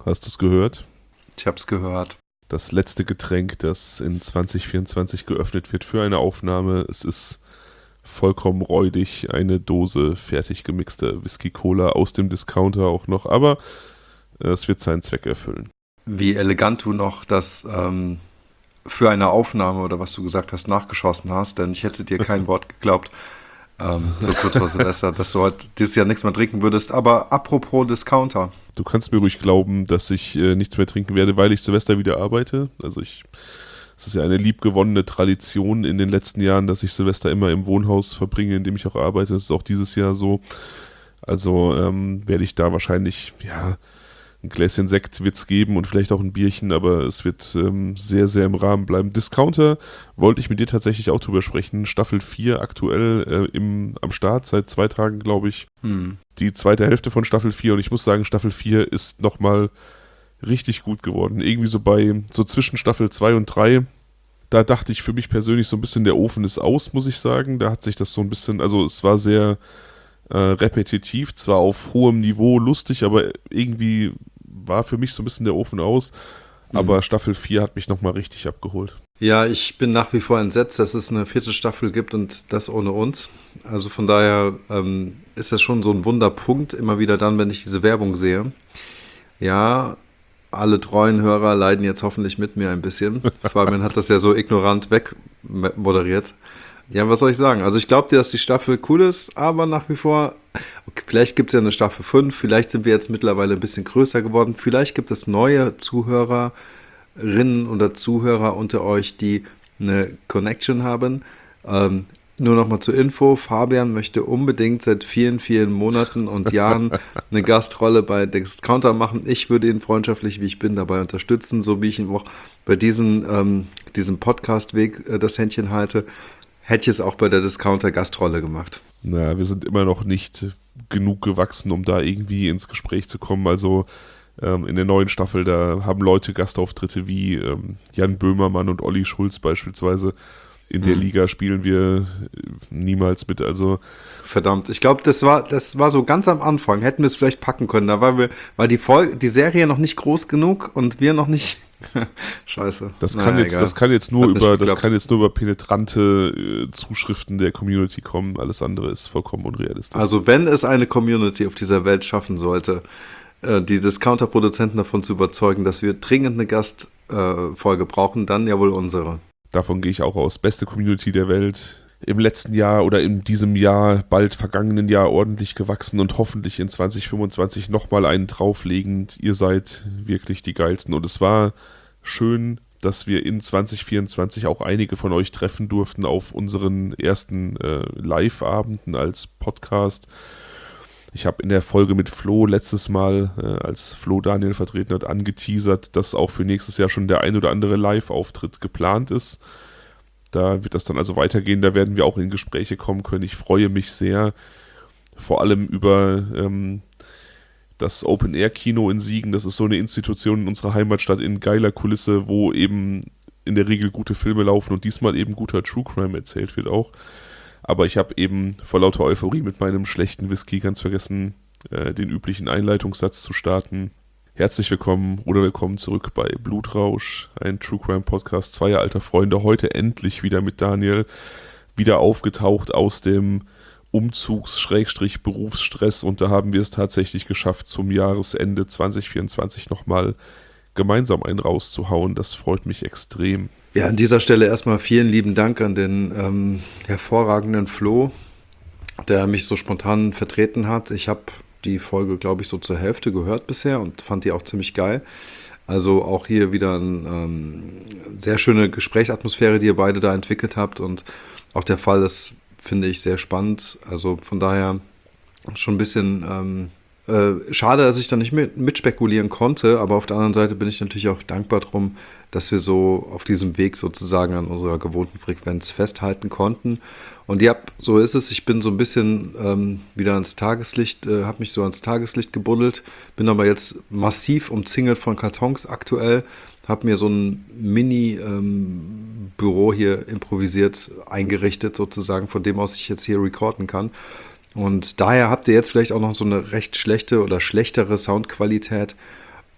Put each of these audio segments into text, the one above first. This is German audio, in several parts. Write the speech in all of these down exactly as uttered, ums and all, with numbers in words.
Hast du es gehört? Ich hab's gehört. Das letzte Getränk, das in zwanzig vierundzwanzig geöffnet wird für eine Aufnahme. Es ist vollkommen räudig, eine Dose fertig gemixter Whisky-Cola aus dem Discounter auch noch, aber es wird seinen Zweck erfüllen. Wie elegant du noch das ähm, für eine Aufnahme oder was du gesagt hast, nachgeschossen hast, denn ich hätte dir kein Wort geglaubt, ähm, so kurz vor Silvester, dass du heute dieses Jahr nichts mehr trinken würdest. Aber apropos Discounter. Du kannst mir ruhig glauben, dass ich äh, nichts mehr trinken werde, weil ich Silvester wieder arbeite. Also ich, es ist ja eine liebgewonnene Tradition in den letzten Jahren, dass ich Silvester immer im Wohnhaus verbringe, in dem ich auch arbeite. Das ist auch dieses Jahr so. Also ähm, werde ich da wahrscheinlich, ja, ein Gläschen Sekt wird es geben und vielleicht auch ein Bierchen, aber es wird ähm, sehr, sehr im Rahmen bleiben. Discounter wollte ich mit dir tatsächlich auch drüber sprechen. Staffel vier aktuell äh, im, am Start, seit zwei Tagen, glaube ich. Hm. Die zweite Hälfte von Staffel vier und ich muss sagen, Staffel vier ist nochmal richtig gut geworden. Irgendwie so bei, so zwischen Staffel zwei und drei, da dachte ich für mich persönlich so ein bisschen, der Ofen ist aus, muss ich sagen. Da hat sich das so ein bisschen, also es war sehr äh, repetitiv, zwar auf hohem Niveau lustig, aber irgendwie war für mich so ein bisschen der Ofen aus. Aber mhm. Staffel vier hat mich nochmal richtig abgeholt. Ja, ich bin nach wie vor entsetzt, dass es eine vierte Staffel gibt und das ohne uns. Also von daher ähm, ist das schon so ein Wunderpunkt, immer wieder dann, wenn ich diese Werbung sehe. Ja, alle treuen Hörer leiden jetzt hoffentlich mit mir ein bisschen. Fabian hat das ja so ignorant wegmoderiert. Ja, was soll ich sagen? Also ich glaube dir, dass die Staffel cool ist, aber nach wie vor, okay, vielleicht gibt es ja eine Staffel fünf, vielleicht sind wir jetzt mittlerweile ein bisschen größer geworden, vielleicht gibt es neue Zuhörerinnen oder Zuhörer unter euch, die eine Connection haben. Ähm, nur nochmal zur Info, Fabian möchte unbedingt seit vielen, vielen Monaten und Jahren eine Gastrolle bei Discounter machen. Ich würde ihn freundschaftlich, wie ich bin, dabei unterstützen, so wie ich ihm auch bei diesem, ähm, diesem Podcast-Weg äh, das Händchen halte. Hätte ich es auch bei der Discounter-Gastrolle gemacht. Na, wir sind immer noch nicht genug gewachsen, um da irgendwie ins Gespräch zu kommen. Also ähm, in der neuen Staffel, da haben Leute Gastauftritte wie ähm, Jan Böhmermann und Olli Schulz beispielsweise. In der hm. Liga spielen wir niemals mit. Also verdammt, ich glaube, das war, das war so ganz am Anfang. Hätten wir es vielleicht packen können. Da war, wir, war die, Folge, die Serie noch nicht groß genug und wir noch nicht. Scheiße. Das kann, naja, jetzt, das kann jetzt nur über, das kann jetzt nur über penetrante äh, Zuschriften der Community kommen. Alles andere ist vollkommen unrealistisch. Also wenn es eine Community auf dieser Welt schaffen sollte, äh, die Discounter-Produzenten davon zu überzeugen, dass wir dringend eine Gastfolge äh, brauchen, dann ja wohl unsere. Davon gehe ich auch aus. Beste Community der Welt. Im letzten Jahr oder in diesem Jahr, bald vergangenen Jahr ordentlich gewachsen und hoffentlich in zwanzig fünfundzwanzig nochmal einen drauflegend. Ihr seid wirklich die Geilsten. Und es war schön, dass wir in zwanzig vierundzwanzig auch einige von euch treffen durften auf unseren ersten äh, Live-Abenden als Podcast. Ich habe in der Folge mit Flo letztes Mal, äh, als Flo Daniel vertreten hat, angeteasert, dass auch für nächstes Jahr schon der ein oder andere Live-Auftritt geplant ist. Da wird das dann also weitergehen, da werden wir auch in Gespräche kommen können. Ich freue mich sehr, vor allem über ähm, das Open-Air-Kino in Siegen. Das ist so eine Institution in unserer Heimatstadt in geiler Kulisse, wo eben in der Regel gute Filme laufen und diesmal eben guter True Crime erzählt wird auch. Aber ich habe eben vor lauter Euphorie mit meinem schlechten Whisky ganz vergessen, äh, den üblichen Einleitungssatz zu starten. Herzlich willkommen oder willkommen zurück bei Blutrausch, ein True Crime Podcast zweier alter Freunde. Heute endlich wieder mit Daniel, wieder aufgetaucht aus dem Umzugs-Berufsstress und da haben wir es tatsächlich geschafft, zum Jahresende zwanzig vierundzwanzig nochmal gemeinsam einen rauszuhauen. Das freut mich extrem. Ja, an dieser Stelle erstmal vielen lieben Dank an den ähm, hervorragenden Flo, der mich so spontan vertreten hat. Ich habe die Folge, glaube ich, so zur Hälfte gehört bisher und fand die auch ziemlich geil. Also auch hier wieder eine ähm, sehr schöne Gesprächsatmosphäre, die ihr beide da entwickelt habt und auch der Fall ist, finde ich, sehr spannend. Also von daher schon ein bisschen ähm, äh, schade, dass ich da nicht mit, mitspekulieren konnte, aber auf der anderen Seite bin ich natürlich auch dankbar drum, dass wir so auf diesem Weg sozusagen an unserer gewohnten Frequenz festhalten konnten. Und ja, so ist es. Ich bin so ein bisschen ähm, wieder ans Tageslicht, äh, habe mich so ans Tageslicht gebuddelt, bin aber jetzt massiv umzingelt von Kartons aktuell, habe mir so ein Mini-Büro ähm, hier improvisiert, eingerichtet sozusagen, von dem aus ich jetzt hier recorden kann. Und daher habt ihr jetzt vielleicht auch noch so eine recht schlechte oder schlechtere Soundqualität.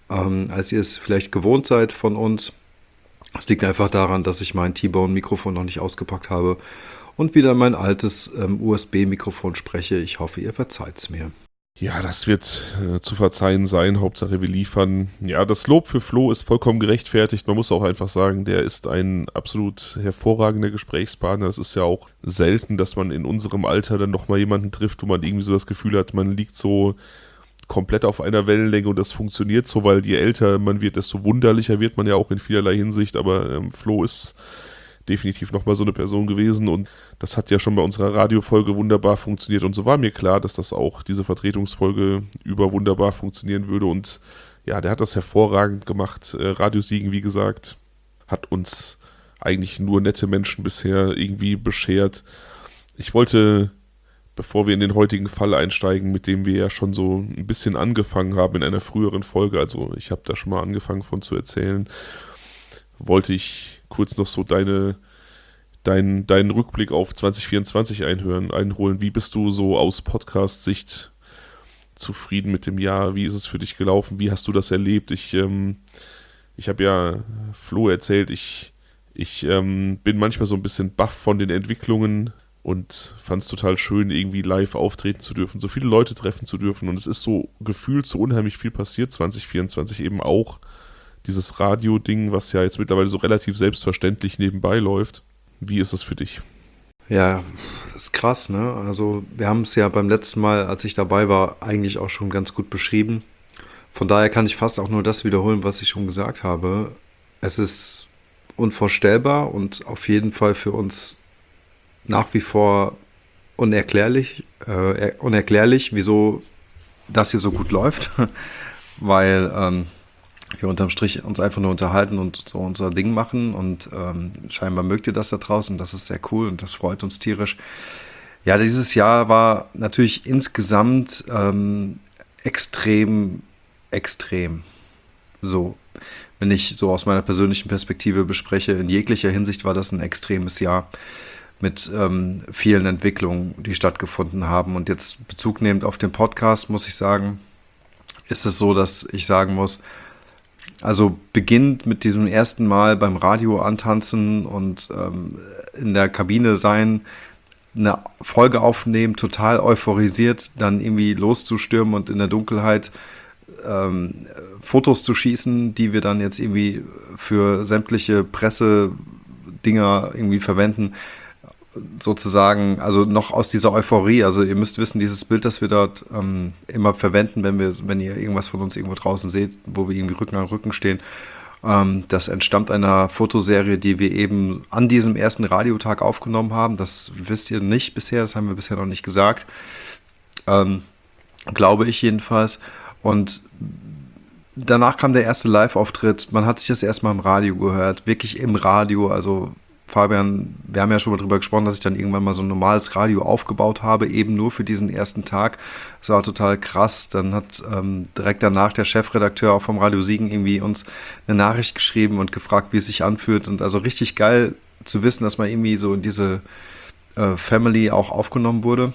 ähm, als ihr es vielleicht gewohnt seid von uns. Es liegt einfach daran, dass ich mein T-Bone-Mikrofon noch nicht ausgepackt habe und wieder mein altes ähm, U S B-Mikrofon spreche. Ich hoffe, ihr verzeiht es mir. Ja, das wird äh, zu verzeihen sein. Hauptsache wir liefern. Ja, das Lob für Flo ist vollkommen gerechtfertigt. Man muss auch einfach sagen, der ist ein absolut hervorragender Gesprächspartner. Es ist ja auch selten, dass man in unserem Alter dann nochmal jemanden trifft, wo man irgendwie so das Gefühl hat, man liegt so komplett auf einer Wellenlänge und das funktioniert so, weil je älter man wird, desto wunderlicher wird man ja auch in vielerlei Hinsicht. Aber ähm, Flo ist definitiv nochmal so eine Person gewesen und das hat ja schon bei unserer Radiofolge wunderbar funktioniert und so war mir klar, dass das auch diese Vertretungsfolge über wunderbar funktionieren würde und ja, der hat das hervorragend gemacht. Äh, Radiosiegen, wie gesagt, hat uns eigentlich nur nette Menschen bisher irgendwie beschert. Ich wollte, bevor wir in den heutigen Fall einsteigen, mit dem wir ja schon so ein bisschen angefangen haben in einer früheren Folge, also ich habe da schon mal angefangen von zu erzählen, wollte ich kurz noch so deine, dein, deinen Rückblick auf zwanzig vierundzwanzig einhören, einholen. Wie bist du so aus Podcast-Sicht zufrieden mit dem Jahr? Wie ist es für dich gelaufen? Wie hast du das erlebt? Ich, ähm, ich habe ja Flo erzählt, ich, ich ähm, bin manchmal so ein bisschen baff von den Entwicklungen und fand es total schön, irgendwie live auftreten zu dürfen, so viele Leute treffen zu dürfen und es ist so gefühlt so unheimlich viel passiert, zwanzig vierundzwanzig eben auch. Dieses Radio-Ding, was ja jetzt mittlerweile so relativ selbstverständlich nebenbei läuft. Wie ist es für dich? Ja, das ist krass, ne? Also wir haben es ja beim letzten Mal, als ich dabei war, eigentlich auch schon ganz gut beschrieben. Von daher kann ich fast auch nur das wiederholen, was ich schon gesagt habe. Es ist unvorstellbar und auf jeden Fall für uns nach wie vor unerklärlich, äh, unerklärlich, wieso das hier so gut läuft. Weil ähm, wir unterm Strich uns einfach nur unterhalten und so unser Ding machen und ähm, scheinbar mögt ihr das da draußen, das ist sehr cool und das freut uns tierisch. Ja, dieses Jahr war natürlich insgesamt ähm, extrem, extrem. So, wenn ich so aus meiner persönlichen Perspektive bespreche, in jeglicher Hinsicht war das ein extremes Jahr mit ähm, vielen Entwicklungen, die stattgefunden haben. Und jetzt Bezug nehmend auf den Podcast, muss ich sagen, ist es so, dass ich sagen muss, also beginnt mit diesem ersten Mal beim Radio antanzen und ähm, in der Kabine sein, eine Folge aufnehmen, total euphorisiert, dann irgendwie loszustürmen und in der Dunkelheit ähm, Fotos zu schießen, die wir dann jetzt irgendwie für sämtliche Pressedinger irgendwie verwenden. Sozusagen, also noch aus dieser Euphorie, also ihr müsst wissen, dieses Bild, das wir dort ähm, immer verwenden, wenn wir, wenn ihr irgendwas von uns irgendwo draußen seht, wo wir irgendwie Rücken an Rücken stehen, ähm, das entstammt einer Fotoserie, die wir eben an diesem ersten Radiotag aufgenommen haben. Das wisst ihr nicht bisher, das haben wir bisher noch nicht gesagt, ähm, glaube ich jedenfalls. Und danach kam der erste Live-Auftritt, man hat sich das erstmal im Radio gehört, wirklich im Radio, also Fabian, wir haben ja schon mal drüber gesprochen, dass ich dann irgendwann mal so ein normales Radio aufgebaut habe, eben nur für diesen ersten Tag. Das war total krass. Dann hat ähm, direkt danach der Chefredakteur auch vom Radio Siegen irgendwie uns eine Nachricht geschrieben und gefragt, wie es sich anfühlt. Und also richtig geil zu wissen, dass man irgendwie so in diese äh, Family auch aufgenommen wurde.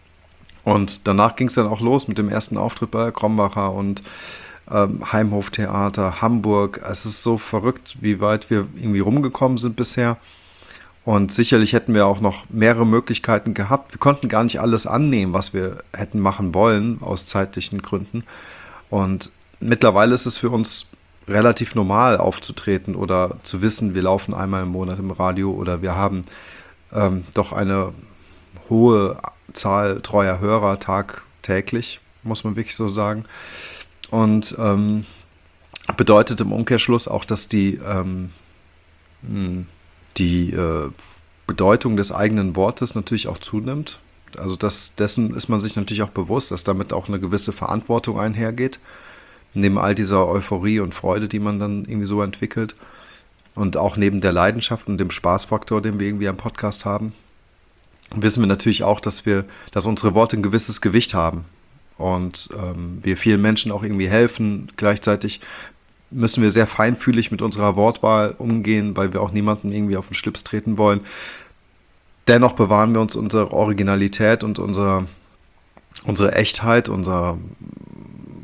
Und danach ging es dann auch los mit dem ersten Auftritt bei Krombacher und ähm, Heimhoftheater, Hamburg. Es ist so verrückt, wie weit wir irgendwie rumgekommen sind bisher. Und sicherlich hätten wir auch noch mehrere Möglichkeiten gehabt. Wir konnten gar nicht alles annehmen, was wir hätten machen wollen, aus zeitlichen Gründen. Und mittlerweile ist es für uns relativ normal aufzutreten oder zu wissen, wir laufen einmal im Monat im Radio oder wir haben ähm, doch eine hohe Zahl treuer Hörer tagtäglich, muss man wirklich so sagen. Und ähm, bedeutet im Umkehrschluss auch, dass die ähm, die äh, Bedeutung des eigenen Wortes natürlich auch zunimmt. Also das, dessen ist man sich natürlich auch bewusst, dass damit auch eine gewisse Verantwortung einhergeht, neben all dieser Euphorie und Freude, die man dann irgendwie so entwickelt und auch neben der Leidenschaft und dem Spaßfaktor, den wir irgendwie am Podcast haben, wissen wir natürlich auch, dass wir, dass unsere Worte ein gewisses Gewicht haben und ähm, wir vielen Menschen auch irgendwie helfen. Gleichzeitig müssen wir sehr feinfühlig mit unserer Wortwahl umgehen, weil wir auch niemandem irgendwie auf den Schlips treten wollen. Dennoch bewahren wir uns unsere Originalität und unsere, unsere Echtheit, unser,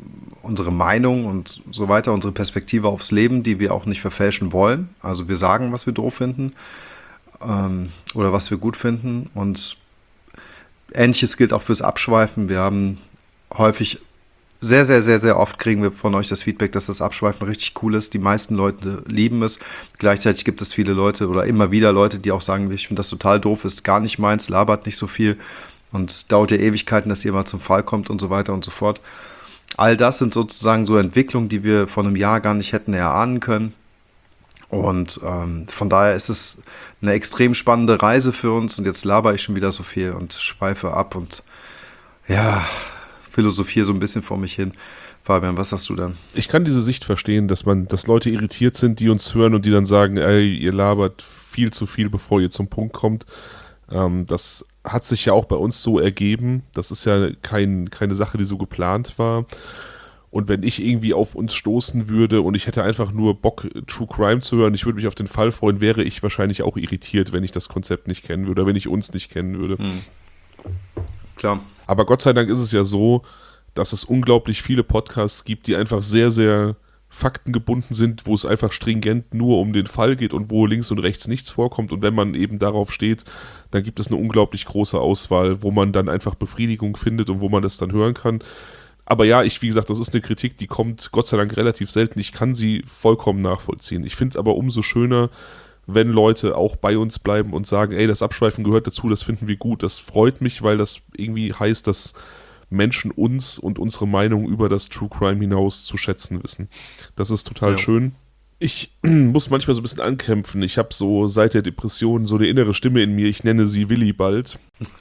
unsere Meinung und so weiter, unsere Perspektive aufs Leben, die wir auch nicht verfälschen wollen. Also wir sagen, was wir doof finden ähm, oder was wir gut finden. Und Ähnliches gilt auch fürs Abschweifen. Wir haben häufig, sehr, sehr, sehr, sehr oft kriegen wir von euch das Feedback, dass das Abschweifen richtig cool ist. Die meisten Leute lieben es. Gleichzeitig gibt es viele Leute oder immer wieder Leute, die auch sagen, ich finde das total doof, ist gar nicht meins, labert nicht so viel und dauert ja Ewigkeiten, dass ihr mal zum Fall kommt und so weiter und so fort. All das sind sozusagen so Entwicklungen, die wir vor einem Jahr gar nicht hätten erahnen können. Und ähm, von daher ist es eine extrem spannende Reise für uns. Und jetzt laber ich schon wieder so viel und schweife ab und ja, philosophiere so ein bisschen vor mich hin. Fabian, was sagst du dann? Ich kann diese Sicht verstehen, dass man, dass Leute irritiert sind, die uns hören und die dann sagen, ey, ihr labert viel zu viel, bevor ihr zum Punkt kommt. Ähm, das hat sich ja auch bei uns so ergeben. Das ist ja kein, keine Sache, die so geplant war. Und wenn ich irgendwie auf uns stoßen würde und ich hätte einfach nur Bock, True Crime zu hören, ich würde mich auf den Fall freuen, wäre ich wahrscheinlich auch irritiert, wenn ich das Konzept nicht kennen würde oder wenn ich uns nicht kennen würde. Hm. Klar. Aber Gott sei Dank ist es ja so, dass es unglaublich viele Podcasts gibt, die einfach sehr, sehr faktengebunden sind, wo es einfach stringent nur um den Fall geht und wo links und rechts nichts vorkommt. Und wenn man eben darauf steht, dann gibt es eine unglaublich große Auswahl, wo man dann einfach Befriedigung findet und wo man das dann hören kann. Aber ja, ich, wie gesagt, das ist eine Kritik, die kommt Gott sei Dank relativ selten. Ich kann sie vollkommen nachvollziehen. Ich finde es aber umso schöner, wenn Leute auch bei uns bleiben und sagen, ey, das Abschweifen gehört dazu, das finden wir gut. Das freut mich, weil das irgendwie heißt, dass Menschen uns und unsere Meinung über das True Crime hinaus zu schätzen wissen. Das ist total ja. schön. Ich muss manchmal so ein bisschen ankämpfen. Ich habe so seit der Depression so eine innere Stimme in mir. Ich nenne sie Willibald.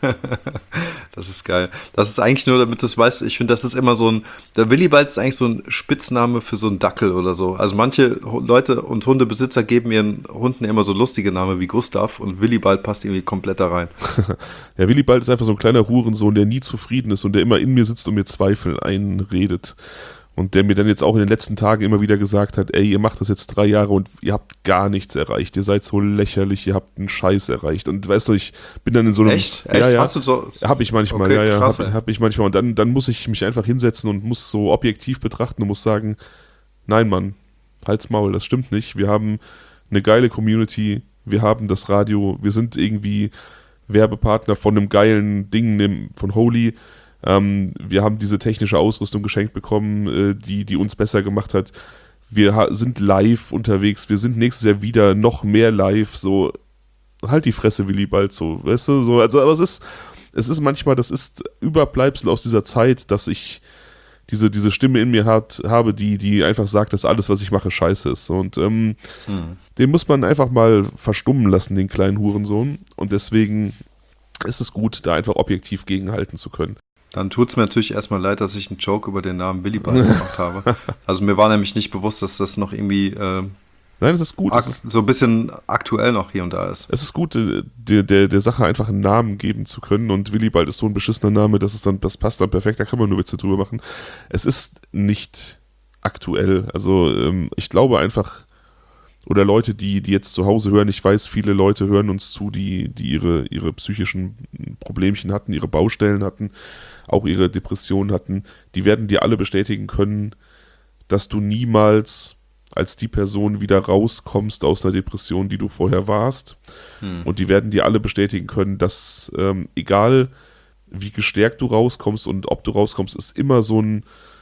Das ist geil. Das ist eigentlich nur, damit du es weißt, ich finde, das ist immer so ein, der Willibald ist eigentlich so ein Spitzname für so einen Dackel oder so. Also manche Leute und Hundebesitzer geben ihren Hunden immer so lustige Namen wie Gustav und Willibald passt irgendwie komplett da rein. Ja, Willibald ist einfach so ein kleiner Hurensohn, der nie zufrieden ist und der immer in mir sitzt und mir Zweifel einredet. Und der mir dann jetzt auch in den letzten Tagen immer wieder gesagt hat, ey, ihr macht das jetzt drei Jahre und ihr habt gar nichts erreicht. Ihr seid so lächerlich, ihr habt einen Scheiß erreicht. Und weißt du, ich bin dann in so einem... Echt? Echt? Ja, ja, Hast du so... Hab ich manchmal, okay, ja, ja, krass, hab, hab ich manchmal. Und dann, dann muss ich mich einfach hinsetzen und muss so objektiv betrachten und muss sagen, nein, Mann, halt's Maul, das stimmt nicht. Wir haben eine geile Community, wir haben das Radio, wir sind irgendwie Werbepartner von einem geilen Ding, von Holy. Ähm, wir haben diese technische Ausrüstung geschenkt bekommen, äh, die, die uns besser gemacht hat. Wir ha- sind live unterwegs, wir sind nächstes Jahr wieder noch mehr live, so, halt die Fresse, Willibald, so, weißt du, so, also, aber es ist, es ist manchmal, das ist Überbleibsel aus dieser Zeit, dass ich diese, diese Stimme in mir hat, habe, die, die einfach sagt, dass alles, was ich mache, scheiße ist. Und ähm, hm. den muss man einfach mal verstummen lassen, den kleinen Hurensohn. Und deswegen ist es gut, da einfach objektiv gegenhalten zu können. Dann tut es mir natürlich erstmal leid, dass ich einen Joke über den Namen Willibald gemacht habe. Also mir war nämlich nicht bewusst, dass das noch irgendwie äh, Nein, das ist gut. ak- das ist, so ein bisschen aktuell noch hier und da ist. Es ist gut, der, der, der Sache einfach einen Namen geben zu können. Und Willibald ist so ein beschissener Name, dass es dann, das passt dann perfekt, da kann man nur Witze drüber machen. Es ist nicht aktuell. Also ähm, ich glaube einfach, oder Leute, die, die jetzt zu Hause hören, ich weiß, viele Leute hören uns zu, die, die ihre, ihre psychischen Problemchen hatten, ihre Baustellen hatten, auch ihre Depressionen hatten, die werden dir alle bestätigen können, dass du niemals als die Person wieder rauskommst aus einer Depression, die du vorher warst. Hm. Und die werden dir alle bestätigen können, dass ähm, egal wie gestärkt du rauskommst und ob du rauskommst, es immer so ein,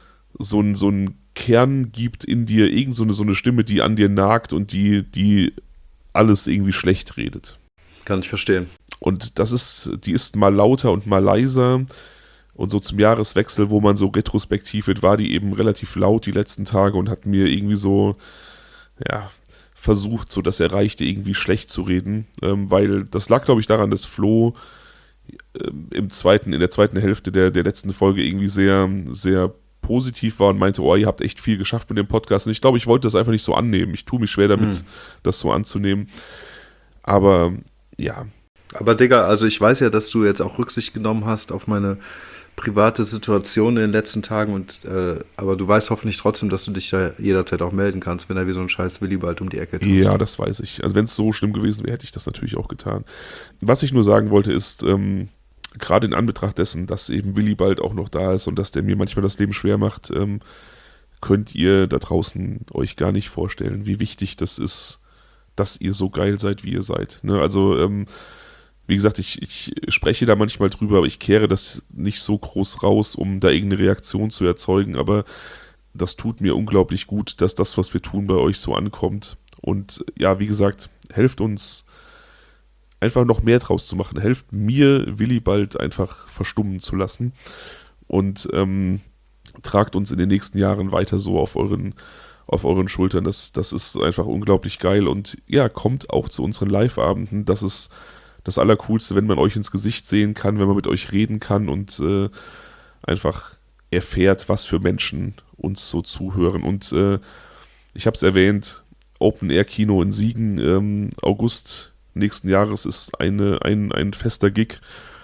so ein, so ein Kern gibt in dir, irgend so eine, so eine Stimme, die an dir nagt und die, die alles irgendwie schlecht redet. Kann ich verstehen. Und das ist, die ist mal lauter und mal leiser. Und so zum Jahreswechsel, wo man so retrospektiv wird, war die eben relativ laut die letzten Tage und hat mir irgendwie so, ja, versucht, so das Erreichte irgendwie schlecht zu reden. Ähm, weil das lag, glaube ich, daran, dass Flo ähm, im zweiten, in der zweiten Hälfte der, der letzten Folge irgendwie sehr, sehr positiv war und meinte, oh, ihr habt echt viel geschafft mit dem Podcast. Und ich glaube, ich wollte das einfach nicht so annehmen. Ich tue mich schwer damit, hm. das so anzunehmen. Aber, ja. Aber Digga, also ich weiß ja, dass du jetzt auch Rücksicht genommen hast auf meine private Situation in den letzten Tagen, und äh, aber du weißt hoffentlich trotzdem, dass du dich da jederzeit auch melden kannst, wenn er wie so ein scheiß Willibald um die Ecke tust. Ja, das weiß ich. Also wenn es so schlimm gewesen wäre, hätte ich das natürlich auch getan. Was ich nur sagen wollte ist, ähm, gerade in Anbetracht dessen, dass eben Willibald auch noch da ist und dass der mir manchmal das Leben schwer macht, ähm, könnt ihr da draußen euch gar nicht vorstellen, wie wichtig das ist, dass ihr so geil seid, wie ihr seid. Ne? Also, ähm, wie gesagt, ich, ich spreche da manchmal drüber, aber ich kehre das nicht so groß raus, um da irgendeine Reaktion zu erzeugen, aber das tut mir unglaublich gut, dass das, was wir tun, bei euch so ankommt. Und ja, wie gesagt, helft uns einfach noch mehr draus zu machen. Helft mir, Willibald einfach verstummen zu lassen und ähm, tragt uns in den nächsten Jahren weiter so auf euren, auf euren Schultern. Das, das ist einfach unglaublich geil und ja, kommt auch zu unseren Live-Abenden. Das ist das Allercoolste, wenn man euch ins Gesicht sehen kann, wenn man mit euch reden kann und äh, einfach erfährt, was für Menschen uns so zuhören. Und äh, ich habe es erwähnt, Open-Air-Kino in Siegen, ähm, August nächsten Jahres ist eine, ein, ein fester Gig.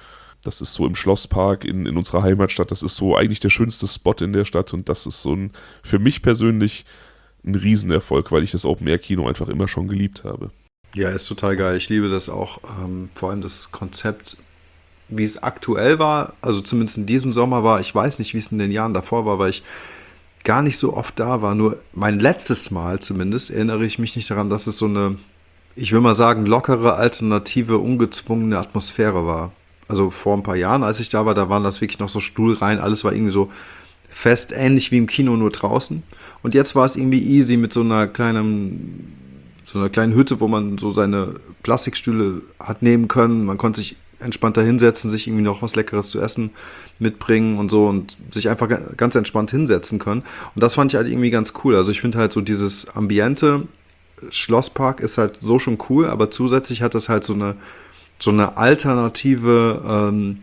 Das ist so im Schlosspark in, in unserer Heimatstadt. Das ist so eigentlich der schönste Spot in der Stadt und das ist so ein, für mich persönlich ein Riesenerfolg, weil ich das Open-Air-Kino einfach immer schon geliebt habe. Ja, ist total geil. Ich liebe das auch. Ähm, vor allem das Konzept, wie es aktuell war, also zumindest in diesem Sommer war. Ich weiß nicht, wie es in den Jahren davor war, weil ich gar nicht so oft da war. Nur mein letztes Mal zumindest erinnere ich mich nicht daran, dass es so eine, ich will mal sagen, lockere, alternative, ungezwungene Atmosphäre war. Also vor ein paar Jahren, als ich da war, da waren das wirklich noch so Stuhlreihen. Alles war irgendwie so fest, ähnlich wie im Kino, nur draußen. Und jetzt war es irgendwie easy mit so einer kleinen... so einer kleinen Hütte, wo man so seine Plastikstühle hat nehmen können. Man konnte sich entspannter hinsetzen, sich irgendwie noch was Leckeres zu essen mitbringen und so und sich einfach ganz entspannt hinsetzen können. Und das fand ich halt irgendwie ganz cool. Also ich finde halt so dieses Ambiente, Schlosspark ist halt so schon cool, aber zusätzlich hat das halt so eine, so eine alternative, ähm,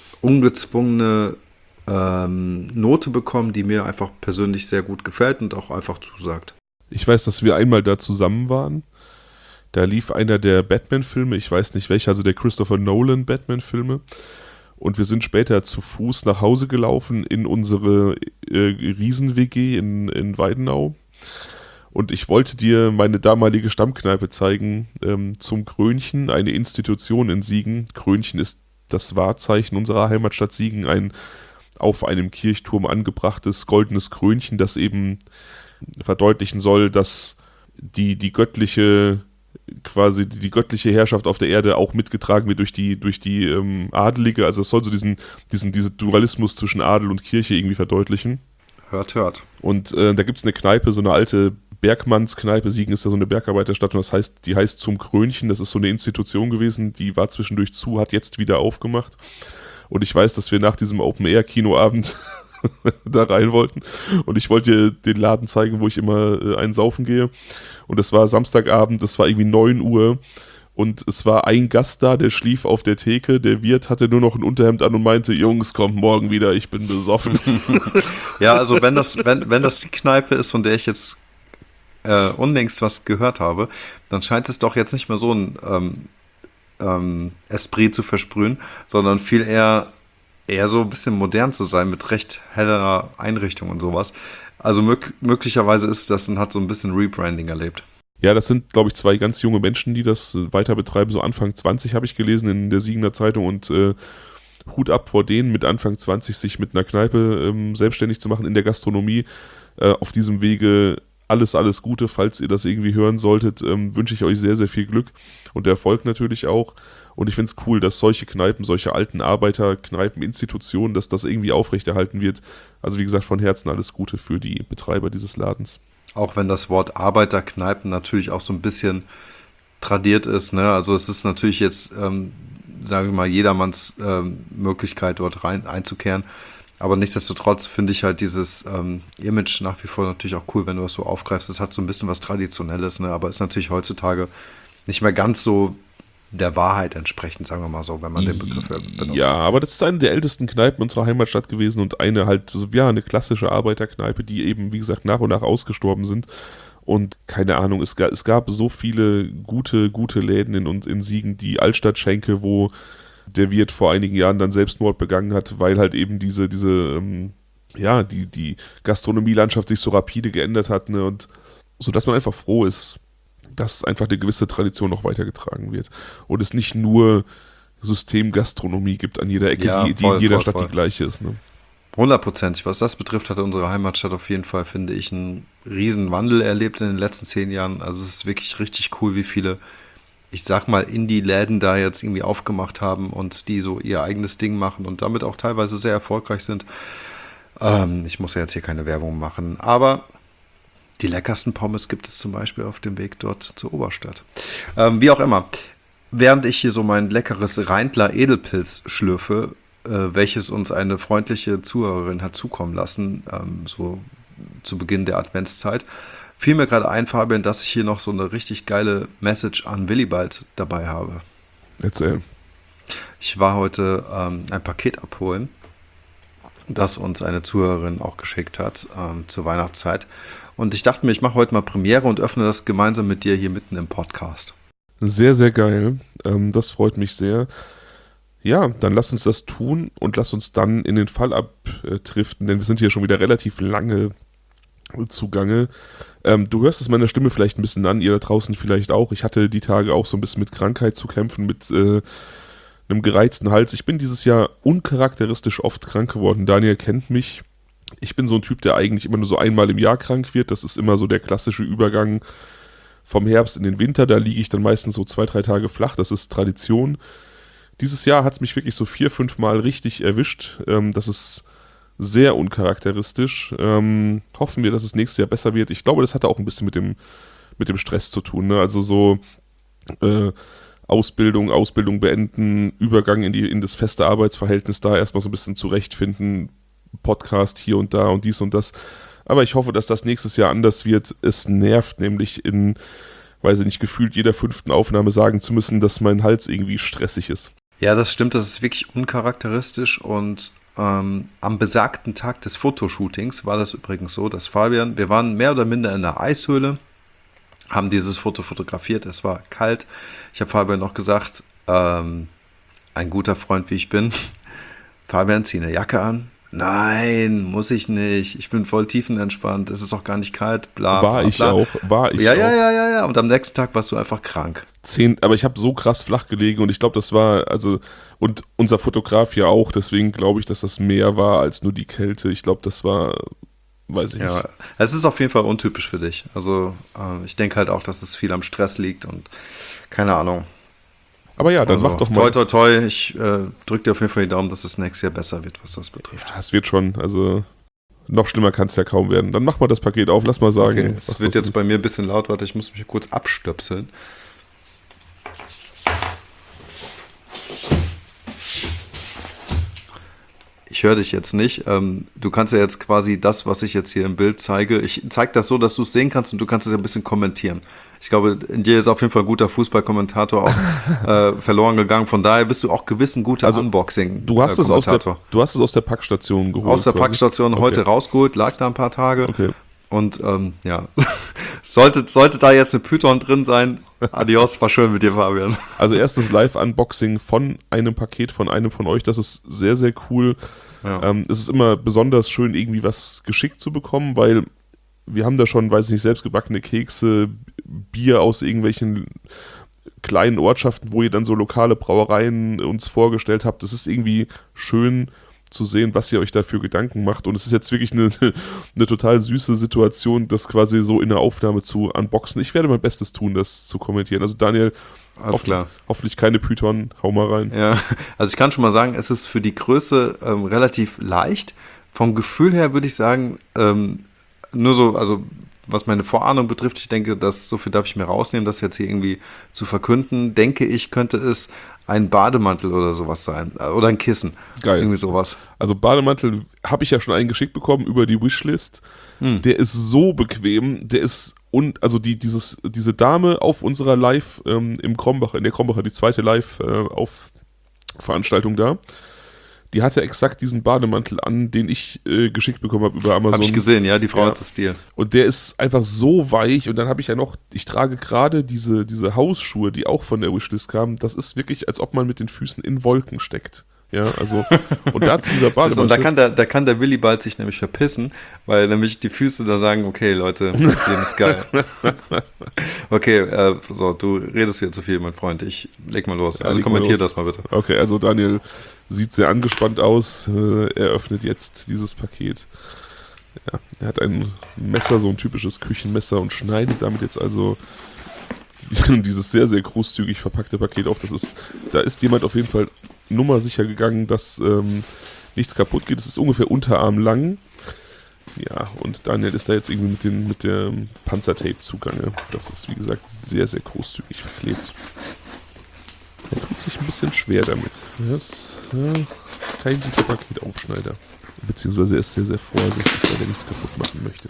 ungezwungene ähm, Note bekommen, die mir einfach persönlich sehr gut gefällt und auch einfach zusagt. Ich weiß, dass wir einmal da zusammen waren. Da lief einer der Batman-Filme, ich weiß nicht welcher, also der Christopher Nolan Batman-Filme. Und wir sind später zu Fuß nach Hause gelaufen in unsere äh, Riesen-W G in, in Weidenau. Und ich wollte dir meine damalige Stammkneipe zeigen, ähm, zum Krönchen, eine Institution in Siegen. Krönchen ist das Wahrzeichen unserer Heimatstadt Siegen, ein auf einem Kirchturm angebrachtes goldenes Krönchen, das eben verdeutlichen soll, dass die, die göttliche, quasi die, die göttliche Herrschaft auf der Erde auch mitgetragen wird durch die, durch die ähm, Adelige. Also es soll so diesen, diesen, diesen Dualismus zwischen Adel und Kirche irgendwie verdeutlichen. Hört, hört. Und äh, da gibt es eine Kneipe, so eine alte Bergmannskneipe. Siegen ist ja so eine Bergarbeiterstadt und das heißt, die heißt Zum Krönchen. Das ist so eine Institution gewesen, die war zwischendurch zu, hat jetzt wieder aufgemacht. Und ich weiß, dass wir nach diesem Open-Air-Kinoabend da rein wollten und ich wollte dir den Laden zeigen, wo ich immer äh, einen saufen gehe und es war Samstagabend, das war irgendwie neun Uhr und es war ein Gast da, der schlief auf der Theke, der Wirt hatte nur noch ein Unterhemd an und meinte, Jungs, kommt morgen wieder, ich bin besoffen. Ja, also wenn das, wenn, wenn das die Kneipe ist, von der ich jetzt äh, unlängst was gehört habe, dann scheint es doch jetzt nicht mehr so ein ähm, ähm, Esprit zu versprühen, sondern viel eher eher so ein bisschen modern zu sein, mit recht heller Einrichtung und sowas. Also mög- möglicherweise ist das und hat so ein bisschen Rebranding erlebt. Ja, das sind, glaube ich, zwei ganz junge Menschen, die das äh, weiter betreiben. So Anfang zwanzig habe ich gelesen in der Siegener Zeitung und äh, Hut ab vor denen, mit Anfang zwanzig sich mit einer Kneipe ähm, selbstständig zu machen in der Gastronomie. Äh, auf diesem Wege alles, alles Gute, falls ihr das irgendwie hören solltet, ähm, wünsche ich euch sehr, sehr viel Glück und Erfolg natürlich auch. Und ich finde es cool, dass solche Kneipen, solche alten Arbeiterkneipen, Institutionen, dass das irgendwie aufrechterhalten wird. Also wie gesagt, von Herzen alles Gute für die Betreiber dieses Ladens. Auch wenn das Wort Arbeiterkneipen natürlich auch so ein bisschen tradiert ist, ne? Also es ist natürlich jetzt, ähm, sagen wir mal, jedermanns ähm, Möglichkeit, dort rein einzukehren. Aber nichtsdestotrotz finde ich halt dieses ähm, Image nach wie vor natürlich auch cool, wenn du das so aufgreifst. Es hat so ein bisschen was Traditionelles, ne? Aber ist natürlich heutzutage nicht mehr ganz so der Wahrheit entsprechend, sagen wir mal so, wenn man den Begriff benutzt. Ja, aber das ist eine der ältesten Kneipen unserer Heimatstadt gewesen und eine halt, so, ja, eine klassische Arbeiterkneipe, die eben, wie gesagt, nach und nach ausgestorben sind. Und keine Ahnung, es gab, es gab so viele gute, gute Läden in, in Siegen, die Altstadtschenke, wo der Wirt vor einigen Jahren dann Selbstmord begangen hat, weil halt eben diese, diese, ähm, ja, die, die Gastronomielandschaft sich so rapide geändert hat, ne, und so, dass man einfach froh ist, dass einfach eine gewisse Tradition noch weitergetragen wird und es nicht nur Systemgastronomie gibt an jeder Ecke, ja, die, die voll, in jeder voll, Stadt voll. die gleiche ist. Ne? Hundertprozentig. Was das betrifft, hatte unsere Heimatstadt auf jeden Fall, finde ich, einen riesen Wandel erlebt in den letzten zehn Jahren. Also es ist wirklich richtig cool, wie viele, ich sag mal, Indie-Läden da jetzt irgendwie aufgemacht haben und die so ihr eigenes Ding machen und damit auch teilweise sehr erfolgreich sind. Ähm, ich muss ja jetzt hier keine Werbung machen, aber die leckersten Pommes gibt es zum Beispiel auf dem Weg dort zur Oberstadt. Ähm, wie auch immer. Während ich hier so mein leckeres Reindler Edelpilz schlürfe, äh, welches uns eine freundliche Zuhörerin hat zukommen lassen, ähm, so zu Beginn der Adventszeit, fiel mir gerade ein, Fabian, dass ich hier noch so eine richtig geile Message an Willibald dabei habe. Erzähl. Ich war heute ähm, ein Paket abholen, das uns eine Zuhörerin auch geschickt hat ähm, zur Weihnachtszeit. Und ich dachte mir, ich mache heute mal Premiere und öffne das gemeinsam mit dir hier mitten im Podcast. Sehr, sehr geil. Ähm, das freut mich sehr. Ja, dann lass uns das tun und lass uns dann in den Fall abdriften, denn wir sind hier schon wieder relativ lange zugange. Ähm, du hörst es meiner Stimme vielleicht ein bisschen an, ihr da draußen vielleicht auch. Ich hatte die Tage auch so ein bisschen mit Krankheit zu kämpfen, mit äh, einem gereizten Hals. Ich bin dieses Jahr uncharakteristisch oft krank geworden. Daniel kennt mich. Ich bin so ein Typ, der eigentlich immer nur so einmal im Jahr krank wird. Das ist immer so der klassische Übergang vom Herbst in den Winter. Da liege ich dann meistens so zwei, drei Tage flach. Das ist Tradition. Dieses Jahr hat es mich wirklich so vier, fünf Mal richtig erwischt. Ähm, das ist sehr uncharakteristisch. Ähm, hoffen wir, dass es nächstes Jahr besser wird. Ich glaube, das hatte auch ein bisschen mit dem, mit dem Stress zu tun. Ne? Also so äh, Ausbildung, Ausbildung beenden, Übergang in, die, in das feste Arbeitsverhältnis, da erstmal so ein bisschen zurechtfinden, Podcast hier und da und dies und das. Aber ich hoffe, dass das nächstes Jahr anders wird. Es nervt nämlich in, weiß ich nicht, gefühlt jeder fünften Aufnahme sagen zu müssen, dass mein Hals irgendwie stressig ist. Ja, das stimmt, das ist wirklich uncharakteristisch und ähm, am besagten Tag des Fotoshootings war das übrigens so, dass Fabian, wir waren mehr oder minder in der Eishöhle, haben dieses Foto fotografiert, es war kalt. Ich habe Fabian noch gesagt, ähm, ein guter Freund wie ich bin, Fabian, zieh eine Jacke an. Nein, muss ich nicht. Ich bin voll tiefenentspannt. Es ist auch gar nicht kalt. Bla, war bla, ich bla. auch, war ich ja, auch. Ja, ja, ja, ja. Und am nächsten Tag warst du einfach krank. Zehn, aber ich habe so krass flach gelegen und ich glaube, das war, also, und unser Fotograf ja auch, deswegen glaube ich, dass das mehr war als nur die Kälte. Ich glaube, das war, weiß ich ja, nicht. Es ist auf jeden Fall untypisch für dich. Also, äh, ich denke halt auch, dass es viel am Stress liegt und keine Ahnung. Aber ja, dann also, mach doch mal. Toi, toi, toi. Ich äh, drücke dir auf jeden Fall die Daumen, dass es nächstes Jahr besser wird, was das betrifft. Ja, es wird schon, also noch schlimmer kann es ja kaum werden. Dann mach mal das Paket auf, lass mal sagen. Okay, es wird jetzt ist. Bei mir ein bisschen laut, warte, ich muss mich kurz abstöpseln. Ich höre dich jetzt nicht. Ähm, du kannst ja jetzt quasi das, was ich jetzt hier im Bild zeige, ich zeige das so, dass du es sehen kannst und du kannst es ja ein bisschen kommentieren. Ich glaube, in dir ist auf jeden Fall ein guter Fußballkommentator auch äh, verloren gegangen. Von daher bist du auch gewiss ein guter also, Unboxing-Kommentator. Du hast es aus der, du hast es aus der Packstation geholt. Aus der quasi. Packstation okay. heute rausgeholt, lag da ein paar Tage. Okay. Und ähm, ja, sollte, sollte da jetzt eine Python drin sein, adios, war schön mit dir, Fabian. Also erstes Live-Unboxing von einem Paket von einem von euch, das ist sehr, sehr cool. Ja. Ähm, es ist immer besonders schön, irgendwie was geschickt zu bekommen, weil wir haben da schon, weiß ich nicht, selbstgebackene Kekse, Bier aus irgendwelchen kleinen Ortschaften, wo ihr dann so lokale Brauereien uns vorgestellt habt. Es ist irgendwie schön zu sehen, was ihr euch dafür Gedanken macht. Und es ist jetzt wirklich eine, eine total süße Situation, das quasi so in der Aufnahme zu unboxen. Ich werde mein Bestes tun, das zu kommentieren. Also Daniel, Alles hoff- klar. hoffentlich keine Python, hau mal rein. Ja, also ich kann schon mal sagen, es ist für die Größe ähm, relativ leicht. Vom Gefühl her würde ich sagen, ähm, nur so, also was meine Vorahnung betrifft, ich denke, dass so viel darf ich mir rausnehmen, das jetzt hier irgendwie zu verkünden, denke ich, könnte es ein Bademantel oder sowas sein. Oder ein Kissen. Geil. Irgendwie sowas. Also Bademantel habe ich ja schon einen geschickt bekommen über die Wishlist. Hm. Der ist so bequem, der ist und also die dieses diese Dame auf unserer Live ähm, im Krombacher, in der Krombacher, die zweite Live äh, auf Veranstaltung da. Die hatte exakt diesen Bademantel an, den ich äh, geschickt bekommen habe über Amazon. Habe ich gesehen, ja, die Frau ja. hat das Stil. Und der ist einfach so weich. Und dann habe ich ja noch, ich trage gerade diese, diese Hausschuhe, die auch von der Wishlist kamen. Das ist wirklich, als ob man mit den Füßen in Wolken steckt. Ja, also, und dazu dieser Bademantel. Und da kann, der, da kann der Willi bald sich nämlich verpissen, weil nämlich die Füße da sagen, okay, Leute, das Leben ist geil. Okay, äh, so, du redest hier zu viel, mein Freund. Ich leg mal los. Ja, also kommentier das mal bitte. Okay, also Daniel sieht sehr angespannt aus. Äh, er öffnet jetzt dieses Paket. Ja, er hat ein Messer, so ein typisches Küchenmesser und schneidet damit jetzt also dieses sehr, sehr großzügig verpackte Paket auf. Das ist, da ist jemand auf jeden Fall nummersicher gegangen, dass ähm, nichts kaputt geht. Es ist ungefähr unterarmlang. Ja, und Daniel ist da jetzt irgendwie mit, den, mit dem Panzertape zugange. Das ist, wie gesagt, sehr, sehr großzügig verklebt. Er tut sich ein bisschen schwer damit. Das ist ja, kein guter Paketaufschneider. Beziehungsweise er ist sehr, sehr vorsichtig, weil er nichts kaputt machen möchte.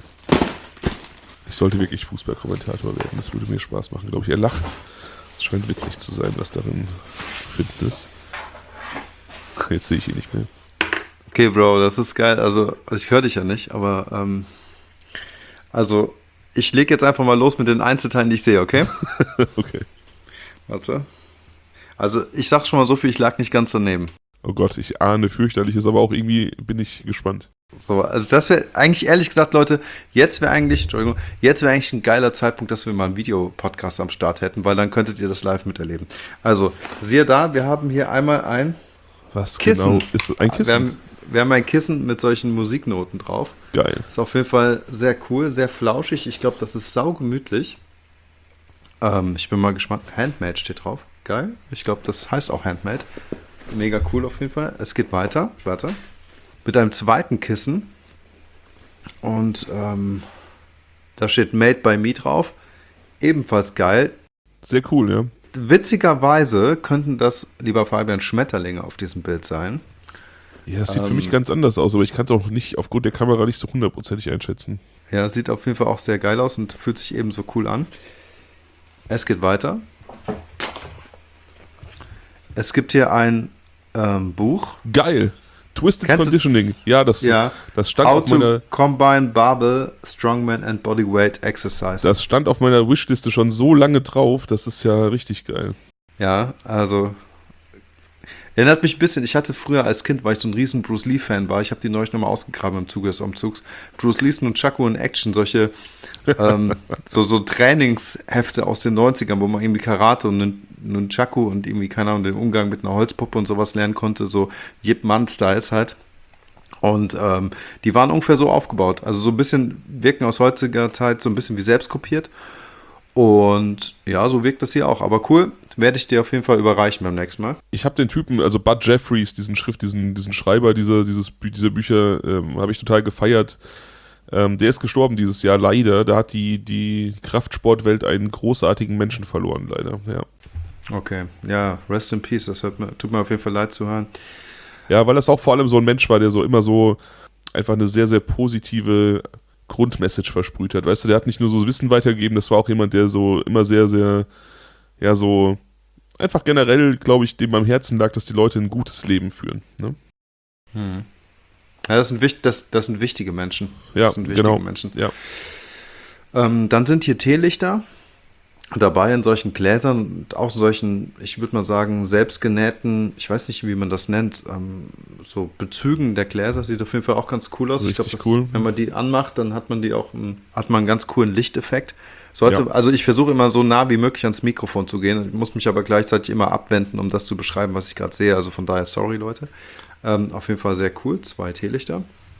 Ich sollte wirklich Fußballkommentator werden. Das würde mir Spaß machen, glaube ich. Er lacht. Es scheint witzig zu sein, was darin zu finden ist. Jetzt sehe ich ihn nicht mehr. Okay, Bro, das ist geil. Also, ich höre dich ja nicht, aber ähm, also, ich lege jetzt einfach mal los mit den Einzelteilen, die ich sehe, okay? Okay. Warte. Also, ich sag schon mal so viel, ich lag nicht ganz daneben. Oh Gott, ich ahne fürchterliches, aber auch irgendwie bin ich gespannt. So, also das wäre eigentlich, ehrlich gesagt, Leute, jetzt wäre eigentlich, Entschuldigung, jetzt wäre eigentlich ein geiler Zeitpunkt, dass wir mal einen Videopodcast am Start hätten, weil dann könntet ihr das live miterleben. Also, siehe da, wir haben hier einmal ein Was Kissen. genau ist das? Ein Kissen? Wir haben, wir haben ein Kissen mit solchen Musiknoten drauf. Geil. Ist auf jeden Fall sehr cool, sehr flauschig. Ich glaube, das ist saugemütlich. Ähm, ich bin mal gespannt. Handmade steht drauf. Geil. Ich glaube, das heißt auch Handmade. Mega cool auf jeden Fall. Es geht weiter. Weiter. Mit einem zweiten Kissen. Und ähm, da steht Made by Me drauf. Ebenfalls geil. Sehr cool, ja. Witzigerweise könnten das, lieber Fabian, Schmetterlinge auf diesem Bild sein. Ja, es sieht ähm, für mich ganz anders aus, aber ich kann es auch nicht aufgrund der Kamera nicht so hundertprozentig einschätzen. Ja, sieht auf jeden Fall auch sehr geil aus und fühlt sich ebenso cool an. Es geht weiter. Es gibt hier ein ähm, Buch. Geil. Twisted Kennst Conditioning. Du? Ja, das, ja. das stand How auf meiner... to combine Barbell, Strongman and Bodyweight Exercise. Das stand auf meiner Wishliste schon so lange drauf, das ist ja richtig geil. Ja, also... Erinnert mich ein bisschen, ich hatte früher als Kind, weil ich so ein riesen Bruce Lee-Fan war, ich habe die neulich nochmal ausgegraben im Zuge des Umzugs, Bruce Lee's Nunchaku in Action, solche ähm, so, so Trainingshefte aus den neunzigern, wo man irgendwie Karate und Nunchaku und irgendwie, keine Ahnung, den Umgang mit einer Holzpuppe und sowas lernen konnte, so Yip Man-Styles halt. Und ähm, die waren ungefähr so aufgebaut, also so ein bisschen, wirken aus heutiger Zeit so ein bisschen wie selbst kopiert. Und ja, so wirkt das hier auch. Aber cool, werde ich dir auf jeden Fall überreichen beim nächsten Mal. Ich habe den Typen, also Bud Jeffries, diesen Schrift, diesen, diesen Schreiber dieser, dieses, dieser Bücher, ähm, habe ich total gefeiert. Ähm, der ist gestorben dieses Jahr, leider. Da hat die, die Kraftsportwelt einen großartigen Menschen verloren, leider. Ja. Okay, ja, rest in peace. Das hört mir, tut mir auf jeden Fall leid zu hören. Ja, weil das auch vor allem so ein Mensch war, der so immer so einfach eine sehr, sehr positive Grundmessage versprüht hat. Weißt du, der hat nicht nur so Wissen weitergegeben, das war auch jemand, der so immer sehr, sehr, ja, so einfach generell, glaube ich, dem am Herzen lag, dass die Leute ein gutes Leben führen. Ne? Hm. Ja, das sind, das, das sind wichtige Menschen. Ja, das sind wichtige genau. Menschen. Ja. Ähm, dann sind hier Teelichter dabei in solchen Gläsern und auch in solchen, ich würde mal sagen, selbstgenähten, ich weiß nicht, wie man das nennt, ähm, so Bezügen der Gläser. Sieht auf jeden Fall auch ganz cool aus. Richtig ich glaube, cool. Wenn man die anmacht, dann hat man die auch, einen, hat man einen ganz coolen Lichteffekt. Sollte, Ja. Also ich versuche immer so nah wie möglich ans Mikrofon zu gehen. Ich muss mich aber gleichzeitig immer abwenden, um das zu beschreiben, was ich gerade sehe. Also von daher, sorry Leute. Ähm, auf jeden Fall sehr cool. Zwei Teelichter.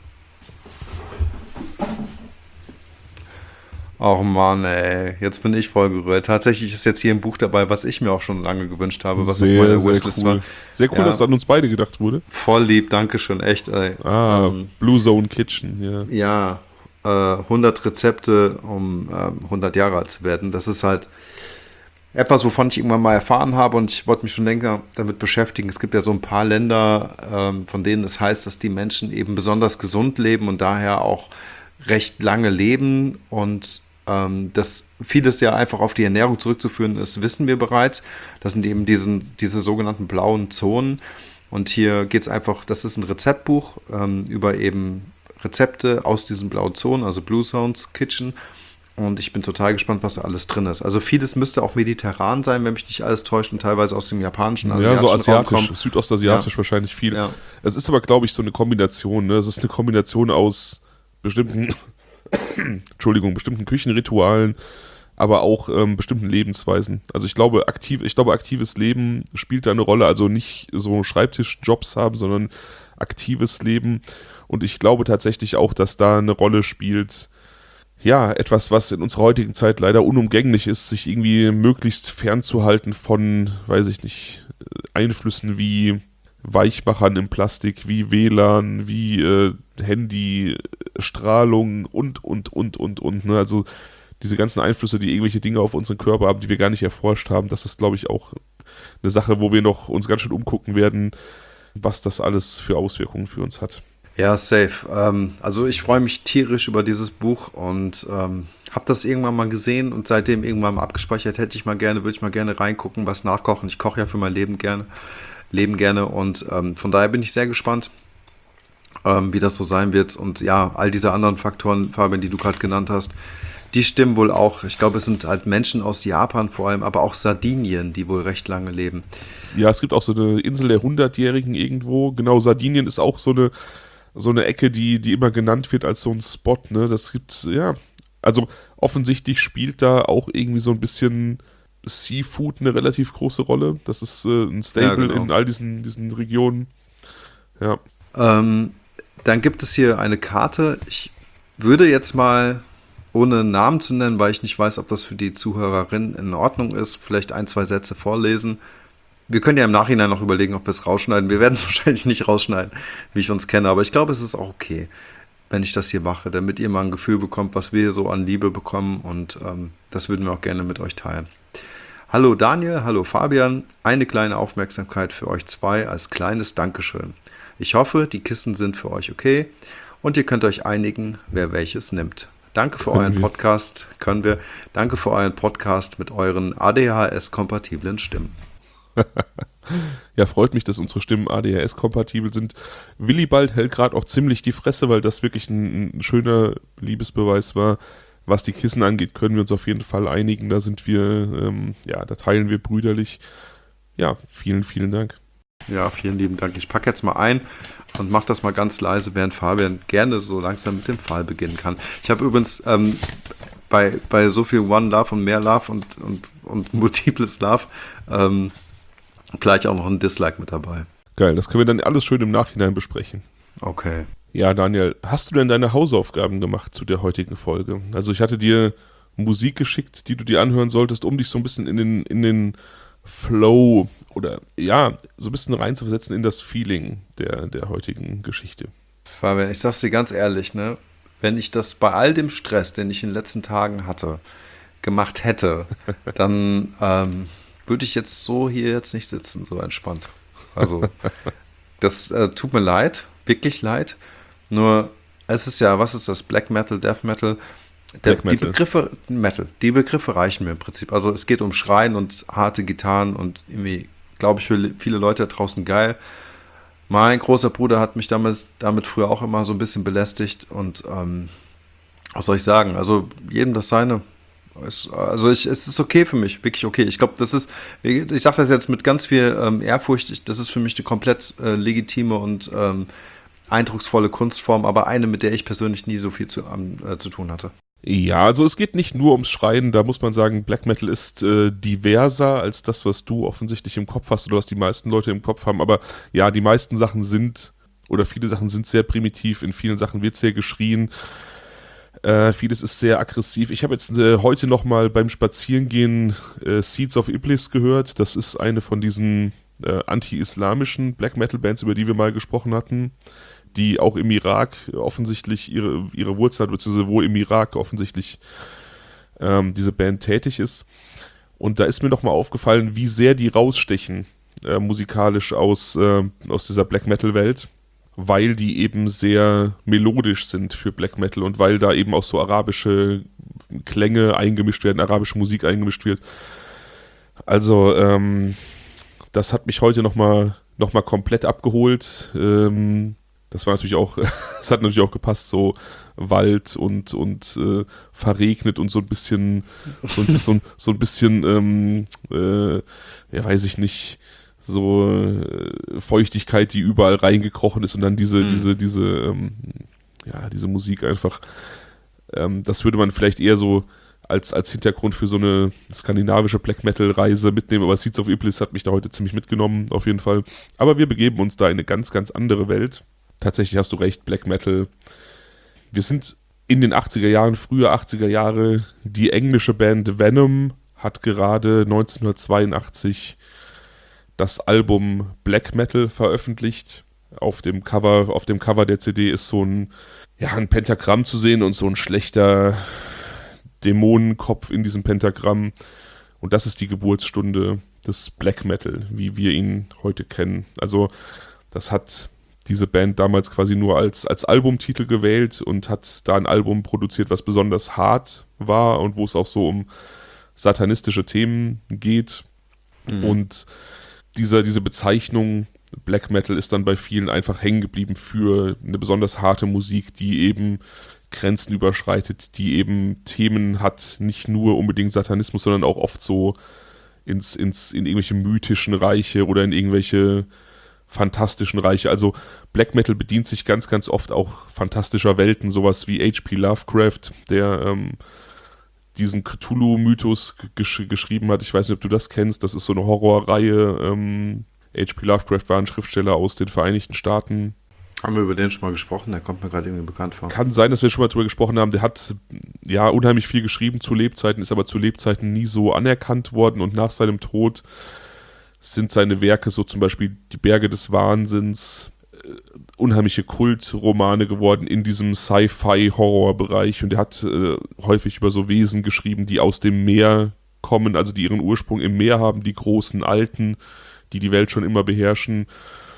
Och Mann, ey, jetzt bin ich voll gerührt. Tatsächlich ist jetzt hier ein Buch dabei, was ich mir auch schon lange gewünscht habe, was sehr, auf meiner sehr Wishlist cool. war. Sehr cool, Ja. dass an uns beide gedacht wurde. Voll lieb, danke schön, echt, ey. Ah, Ähm, Blue Zone Kitchen, ja. ja, äh, hundert Rezepte, um ähm, hundert Jahre alt zu werden. Das ist halt etwas, wovon ich irgendwann mal erfahren habe und ich wollte mich schon länger damit beschäftigen. Es gibt ja so ein paar Länder, ähm, von denen es heißt, dass die Menschen eben besonders gesund leben und daher auch recht lange leben und ähm, dass vieles ja einfach auf die Ernährung zurückzuführen ist, wissen wir bereits. Das sind eben diesen, diese sogenannten blauen Zonen und hier geht es einfach, das ist ein Rezeptbuch ähm, über eben Rezepte aus diesen blauen Zonen, also Blue Zones Kitchen. Und ich bin total gespannt, was da alles drin ist. Also vieles müsste auch mediterran sein, wenn mich nicht alles täuscht, und teilweise aus dem japanischen, Ja, so asiatischen Raum asiatisch, kommen. südostasiatisch Ja. wahrscheinlich viel. Ja. Es ist aber, glaube ich, so eine Kombination. Ne? Es ist eine Kombination aus bestimmten, Entschuldigung, bestimmten Küchenritualen, aber auch ähm, bestimmten Lebensweisen. Also ich glaube, aktiv, ich glaube, aktives Leben spielt da eine Rolle. Also nicht so Schreibtischjobs haben, sondern aktives Leben. Und ich glaube tatsächlich auch, dass da eine Rolle spielt, ja, etwas, was in unserer heutigen Zeit leider unumgänglich ist, sich irgendwie möglichst fernzuhalten von, weiß ich nicht, Einflüssen wie Weichmachern im Plastik, wie W L A N, wie äh, Handy, Strahlung und, und, und, und, und. Ne? Also diese ganzen Einflüsse, die irgendwelche Dinge auf unseren Körper haben, die wir gar nicht erforscht haben, das ist, glaube ich, auch eine Sache, wo wir noch uns ganz schön umgucken werden, was das alles für Auswirkungen für uns hat. Ja, safe. Ähm, also ich freue mich tierisch über dieses Buch und ähm, habe das irgendwann mal gesehen und seitdem irgendwann mal abgespeichert. Hätte ich mal gerne, würde ich mal gerne reingucken, was nachkochen. Ich koche ja für mein Leben gerne, Leben gerne und ähm, von daher bin ich sehr gespannt, ähm, wie das so sein wird. Und ja, all diese anderen Faktoren, Fabian, die du gerade genannt hast, die stimmen wohl auch. Ich glaube, es sind halt Menschen aus Japan vor allem, aber auch Sardinien, die wohl recht lange leben. Ja, es gibt auch so eine Insel der Hundertjährigen irgendwo. Genau, Sardinien ist auch so eine so eine Ecke, die, die immer genannt wird als so ein Spot, ne? Das gibt, ja, also offensichtlich spielt da auch irgendwie so ein bisschen Seafood eine relativ große Rolle. Das ist äh, ein Staple Ja, genau. in all diesen, diesen Regionen. Ja. Ähm, dann gibt es hier eine Karte. Ich würde jetzt mal, ohne Namen zu nennen, weil ich nicht weiß, ob das für die Zuhörerin in Ordnung ist, vielleicht ein, zwei Sätze vorlesen. Wir können ja im Nachhinein noch überlegen, ob wir es rausschneiden. Wir werden es wahrscheinlich nicht rausschneiden, wie ich uns kenne. Aber ich glaube, es ist auch okay, wenn ich das hier mache, damit ihr mal ein Gefühl bekommt, was wir hier so an Liebe bekommen. Und ähm, das würden wir auch gerne mit euch teilen. Hallo Daniel, hallo Fabian. Eine kleine Aufmerksamkeit für euch zwei als kleines Dankeschön. Ich hoffe, die Kissen sind für euch okay und ihr könnt euch einigen, wer welches nimmt. Danke für euren Podcast, können wir. Danke für euren Podcast mit euren A D H S-kompatiblen Stimmen. Ja, freut mich, dass unsere Stimmen A D H S-kompatibel sind. Willibald hält gerade auch ziemlich die Fresse, weil das wirklich ein, ein schöner Liebesbeweis war. Was die Kissen angeht, können wir uns auf jeden Fall einigen. Da sind wir, ähm, ja, da teilen wir brüderlich. Ja, vielen, vielen Dank. Ja, vielen lieben Dank. Ich packe jetzt mal ein und mache das mal ganz leise, während Fabian gerne so langsam mit dem Fall beginnen kann. Ich habe übrigens ähm, bei, bei so viel One Love und mehr Love und, und, und multiples Love ähm, gleich auch noch ein Dislike mit dabei. Geil, das können wir dann alles schön im Nachhinein besprechen. Okay. Ja, Daniel, hast du denn deine Hausaufgaben gemacht zu der heutigen Folge? Also ich hatte dir Musik geschickt, die du dir anhören solltest, um dich so ein bisschen in den, in den Flow oder ja, so ein bisschen reinzuversetzen in das Feeling der, der heutigen Geschichte. Fabian, ich sag's dir ganz ehrlich, ne? Wenn ich das bei all dem Stress, den ich in den letzten Tagen hatte, gemacht hätte, dann ähm, würde ich jetzt so hier jetzt nicht sitzen, so entspannt. Also, das äh, tut mir leid, wirklich leid. Nur, es ist ja, was ist das? Black Metal, Death Metal? Der, Black Metal. Die Begriffe, Metal, die Begriffe reichen mir im Prinzip. Also, es geht um Schreien und harte Gitarren und irgendwie, glaube ich, für viele Leute da draußen geil. Mein großer Bruder hat mich damals, damit früher auch immer so ein bisschen belästigt und ähm, was soll ich sagen? Also, jedem das seine. Es, also ich, es ist okay für mich, wirklich okay. Ich glaube, das ist, ich sage das jetzt mit ganz viel ähm, Ehrfurcht, ich, das ist für mich eine komplett äh, legitime und ähm, eindrucksvolle Kunstform, aber eine, mit der ich persönlich nie so viel zu, ähm, äh, zu tun hatte. Ja, also es geht nicht nur ums Schreien, da muss man sagen, Black Metal ist äh, diverser als das, was du offensichtlich im Kopf hast oder was die meisten Leute im Kopf haben, aber ja, die meisten Sachen sind, oder viele Sachen sind sehr primitiv, in vielen Sachen wird sehr geschrien. Äh, vieles ist sehr aggressiv. Ich habe jetzt äh, heute nochmal beim Spazierengehen äh, Seeds of Iblis gehört. Das ist eine von diesen äh, anti-islamischen Black Metal Bands, über die wir mal gesprochen hatten, die auch im Irak offensichtlich ihre, ihre Wurzel hat, beziehungsweise wo im Irak offensichtlich ähm, diese Band tätig ist. Und da ist mir nochmal aufgefallen, wie sehr die rausstechen äh, musikalisch aus, äh, aus dieser Black Metal Welt, weil die eben sehr melodisch sind für Black Metal und weil da eben auch so arabische Klänge eingemischt werden, arabische Musik eingemischt wird. Also ähm, das hat mich heute nochmal noch mal komplett abgeholt. Ähm, das war natürlich auch, es hat natürlich auch gepasst, so Wald und, und äh, verregnet und so ein bisschen, so ein, so ein, so ein bisschen, ähm, äh, ja, weiß ich nicht, so äh, Feuchtigkeit, die überall reingekrochen ist und dann diese, mhm. diese, diese, ähm, ja, diese Musik einfach, ähm, das würde man vielleicht eher so als, als Hintergrund für so eine skandinavische Black-Metal-Reise mitnehmen, aber Seeds of Iblis hat mich da heute ziemlich mitgenommen, auf jeden Fall. Aber wir begeben uns da in eine ganz, ganz andere Welt. Tatsächlich hast du recht, Black Metal. Wir sind in den achtziger Jahren, frühe achtziger Jahre. Die englische Band Venom hat gerade neunzehnhundertzweiundachtzig das Album Black Metal veröffentlicht. Auf dem Cover, auf dem Cover der C D ist so ein, ja, ein Pentagramm zu sehen und so ein schlechter Dämonenkopf in diesem Pentagramm. Und das ist die Geburtsstunde des Black Metal, wie wir ihn heute kennen. Also das hat diese Band damals quasi nur als, als Albumtitel gewählt und hat da ein Album produziert, was besonders hart war und wo es auch so um satanistische Themen geht. Mhm. Und dieser, diese Bezeichnung Black Metal ist dann bei vielen einfach hängen geblieben für eine besonders harte Musik, die eben Grenzen überschreitet, die eben Themen hat, nicht nur unbedingt Satanismus, sondern auch oft so ins, ins, in irgendwelche mythischen Reiche oder in irgendwelche fantastischen Reiche. Also Black Metal bedient sich ganz, ganz oft auch fantastischer Welten, sowas wie H P Lovecraft, der ähm, diesen Cthulhu-Mythos gesch- geschrieben hat. Ich weiß nicht, ob du das kennst, das ist so eine Horrorreihe. Ähm, H P Lovecraft war ein Schriftsteller aus den Vereinigten Staaten. Haben wir über den schon mal gesprochen? Der kommt mir gerade irgendwie bekannt vor. Kann sein, dass wir schon mal drüber gesprochen haben. Der hat ja unheimlich viel geschrieben zu Lebzeiten, ist aber zu Lebzeiten nie so anerkannt worden und nach seinem Tod sind seine Werke, so zum Beispiel Die Berge des Wahnsinns, äh, unheimliche Kultromane geworden in diesem Sci-Fi-Horror-Bereich und er hat äh, häufig über so Wesen geschrieben, die aus dem Meer kommen, also die ihren Ursprung im Meer haben, die großen Alten, die die Welt schon immer beherrschen.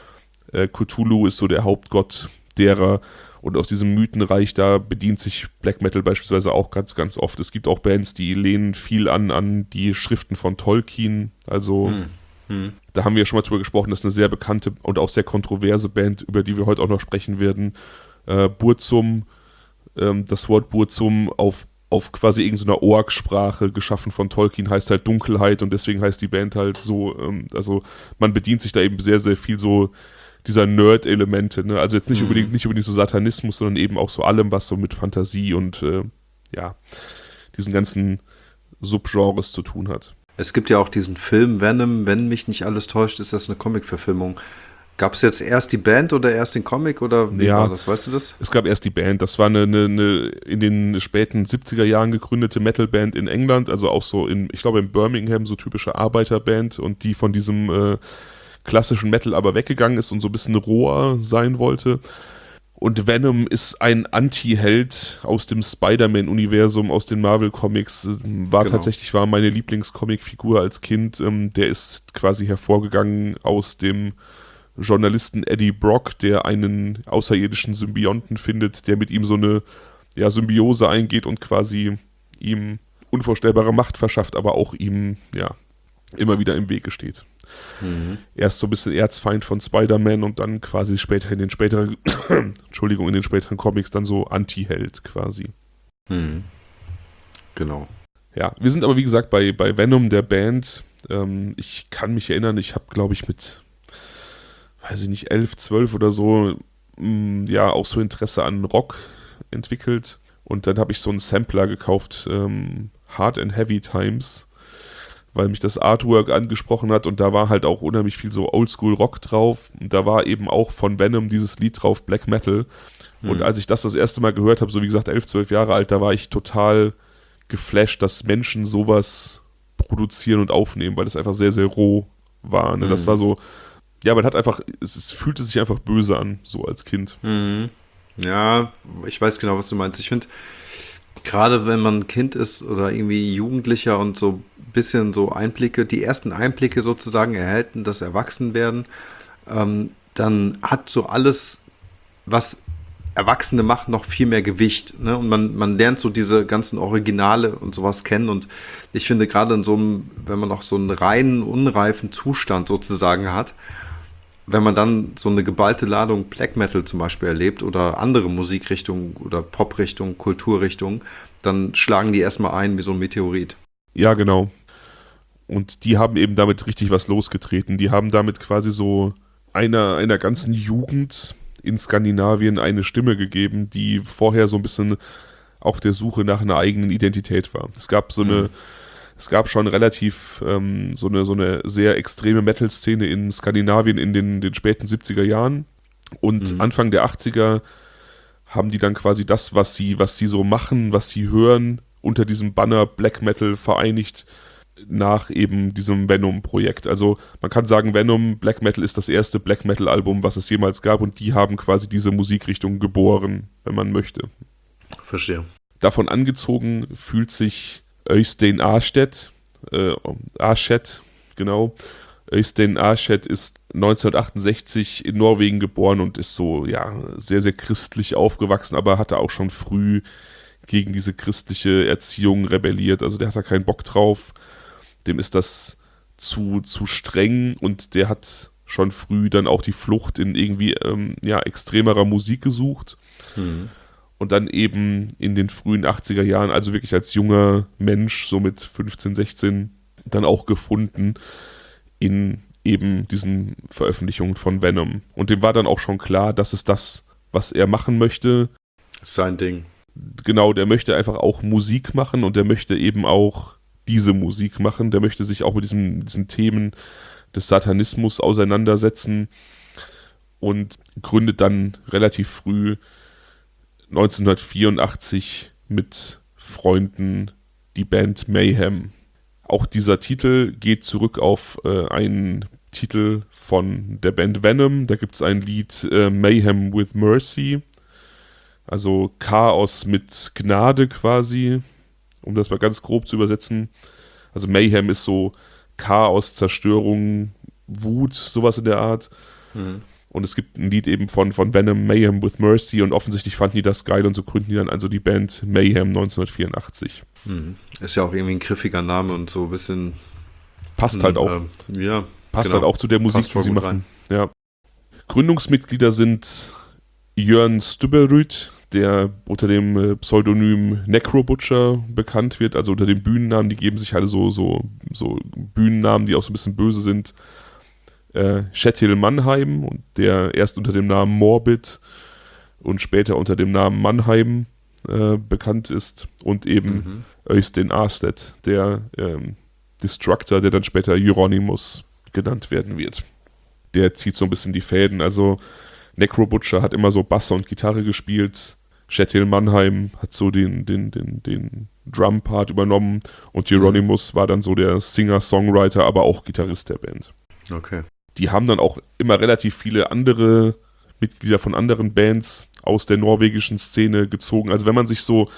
Äh, Cthulhu ist so der Hauptgott derer und aus diesem Mythenreich, da bedient sich Black Metal beispielsweise auch ganz, ganz oft. Es gibt auch Bands, die lehnen viel an, an die Schriften von Tolkien, also hm. Hm. Da haben wir ja schon mal drüber gesprochen, das ist eine sehr bekannte und auch sehr kontroverse Band, über die wir heute auch noch sprechen werden. Äh, Burzum, ähm, das Wort Burzum auf, auf quasi irgendeiner Ork-Sprache geschaffen von Tolkien heißt halt Dunkelheit und deswegen heißt die Band halt so, ähm, also man bedient sich da eben sehr, sehr viel so dieser Nerd-Elemente, ne? Also jetzt nicht, mhm. unbedingt, nicht unbedingt so Satanismus, sondern eben auch so allem, was so mit Fantasie und äh, ja, diesen ganzen Subgenres zu tun hat. Es gibt ja auch diesen Film Venom, wenn mich nicht alles täuscht, ist das eine Comic-Verfilmung. Gab es jetzt erst die Band oder erst den Comic oder wie ja, war das, weißt du das? Es gab erst die Band, das war eine, eine, eine in den späten siebziger Jahren gegründete Metal-Band in England, also auch so in, ich glaube in Birmingham, so typische Arbeiterband und die von diesem äh, klassischen Metal aber weggegangen ist und so ein bisschen roher sein wollte. Und Venom ist ein Anti-Held aus dem Spider-Man-Universum, aus den Marvel-Comics. War genau. tatsächlich war meine Lieblings-Comic-Figur als Kind. Ähm, der ist quasi hervorgegangen aus dem Journalisten Eddie Brock, der einen außerirdischen Symbionten findet, der mit ihm so eine ja, Symbiose eingeht und quasi ihm unvorstellbare Macht verschafft, aber auch ihm ja immer wieder im Wege steht. Mhm. Erst so ein bisschen Erzfeind von Spider-Man und dann quasi später in den späteren Entschuldigung, in den späteren Comics dann so Anti-Held quasi. Mhm. Genau. Ja, wir sind aber wie gesagt bei, bei Venom, der Band. Ähm, ich kann mich erinnern, ich habe glaube ich mit, weiß ich nicht, elf, zwölf oder so, mh, ja auch so Interesse an Rock entwickelt und dann habe ich so einen Sampler gekauft, ähm, Hard and Heavy Times, weil mich das Artwork angesprochen hat und da war halt auch unheimlich viel so Oldschool-Rock drauf und da war eben auch von Venom dieses Lied drauf, Black Metal mhm. und als ich das das erste Mal gehört habe, so wie gesagt elf, zwölf Jahre alt, da war ich total geflasht, dass Menschen sowas produzieren und aufnehmen, weil das einfach sehr, sehr roh war, ne? mhm. Das war so, ja, man hat einfach, es, es fühlte sich einfach böse an, so als Kind. Mhm. Ja, ich weiß genau, was du meinst. Ich finde, gerade wenn man Kind ist oder irgendwie Jugendlicher und so ein bisschen so Einblicke, die ersten Einblicke sozusagen erhält in das Erwachsenwerden, ähm, dann hat so alles, was Erwachsene machen, noch viel mehr Gewicht. Ne? Und man, man lernt so diese ganzen Originale und sowas kennen. Und ich finde gerade in so einem, wenn man noch so einen reinen, unreifen Zustand sozusagen hat, wenn man dann so eine geballte Ladung Black Metal zum Beispiel erlebt oder andere Musikrichtungen oder Poprichtungen, Kulturrichtungen, dann schlagen die erstmal ein wie so ein Meteorit. Ja, genau. Und die haben eben damit richtig was losgetreten. Die haben damit quasi so einer, einer ganzen Jugend in Skandinavien eine Stimme gegeben, die vorher so ein bisschen auf der Suche nach einer eigenen Identität war. Es gab so eine, mhm. es gab schon relativ ähm, so eine, so eine sehr extreme Metal-Szene in Skandinavien in den, den späten siebziger Jahren. Und mhm. Anfang der achtziger haben die dann quasi das, was sie, was sie so machen, was sie hören, unter diesem Banner Black Metal vereinigt nach eben diesem Venom-Projekt. Also man kann sagen, Venom Black Metal ist das erste Black Metal-Album, was es jemals gab, und die haben quasi diese Musikrichtung geboren, wenn man möchte. Verstehe. Davon angezogen fühlt sich Øystein Aarseth, äh, Aarseth, genau. Øystein Aarseth ist neunzehnhundertachtundsechzig in Norwegen geboren und ist so, ja, sehr, sehr christlich aufgewachsen, aber hatte auch schon früh gegen diese christliche Erziehung rebelliert. Also der hat da keinen Bock drauf. Dem ist das zu, zu streng, und der hat schon früh dann auch die Flucht in irgendwie ähm, ja, extremerer Musik gesucht. Mhm. Und dann eben in den frühen achtziger Jahren, also wirklich als junger Mensch, so mit fünfzehn, sechzehn, dann auch gefunden in eben diesen Veröffentlichungen von Venom. Und dem war dann auch schon klar, das ist das, was er machen möchte. Sein Ding. Genau, der möchte einfach auch Musik machen, und der möchte eben auch diese Musik machen. Der möchte sich auch mit diesem, diesen Themen des Satanismus auseinandersetzen und gründet dann relativ früh neunzehnhundertvierundachtzig mit Freunden die Band Mayhem. Auch dieser Titel geht zurück auf äh, einen Titel von der Band Venom. Da gibt es ein Lied äh, Mayhem with Mercy, also Chaos mit Gnade quasi, um das mal ganz grob zu übersetzen. Also Mayhem ist so Chaos, Zerstörung, Wut, sowas in der Art. Mhm. Und es gibt ein Lied eben von, von Venom, Mayhem with Mercy, und offensichtlich fanden die das geil, und so gründen die dann also die Band Mayhem neunzehnhundertvierundachtzig. Mhm. Ist ja auch irgendwie ein griffiger Name und so ein bisschen... Passt halt auch. Äh, ja, passt genau. halt auch zu der Musik, die sie machen. Ja. Gründungsmitglieder sind Jörn Stubberud, der unter dem Pseudonym Necrobutcher bekannt wird, also unter dem Bühnennamen. Die geben sich alle so, so, so Bühnennamen, die auch so ein bisschen böse sind. Äh, Kjetil Mannheim, und der erst unter dem Namen Morbid und später unter dem Namen Mannheim äh, bekannt ist, und eben mhm. Øystein Aarseth, der ähm, Destructor, der dann später Euronymous genannt werden wird. Der zieht so ein bisschen die Fäden. Also Necrobutcher hat immer so Bass und Gitarre gespielt, Kjetil Mannheim hat so den, den, den, den Drum-Part übernommen, und Euronymous war dann so der Singer-Songwriter, aber auch Gitarrist der Band. Okay. Die haben dann auch immer relativ viele andere Mitglieder von anderen Bands aus der norwegischen Szene gezogen. Also wenn man sich so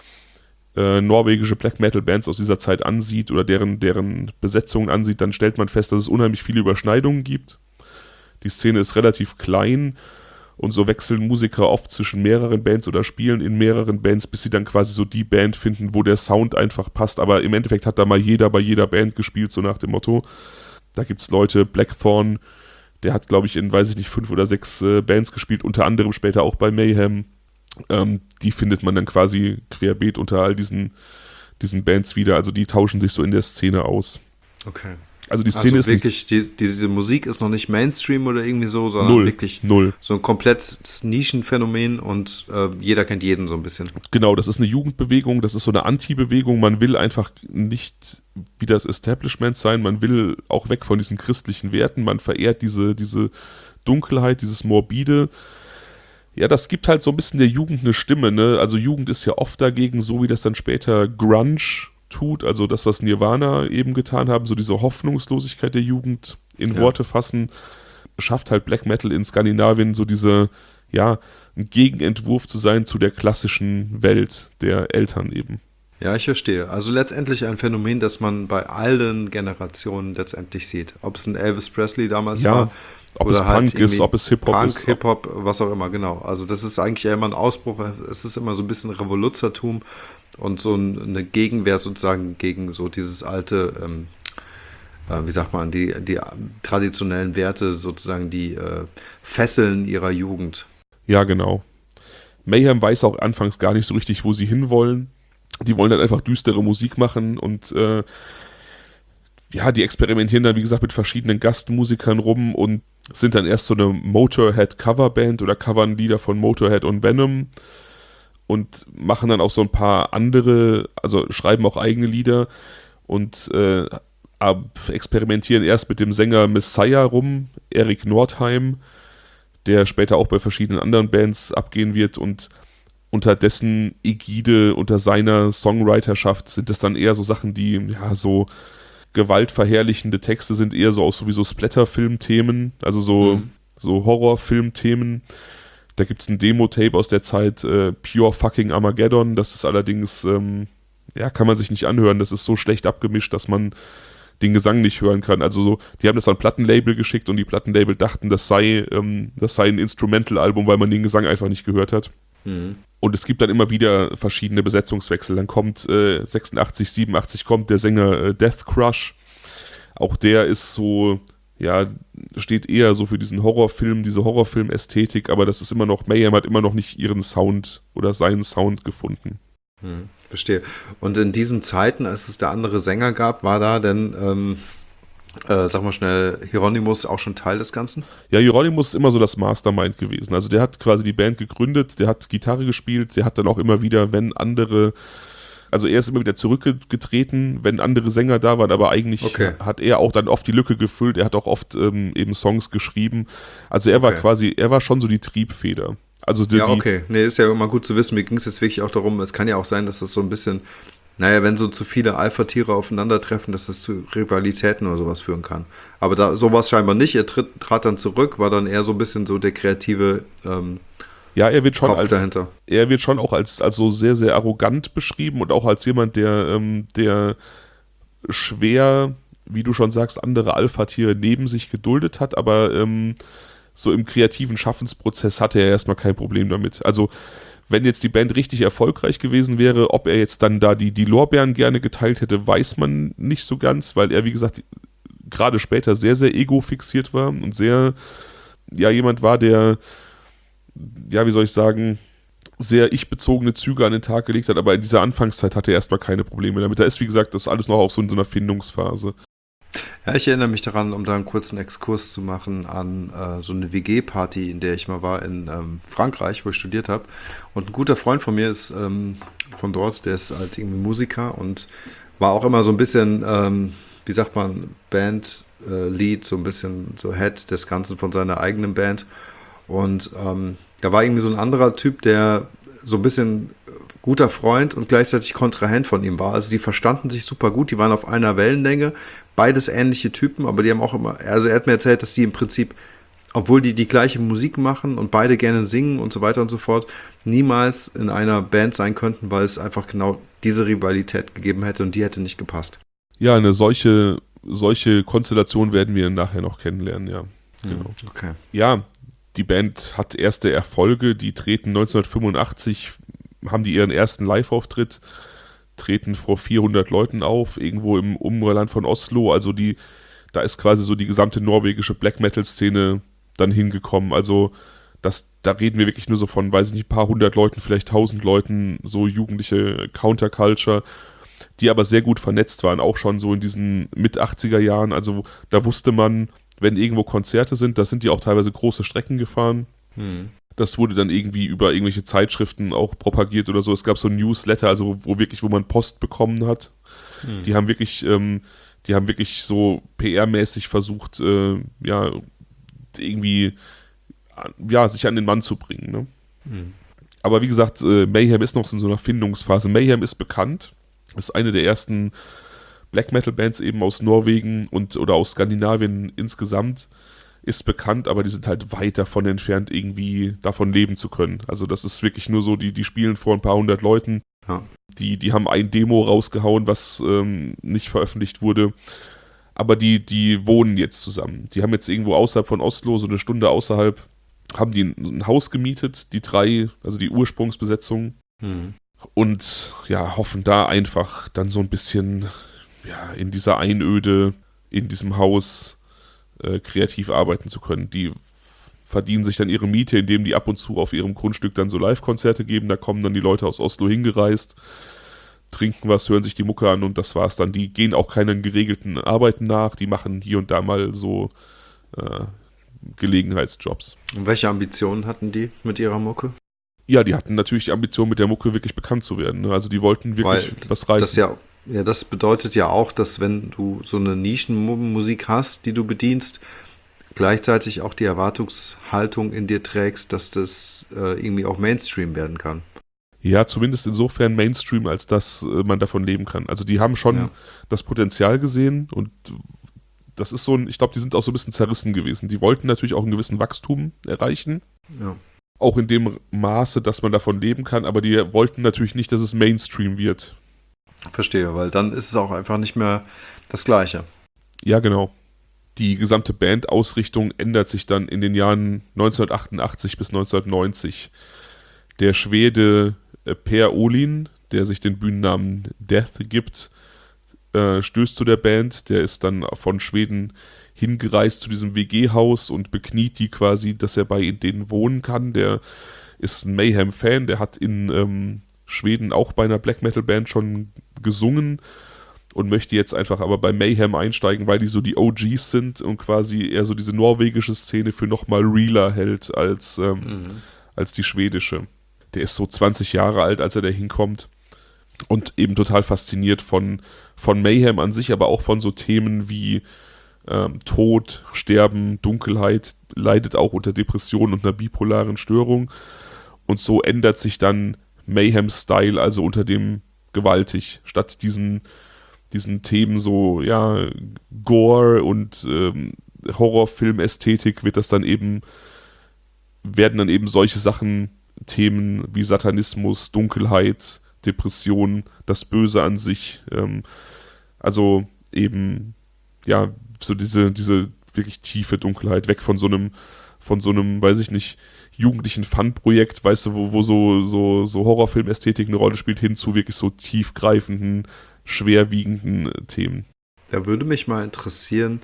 äh, norwegische Black Metal Bands aus dieser Zeit ansieht oder deren, deren Besetzungen ansieht, dann stellt man fest, dass es unheimlich viele Überschneidungen gibt. Die Szene ist relativ klein, und so wechseln Musiker oft zwischen mehreren Bands oder spielen in mehreren Bands, bis sie dann quasi so die Band finden, wo der Sound einfach passt. Aber im Endeffekt hat da mal jeder bei jeder Band gespielt, so nach dem Motto. Da gibt es Leute, Blackthorn, der hat, glaube ich, in, weiß ich nicht, fünf oder sechs äh, Bands gespielt, unter anderem später auch bei Mayhem. Ähm, die findet man dann quasi querbeet unter all diesen, diesen Bands wieder. Also die tauschen sich so in der Szene aus. Okay. Also die Szene also ist wirklich, die, diese Musik ist noch nicht Mainstream oder irgendwie so, sondern null, wirklich null. so ein komplettes Nischenphänomen, und äh, jeder kennt jeden so ein bisschen. Genau, das ist eine Jugendbewegung, das ist so eine Anti-Bewegung. Man will einfach nicht wie das Establishment sein, man will auch weg von diesen christlichen Werten, man verehrt diese, diese Dunkelheit, dieses Morbide. Ja, das gibt halt so ein bisschen der Jugend eine Stimme, ne? Also Jugend ist ja oft dagegen, so wie das dann später Grunge tut, also das, was Nirvana eben getan haben, so diese Hoffnungslosigkeit der Jugend in ja. Worte fassen, schafft halt Black Metal in Skandinavien so diese, ja, ein Gegenentwurf zu sein zu der klassischen Welt der Eltern eben. Ja, ich verstehe. Also letztendlich ein Phänomen, das man bei allen Generationen letztendlich sieht. Ob es ein Elvis Presley damals ja, war, ob oder es halt Punk ist, ob es Hip-Hop Punk, ist. Hip-Hop, was auch immer, genau. Also das ist eigentlich ja immer ein Ausbruch, es ist immer so ein bisschen Revoluzertum und so eine Gegenwehr sozusagen gegen so dieses alte, ähm, äh, wie sagt man, die, die traditionellen Werte, sozusagen die äh, Fesseln ihrer Jugend. Ja, genau. Mayhem weiß auch anfangs gar nicht so richtig, wo sie hinwollen. Die wollen dann einfach düstere Musik machen und äh, ja, die experimentieren dann, wie gesagt, mit verschiedenen Gastmusikern rum und sind dann erst so eine Motorhead-Coverband oder covern Lieder von Motorhead und Venom und machen dann auch so ein paar andere, also schreiben auch eigene Lieder und äh, experimentieren erst mit dem Sänger Messiah rum, Erik Nordheim, der später auch bei verschiedenen anderen Bands abgehen wird und unter dessen Ägide, unter seiner Songwriterschaft sind das dann eher so Sachen, die ja so gewaltverherrlichende Texte sind, eher so aus sowieso Splatter-Film-Themen, also so, mhm. so Horror-Film-Themen. Da gibt es ein Demo-Tape aus der Zeit, äh, Pure Fucking Armageddon, das ist allerdings, ähm, ja, kann man sich nicht anhören, das ist so schlecht abgemischt, dass man den Gesang nicht hören kann. Also so, die haben das an ein Plattenlabel geschickt und die Plattenlabel dachten, das sei, ähm, das sei ein Instrumental-Album, weil man den Gesang einfach nicht gehört hat. Mhm. Und es gibt dann immer wieder verschiedene Besetzungswechsel. Dann kommt äh, sechsundachtzig, siebenundachtzig kommt der Sänger äh, Death Crush. Auch der ist so, ja, steht eher so für diesen Horrorfilm, diese Horrorfilm-Ästhetik, aber das ist immer noch, Mayhem hat immer noch nicht ihren Sound oder seinen Sound gefunden. Hm, verstehe. Und in diesen Zeiten, als es da andere Sänger gab, war da denn, ähm, äh, sag mal schnell, Hieronymus auch schon Teil des Ganzen? Ja, Hieronymus ist immer so das Mastermind gewesen. Also der hat quasi die Band gegründet, der hat Gitarre gespielt, der hat dann auch immer wieder, wenn andere, also er ist immer wieder zurückgetreten, wenn andere Sänger da waren, aber eigentlich okay. hat er auch dann oft die Lücke gefüllt, er hat auch oft ähm, eben Songs geschrieben. Also er war okay. quasi, er war schon so die Triebfeder. Also die, ja, okay. Nee, ist ja immer gut zu wissen. Mir ging es jetzt wirklich auch darum, es kann ja auch sein, dass das so ein bisschen, naja, wenn so zu viele Alpha-Tiere aufeinandertreffen, dass das zu Rivalitäten oder sowas führen kann. Aber da sowas scheinbar nicht. Er tritt, trat dann zurück, war dann eher so ein bisschen so der kreative ähm, ja, er wird schon Kopf als, dahinter. Er wird schon auch als, als so sehr, sehr arrogant beschrieben und auch als jemand, der, ähm, der schwer, wie du schon sagst, andere Alpha-Tiere neben sich geduldet hat, aber ähm, so im kreativen Schaffensprozess hatte er erstmal kein Problem damit. Also wenn jetzt die Band richtig erfolgreich gewesen wäre, ob er jetzt dann da die, die Lorbeeren gerne geteilt hätte, weiß man nicht so ganz, weil er, wie gesagt, gerade später sehr, sehr ego-fixiert war und sehr, ja, jemand war, der, ja, wie soll ich sagen, sehr ich-bezogene Züge an den Tag gelegt hat, aber in dieser Anfangszeit hatte er erstmal keine Probleme damit. Da ist, wie gesagt, das alles noch auch so in so einer Findungsphase. Ja, ich erinnere mich daran, um da einen kurzen Exkurs zu machen, an äh, so eine W G-Party, in der ich mal war in ähm, Frankreich, wo ich studiert habe. Und ein guter Freund von mir ist ähm, von dort, der ist halt irgendwie Musiker und war auch immer so ein bisschen, ähm, wie sagt man, Band-Lead, äh, so ein bisschen so Head des Ganzen von seiner eigenen Band. Und ähm, da war irgendwie so ein anderer Typ, der so ein bisschen guter Freund und gleichzeitig Kontrahent von ihm war. Also die verstanden sich super gut, die waren auf einer Wellenlänge, beides ähnliche Typen, aber die haben auch immer, also er hat mir erzählt, dass die im Prinzip, obwohl die die gleiche Musik machen und beide gerne singen und so weiter und so fort, niemals in einer Band sein könnten, weil es einfach genau diese Rivalität gegeben hätte und die hätte nicht gepasst. Ja, eine solche, solche Konstellation werden wir nachher noch kennenlernen, ja. Genau. Okay. Ja, die Band hat erste Erfolge, die treten neunzehnhundertfünfundachtzig, haben die ihren ersten Live-Auftritt, treten vor vierhundert Leuten auf, irgendwo im Umland von Oslo, also die, da ist quasi so die gesamte norwegische Black-Metal-Szene dann hingekommen, also das, da reden wir wirklich nur so von, weiß ich nicht, ein paar hundert Leuten, vielleicht tausend Leuten, so jugendliche Counterculture, die aber sehr gut vernetzt waren, auch schon so in diesen Mit-achtziger Jahren, also da wusste man, wenn irgendwo Konzerte sind, da sind die auch teilweise große Strecken gefahren. Hm. Das wurde dann irgendwie über irgendwelche Zeitschriften auch propagiert oder so. Es gab so ein Newsletter, also wo wirklich, wo man Post bekommen hat. Hm. Die haben wirklich, ähm, die haben wirklich so P R-mäßig versucht, äh, ja, irgendwie, ja, sich an den Mann zu bringen. Ne? Hm. Aber wie gesagt, äh, Mayhem ist noch in so einer Findungsphase. Mayhem ist bekannt, ist eine der ersten Black Metal Bands eben aus Norwegen und oder aus Skandinavien insgesamt, ist bekannt, aber die sind halt weit davon entfernt, irgendwie davon leben zu können. Also das ist wirklich nur so, die, die spielen vor ein paar hundert Leuten. Ja. Die, die haben ein Demo rausgehauen, was ähm, nicht veröffentlicht wurde. Aber die, die wohnen jetzt zusammen. Die haben jetzt irgendwo außerhalb von Oslo, so eine Stunde außerhalb, haben die ein, ein Haus gemietet, die drei, also die Ursprungsbesetzung. Mhm. Und ja, hoffen da einfach dann so ein bisschen ja, in dieser Einöde in diesem Haus äh, kreativ arbeiten zu können. Die verdienen sich dann ihre Miete, indem die ab und zu auf ihrem Grundstück dann so Live-Konzerte geben. Da kommen dann die Leute aus Oslo hingereist, trinken was, hören sich die Mucke an und das war's dann. Die gehen auch keinen geregelten Arbeiten nach, die machen hier und da mal so äh, Gelegenheitsjobs. Und welche Ambitionen hatten die mit ihrer Mucke? Ja, die hatten natürlich die Ambition, mit der Mucke wirklich bekannt zu werden. Ne? Also die wollten wirklich Weil was reißen. Das ja, ja, das bedeutet ja auch, dass wenn du so eine Nischenmusik hast, die du bedienst, gleichzeitig auch die Erwartungshaltung in dir trägst, dass das äh, irgendwie auch Mainstream werden kann. Ja, zumindest insofern Mainstream, als dass äh, man davon leben kann. Also die haben schon Ja. das Potenzial gesehen und das ist so ein, ich glaube, die sind auch so ein bisschen zerrissen gewesen. Die wollten natürlich auch einen gewissen Wachstum erreichen. Ja. Auch in dem Maße, dass man davon leben kann, aber die wollten natürlich nicht, dass es Mainstream wird. Verstehe, weil dann ist es auch einfach nicht mehr das Gleiche. Ja, genau. Die gesamte Bandausrichtung ändert sich dann in den Jahren neunzehnhundertachtundachtzig bis neunzehnhundertneunzig. Der Schwede äh, Per Olin, der sich den Bühnennamen Death gibt, äh, stößt zu der Band. Der ist dann von Schweden hingereist zu diesem W G-Haus und bekniet die quasi, dass er bei denen wohnen kann. Der ist ein Mayhem-Fan, der hat in ähm, Schweden auch bei einer Black-Metal-Band schon gesungen und möchte jetzt einfach aber bei Mayhem einsteigen, weil die so die O Gs sind und quasi eher so diese norwegische Szene für nochmal realer hält als, ähm, mhm. als die schwedische. Der ist so zwanzig Jahre alt, als er da hinkommt und eben total fasziniert von, von Mayhem an sich, aber auch von so Themen wie ähm, Tod, Sterben, Dunkelheit, leidet auch unter Depressionen und einer bipolaren Störung und so ändert sich dann Mayhem-Style, also unter dem gewaltig, statt diesen diesen Themen so, ja, Gore und ähm, Horrorfilm-Ästhetik wird das dann eben, werden dann eben solche Sachen, Themen wie Satanismus, Dunkelheit, Depression, das Böse an sich, ähm, also eben, ja, so diese, diese wirklich tiefe Dunkelheit, weg von so einem, von so einem, weiß ich nicht, jugendlichen Fun-Projekt, weißt du, wo, wo so, so, so Horrorfilm-Ästhetik eine Rolle spielt, hin zu wirklich so tiefgreifenden, schwerwiegenden Themen. Da würde mich mal interessieren,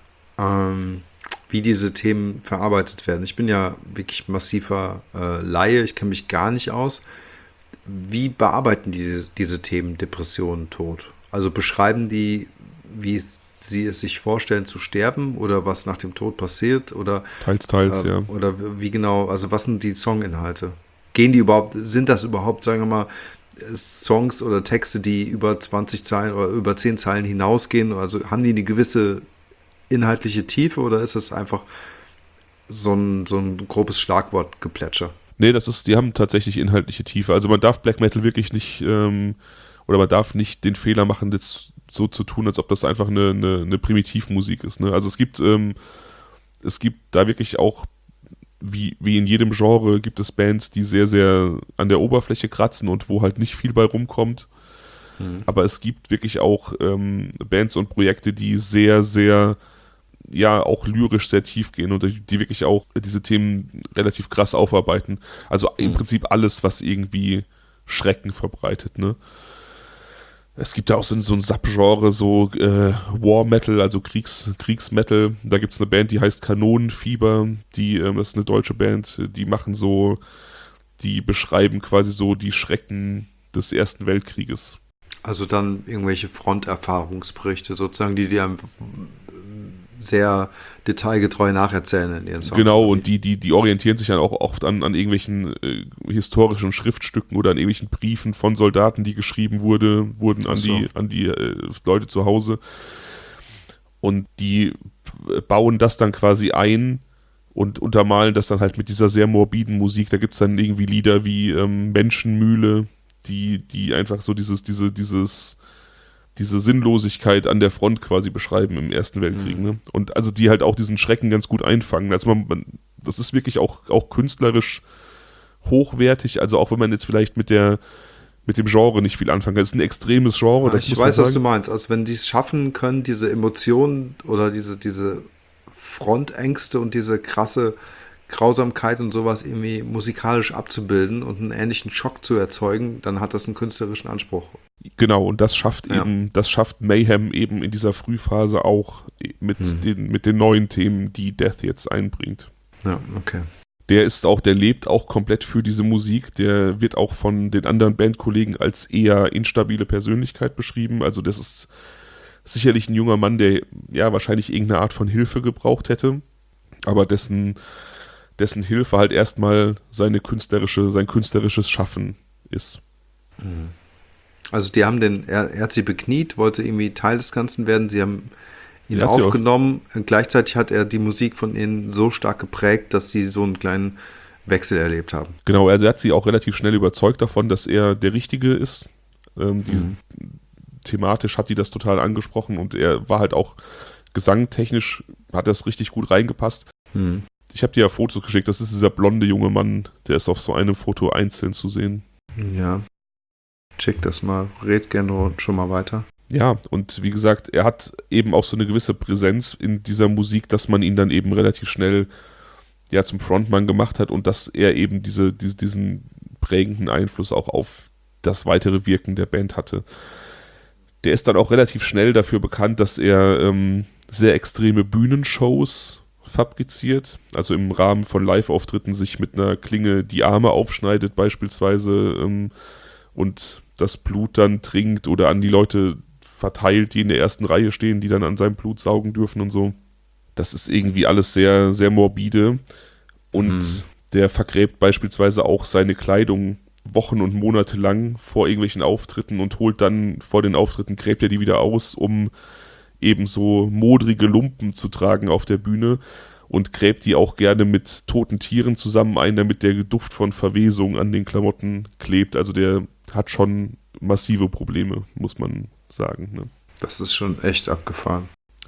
ähm, wie diese Themen verarbeitet werden. Ich bin ja wirklich massiver äh, Laie, ich kenne mich gar nicht aus. Wie bearbeiten diese, diese Themen Depressionen, Tod? Also beschreiben die, wie sie es sich vorstellen zu sterben oder was nach dem Tod passiert? Oder, teils, teils, äh, ja. Oder wie genau, also was sind die Songinhalte? Gehen die überhaupt, sind das überhaupt, sagen wir mal, Songs oder Texte, die über zwanzig Zeilen oder über zehn Zeilen hinausgehen? Also haben die eine gewisse inhaltliche Tiefe oder ist es einfach so ein, so ein grobes Schlagwortgeplätscher? Nee, das ist, die haben tatsächlich inhaltliche Tiefe. Also man darf Black Metal wirklich nicht, ähm, oder man darf nicht den Fehler machen, das so zu tun, als ob das einfach eine, eine, eine Primitivmusik ist. Ne? Also es gibt, ähm, es gibt da wirklich auch Wie, wie in jedem Genre gibt es Bands, die sehr, sehr an der Oberfläche kratzen und wo halt nicht viel bei rumkommt. Mhm. Aber es gibt wirklich auch ähm, Bands und Projekte, die sehr, sehr, ja, auch lyrisch sehr tief gehen und die wirklich auch diese Themen relativ krass aufarbeiten. Also mhm. im Prinzip alles, was irgendwie Schrecken verbreitet, ne? Es gibt da auch so, so ein Subgenre, so äh, War Metal, also Kriegs, Kriegsmetal. Da gibt es eine Band, die heißt Kanonenfieber. Die, ähm, das ist eine deutsche Band, die machen so, die beschreiben quasi so die Schrecken des Ersten Weltkrieges. Also dann irgendwelche Fronterfahrungsberichte sozusagen, die dir sehr detailgetreu nacherzählen in ihren Songs. Genau, und die, die, die orientieren sich dann auch oft an, an irgendwelchen äh, historischen Schriftstücken oder an irgendwelchen Briefen von Soldaten, die geschrieben wurde, wurden an so. die, an die äh, Leute zu Hause. Und die bauen das dann quasi ein und untermalen das dann halt mit dieser sehr morbiden Musik. Da gibt es dann irgendwie Lieder wie ähm, Menschenmühle, die, die einfach so dieses, diese, dieses diese Sinnlosigkeit an der Front quasi beschreiben im Ersten Weltkrieg. Mhm. Ne? Und also die halt auch diesen Schrecken ganz gut einfangen. Also man, man, das ist wirklich auch, auch künstlerisch hochwertig, also auch wenn man jetzt vielleicht mit der mit dem Genre nicht viel anfangen kann. Das ist ein extremes Genre. Ja, das ich muss weiß, man was du sagen. meinst. Also wenn die es schaffen können, diese Emotionen oder diese, diese Frontängste und diese krasse Grausamkeit und sowas irgendwie musikalisch abzubilden und einen ähnlichen Schock zu erzeugen, dann hat das einen künstlerischen Anspruch. Genau, und das schafft Ja. eben, das schafft Mayhem eben in dieser Frühphase auch mit, Hm. den, mit den neuen Themen, die Death jetzt einbringt. Ja, okay. Der ist auch, der lebt auch komplett für diese Musik, der wird auch von den anderen Bandkollegen als eher instabile Persönlichkeit beschrieben, also das ist sicherlich ein junger Mann, der ja wahrscheinlich irgendeine Art von Hilfe gebraucht hätte, aber dessen, dessen Hilfe halt erstmal seine künstlerische, sein künstlerisches Schaffen ist. Also die haben den, er, er hat sie bekniet, wollte irgendwie Teil des Ganzen werden, sie haben ihn Er hat sie auch- aufgenommen und gleichzeitig hat er die Musik von ihnen so stark geprägt, dass sie so einen kleinen Wechsel erlebt haben. Genau, also er hat sie auch relativ schnell überzeugt davon, dass er der Richtige ist. Ähm, die, Mhm. Thematisch hat die das total angesprochen und er war halt auch gesangtechnisch, hat das richtig gut reingepasst. Mhm. Ich habe dir ja Fotos geschickt, das ist dieser blonde junge Mann, der ist auf so einem Foto einzeln zu sehen. Ja, check das mal, red gerne schon mal weiter. Ja, und wie gesagt, er hat eben auch so eine gewisse Präsenz in dieser Musik, dass man ihn dann eben relativ schnell ja zum Frontmann gemacht hat und dass er eben diese, diese, diesen prägenden Einfluss auch auf das weitere Wirken der Band hatte. Der ist dann auch relativ schnell dafür bekannt, dass er ähm, sehr extreme Bühnenshows fabriziert, also im Rahmen von Live-Auftritten sich mit einer Klinge die Arme aufschneidet beispielsweise ähm, und das Blut dann trinkt oder an die Leute verteilt, die in der ersten Reihe stehen, die dann an seinem Blut saugen dürfen und so. Das ist irgendwie alles sehr, sehr morbide und Mhm. der vergräbt beispielsweise auch seine Kleidung Wochen und Monate lang vor irgendwelchen Auftritten und holt dann vor den Auftritten, gräbt er die wieder aus, um eben so modrige Lumpen zu tragen auf der Bühne und gräbt die auch gerne mit toten Tieren zusammen ein, damit der Duft von Verwesung an den Klamotten klebt. Also der hat schon massive Probleme, muss man sagen. Ne? Das ist schon echt abgefahren.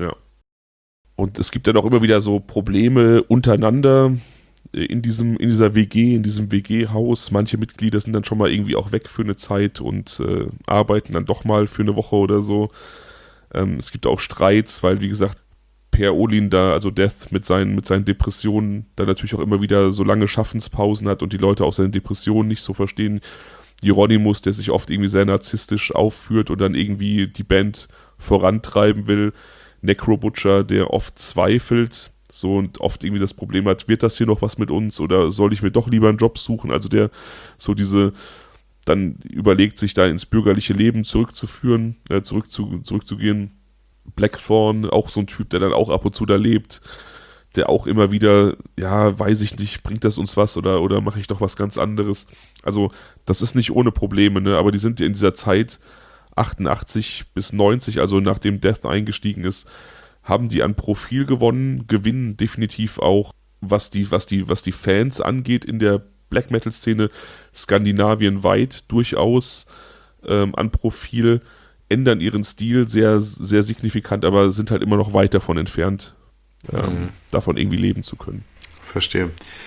Und es gibt dann auch immer wieder so Probleme untereinander in diesem, in dieser W G, in diesem W G-Haus. Manche Mitglieder sind dann schon mal irgendwie auch weg für eine Zeit und äh, arbeiten dann doch mal für eine Woche oder so. Ähm, es gibt auch Streits, weil, wie gesagt, Per Olin da, also Death mit seinen, mit seinen Depressionen, dann natürlich auch immer wieder so lange Schaffenspausen hat und die Leute auch seine Depressionen nicht so verstehen. Hieronymus, der sich oft irgendwie sehr narzisstisch aufführt und dann irgendwie die Band vorantreiben will. Necrobutcher, der oft zweifelt, so und oft irgendwie das Problem hat, wird das hier noch was mit uns oder soll ich mir doch lieber einen Job suchen? Also der so diese, dann überlegt sich da ins bürgerliche Leben zurückzuführen, äh, zurück zu, zurückzugehen. Blackthorn, auch so ein Typ, der dann auch ab und zu da lebt, der auch immer wieder, ja, weiß ich nicht, bringt das uns was oder, oder mache ich doch was ganz anderes. Also das ist nicht ohne Probleme, ne? Aber die sind ja in dieser Zeit achtundachtzig bis neunzig, also nachdem Death eingestiegen ist, haben die an Profil gewonnen, gewinnen definitiv auch, was die, was die, was die Fans angeht in der Black Metal Szene skandinavienweit durchaus ähm, an Profil, ändern ihren Stil sehr, sehr signifikant, aber sind halt immer noch weit davon entfernt, ähm, Mhm. davon irgendwie leben zu können. Verstehe.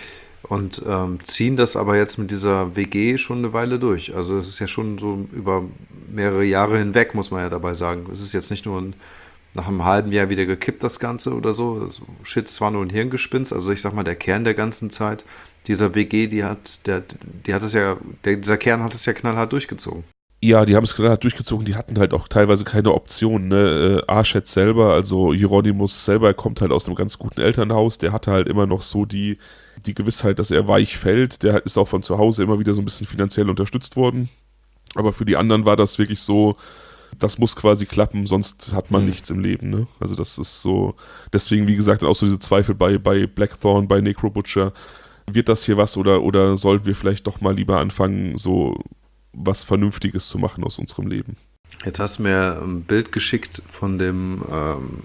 Und ähm, ziehen das aber jetzt mit dieser W G schon eine Weile durch. Also es ist ja schon so über mehrere Jahre hinweg, muss man ja dabei sagen. Es ist jetzt nicht nur ein, nach einem halben Jahr wieder gekippt, das Ganze oder so. Also, shit, es war nur ein Hirngespinst. Also ich sag mal, der Kern der ganzen Zeit dieser W G, die hat, der, die hat es ja, der, dieser Kern hat es ja knallhart durchgezogen. Ja, die haben es knallhart durchgezogen, die hatten halt auch teilweise keine Option, ne, äh, Archet selber, also Hieronymus selber kommt halt aus einem ganz guten Elternhaus, der hatte halt immer noch so die, die Gewissheit, dass er weich fällt, der ist auch von zu Hause immer wieder so ein bisschen finanziell unterstützt worden, aber für die anderen war das wirklich so, das muss quasi klappen, sonst hat man Mhm. nichts im Leben, ne, also das ist so, deswegen wie gesagt auch so diese Zweifel bei, bei Blackthorn, bei Necrobutcher, wird das hier was oder, oder sollten wir vielleicht doch mal lieber anfangen, so was Vernünftiges zu machen aus unserem Leben. Jetzt hast du mir ein Bild geschickt von dem ähm,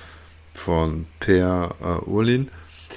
von Per äh, Urlin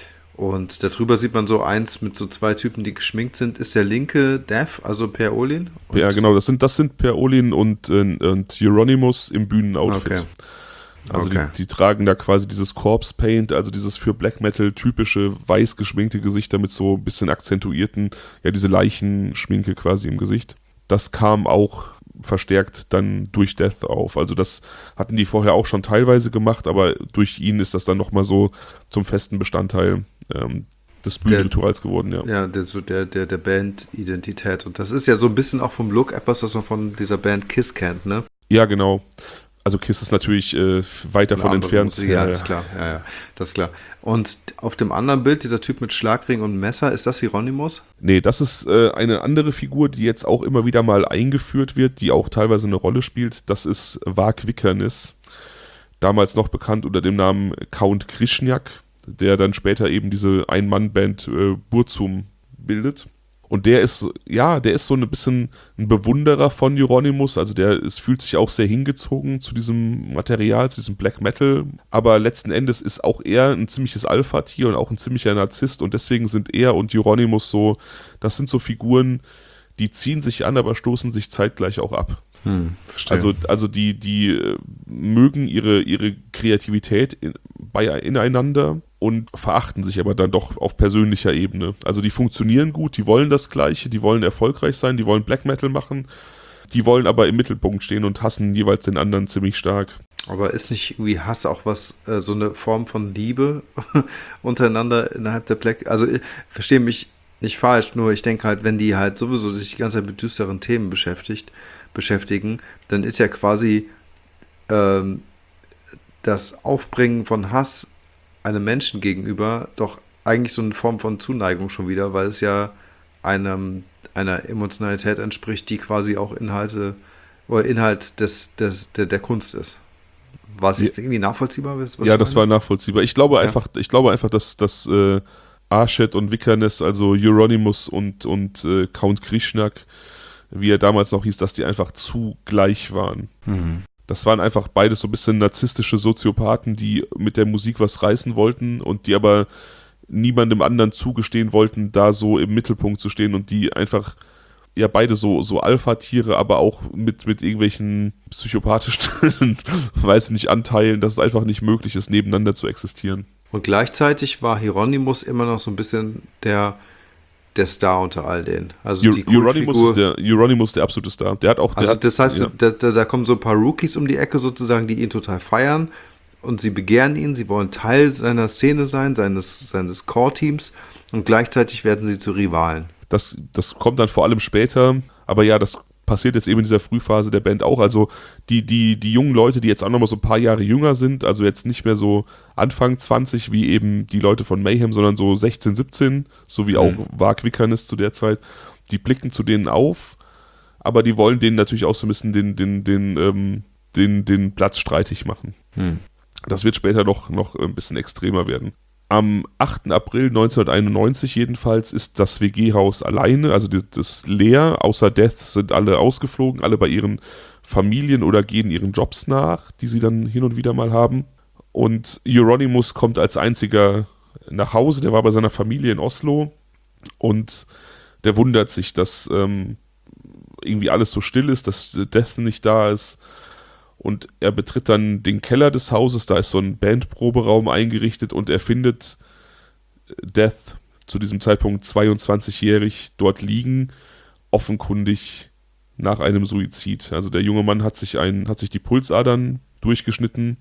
und darüber sieht man so eins mit so zwei Typen, die geschminkt sind. Ist der linke Death, also Per Urlin? Und Ja, genau, das sind, das sind Per Olin und, äh, und Hieronymus im Bühnenoutfit. Okay. Also Okay. die, die tragen da quasi dieses Corpse Paint, also dieses für Black Metal typische weiß geschminkte Gesichter mit so ein bisschen akzentuierten, ja diese Leichenschminke quasi im Gesicht. Das kam auch verstärkt dann durch Death auf. Also das hatten die vorher auch schon teilweise gemacht, aber durch ihn ist das dann nochmal so zum festen Bestandteil ähm, des Bühnenrituals geworden, ja. Ja, der, so der, der, der Band-Identität. Und das ist ja so ein bisschen auch vom Look etwas, was man von dieser Band Kiss kennt, ne? Ja, genau. Also Kiss ist natürlich äh, weit davon entfernt. Musik, ja, ja, das ist klar. Ja, ja, das ist klar. Und auf dem anderen Bild, dieser Typ mit Schlagring und Messer, ist das Hieronymus? Nee, das ist äh, eine andere Figur, die jetzt auch immer wieder mal eingeführt wird, die auch teilweise eine Rolle spielt. Das ist Vák Vikernes, damals noch bekannt unter dem Namen Count Krishniak, der dann später eben diese Ein-Mann-Band äh, Burzum bildet. Und der ist, ja, der ist so ein bisschen ein Bewunderer von Hieronymus, also der es fühlt sich auch sehr hingezogen zu diesem Material, zu diesem Black Metal, aber letzten Endes ist auch er ein ziemliches Alpha-Tier und auch ein ziemlicher Narzisst und deswegen sind er und Hieronymus so, das sind so Figuren, die ziehen sich an, aber stoßen sich zeitgleich auch ab. Hm, verstehe. Also, also die, die äh, mögen ihre, ihre Kreativität in, bei, ineinander und verachten sich aber dann doch auf persönlicher Ebene. Also die funktionieren gut, die wollen das Gleiche, die wollen erfolgreich sein, die wollen Black Metal machen, die wollen aber im Mittelpunkt stehen und hassen jeweils den anderen ziemlich stark. Aber ist nicht irgendwie Hass auch was, äh, so eine Form von Liebe untereinander innerhalb der Black... Also ich verstehe mich nicht falsch, nur ich denke halt, wenn die halt sowieso sich die ganze Zeit mit düsteren Themen beschäftigt, beschäftigen, dann ist ja quasi ähm, das Aufbringen von Hass einem Menschen gegenüber doch eigentlich so eine Form von Zuneigung schon wieder, weil es ja einem, einer Emotionalität entspricht, die quasi auch Inhalte oder Inhalt des, des, der, der Kunst ist. War es jetzt irgendwie nachvollziehbar? Was ja, das war nachvollziehbar. Ich glaube ja. einfach, ich glaube einfach, dass, dass äh, Archet und Vikernes, also Hieronymus und, und äh, Count Krishniak, wie er damals noch hieß, dass die einfach zu gleich waren. Mhm. Das waren einfach beides so ein bisschen narzisstische Soziopathen, die mit der Musik was reißen wollten und die aber niemandem anderen zugestehen wollten, da so im Mittelpunkt zu stehen und die einfach, ja beide so, so Alpha-Tiere, aber auch mit, mit irgendwelchen psychopathischen, weiß nicht, Anteilen, dass es einfach nicht möglich ist, nebeneinander zu existieren. Und gleichzeitig war Hieronymus immer noch so ein bisschen der der Star unter all denen. Also die Hieronymus ist der Hieronymus der absolute Star. Der hat auch. Der also hat, das heißt, ja. da, da, da kommen so ein paar Rookies um die Ecke sozusagen, die ihn total feiern und sie begehren ihn, sie wollen Teil seiner Szene sein, seines, seines Core-Teams und gleichzeitig werden sie zu Rivalen. Das, das kommt dann vor allem später, aber ja, das passiert jetzt eben in dieser Frühphase der Band auch. Also die, die, die jungen Leute, die jetzt auch nochmal so ein paar Jahre jünger sind, also jetzt nicht mehr so Anfang zwanzig wie eben die Leute von Mayhem, sondern so sechzehn, siebzehn, so wie auch mhm. Vák Vikernes zu der Zeit, die blicken zu denen auf, aber die wollen denen natürlich auch so ein bisschen den, den, den, ähm, den, den Platz streitig machen. Mhm. Das wird später noch, noch ein bisschen extremer werden. Am achten April neunzehnhunderteinundneunzig jedenfalls ist das W G-Haus alleine, also das, das leer, außer Death sind alle ausgeflogen, alle bei ihren Familien oder gehen ihren Jobs nach, die sie dann hin und wieder mal haben. Und Hieronymus kommt als einziger nach Hause, der war bei seiner Familie in Oslo und der wundert sich, dass ähm, irgendwie alles so still ist, dass Death nicht da ist. Und er betritt dann den Keller des Hauses, da ist so ein Bandproberaum eingerichtet und er findet Death zu diesem Zeitpunkt zweiundzwanzigjährig dort liegen, offenkundig nach einem Suizid. Also der junge Mann hat sich, ein, hat sich die Pulsadern durchgeschnitten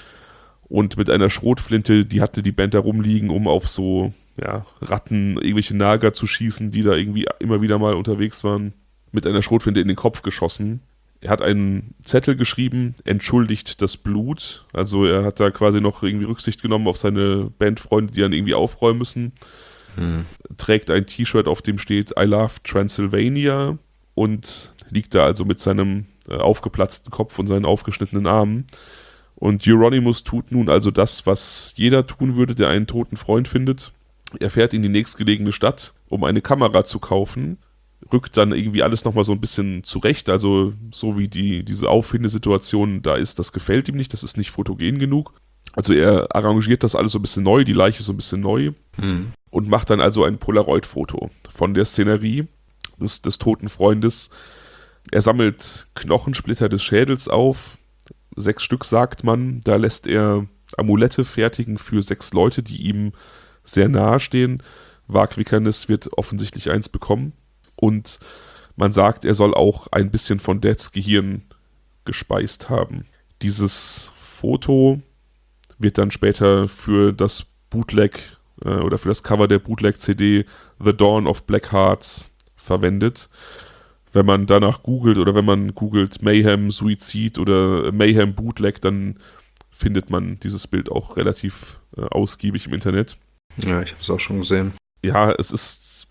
und mit einer Schrotflinte, die hatte die Band da rumliegen, um auf so ja, Ratten, irgendwelche Nager zu schießen, die da irgendwie immer wieder mal unterwegs waren, mit einer Schrotflinte in den Kopf geschossen. Er hat einen Zettel geschrieben, entschuldigt das Blut. Also er hat da quasi noch irgendwie Rücksicht genommen auf seine Bandfreunde, die dann irgendwie aufräumen müssen. Hm. Trägt ein T-Shirt, auf dem steht I love Transylvania und liegt da also mit seinem äh, aufgeplatzten Kopf und seinen aufgeschnittenen Armen. Und Hieronymus tut nun also das, was jeder tun würde, der einen toten Freund findet. Er fährt in die nächstgelegene Stadt, um eine Kamera zu kaufen, rückt dann irgendwie alles nochmal so ein bisschen zurecht, also so wie die, diese Auffindesituation da ist, das gefällt ihm nicht, das ist nicht fotogen genug. Also er arrangiert das alles so ein bisschen neu, die Leiche so ein bisschen neu mhm. und macht dann also ein Polaroid-Foto von der Szenerie des, des toten Freundes. Er sammelt Knochensplitter des Schädels auf, sechs Stück sagt man, da lässt er Amulette fertigen für sechs Leute, die ihm sehr nahe stehen. Vák Vikernes wird offensichtlich eins bekommen. Und man sagt, er soll auch ein bisschen von Deaths Gehirn gespeist haben. Dieses Foto wird dann später für das Bootleg äh, oder für das Cover der Bootleg-C D The Dawn of Black Hearts verwendet. Wenn man danach googelt oder wenn man googelt Mayhem Suizid oder Mayhem Bootleg, dann findet man dieses Bild auch relativ äh, ausgiebig im Internet. Ja, ich habe es auch schon gesehen. Ja, es ist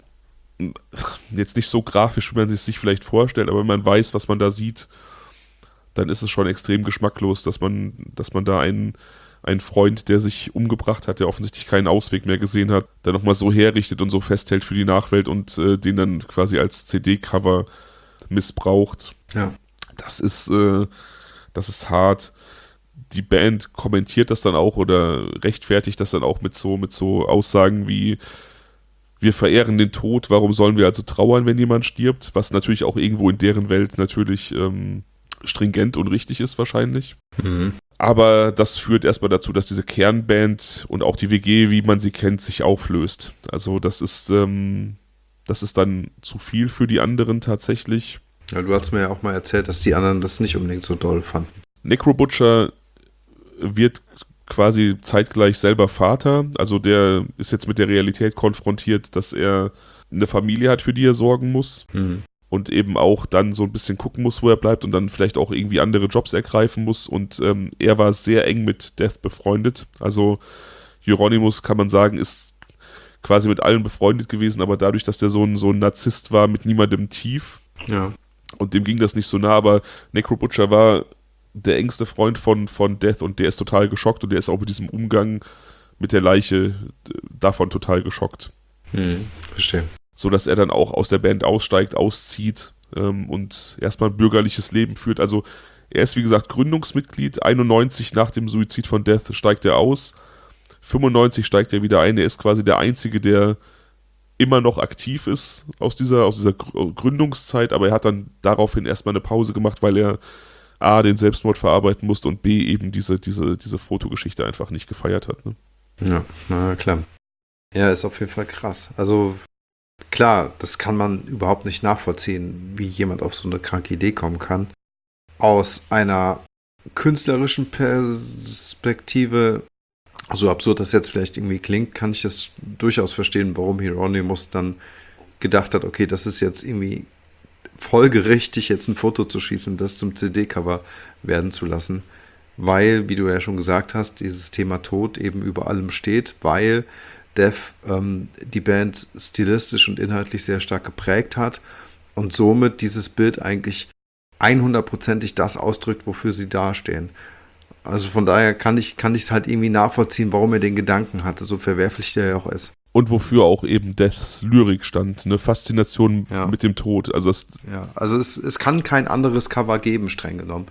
jetzt nicht so grafisch, wie man es sich vielleicht vorstellt, aber wenn man weiß, was man da sieht, dann ist es schon extrem geschmacklos, dass man, dass man da einen, einen Freund, der sich umgebracht hat, der offensichtlich keinen Ausweg mehr gesehen hat, dann nochmal so herrichtet und so festhält für die Nachwelt und äh, den dann quasi als C D-Cover missbraucht. Ja. Das ist, äh, das ist hart. Die Band kommentiert das dann auch oder rechtfertigt das dann auch mit so, mit so Aussagen wie: Wir verehren den Tod, warum sollen wir also trauern, wenn jemand stirbt? Was natürlich auch irgendwo in deren Welt natürlich ähm, stringent und richtig ist wahrscheinlich. Mhm. Aber das führt erstmal dazu, dass diese Kernband und auch die W G, wie man sie kennt, sich auflöst. Also das ist, ähm, das ist dann zu viel für die anderen tatsächlich. Ja, du hast mir ja auch mal erzählt, dass die anderen das nicht unbedingt so doll fanden. Necro Butcher wird quasi zeitgleich selber Vater. Also der ist jetzt mit der Realität konfrontiert, dass er eine Familie hat, für die er sorgen muss. Mhm. Und eben auch dann so ein bisschen gucken muss, wo er bleibt und dann vielleicht auch irgendwie andere Jobs ergreifen muss. Und ähm, er war sehr eng mit Death befreundet. Also Euronymous, kann man sagen, ist quasi mit allen befreundet gewesen, aber dadurch, dass der so ein, so ein Narzisst war, mit niemandem tief. Ja. Und dem ging das nicht so nah, aber Necro Butcher war der engste Freund von, von Death und der ist total geschockt und der ist auch mit diesem Umgang mit der Leiche davon total geschockt. Hm, verstehe. So dass er dann auch aus der Band aussteigt, auszieht ähm, und erstmal ein bürgerliches Leben führt. Also er ist wie gesagt Gründungsmitglied, einundneunzig nach dem Suizid von Death steigt er aus, fünfundneunzig steigt er wieder ein, er ist quasi der Einzige, der immer noch aktiv ist aus dieser, aus dieser Gründungszeit, aber er hat dann daraufhin erstmal eine Pause gemacht, weil er A, den Selbstmord verarbeiten musste und B, eben diese, diese, diese Fotogeschichte einfach nicht gefeiert hat. Ne? Ja, na klar. Ja, ist auf jeden Fall krass. Also klar, das kann man überhaupt nicht nachvollziehen, wie jemand auf so eine kranke Idee kommen kann. Aus einer künstlerischen Perspektive, so absurd das jetzt vielleicht irgendwie klingt, kann ich das durchaus verstehen, warum Hieronymus dann gedacht hat, okay, das ist jetzt irgendwie folgerichtig, jetzt ein Foto zu schießen, das zum C D-Cover werden zu lassen, weil, wie du ja schon gesagt hast, dieses Thema Tod eben über allem steht, weil Death ähm, die Band stilistisch und inhaltlich sehr stark geprägt hat und somit dieses Bild eigentlich hundertprozentig das ausdrückt, wofür sie dastehen. Also von daher kann ich kann ich es halt irgendwie nachvollziehen, warum er den Gedanken hatte, so verwerflich der ja auch ist. Und wofür auch eben Deaths Lyrik stand, eine Faszination ja. mit dem Tod. Also, es, ja, also es, es kann kein anderes Cover geben, streng genommen.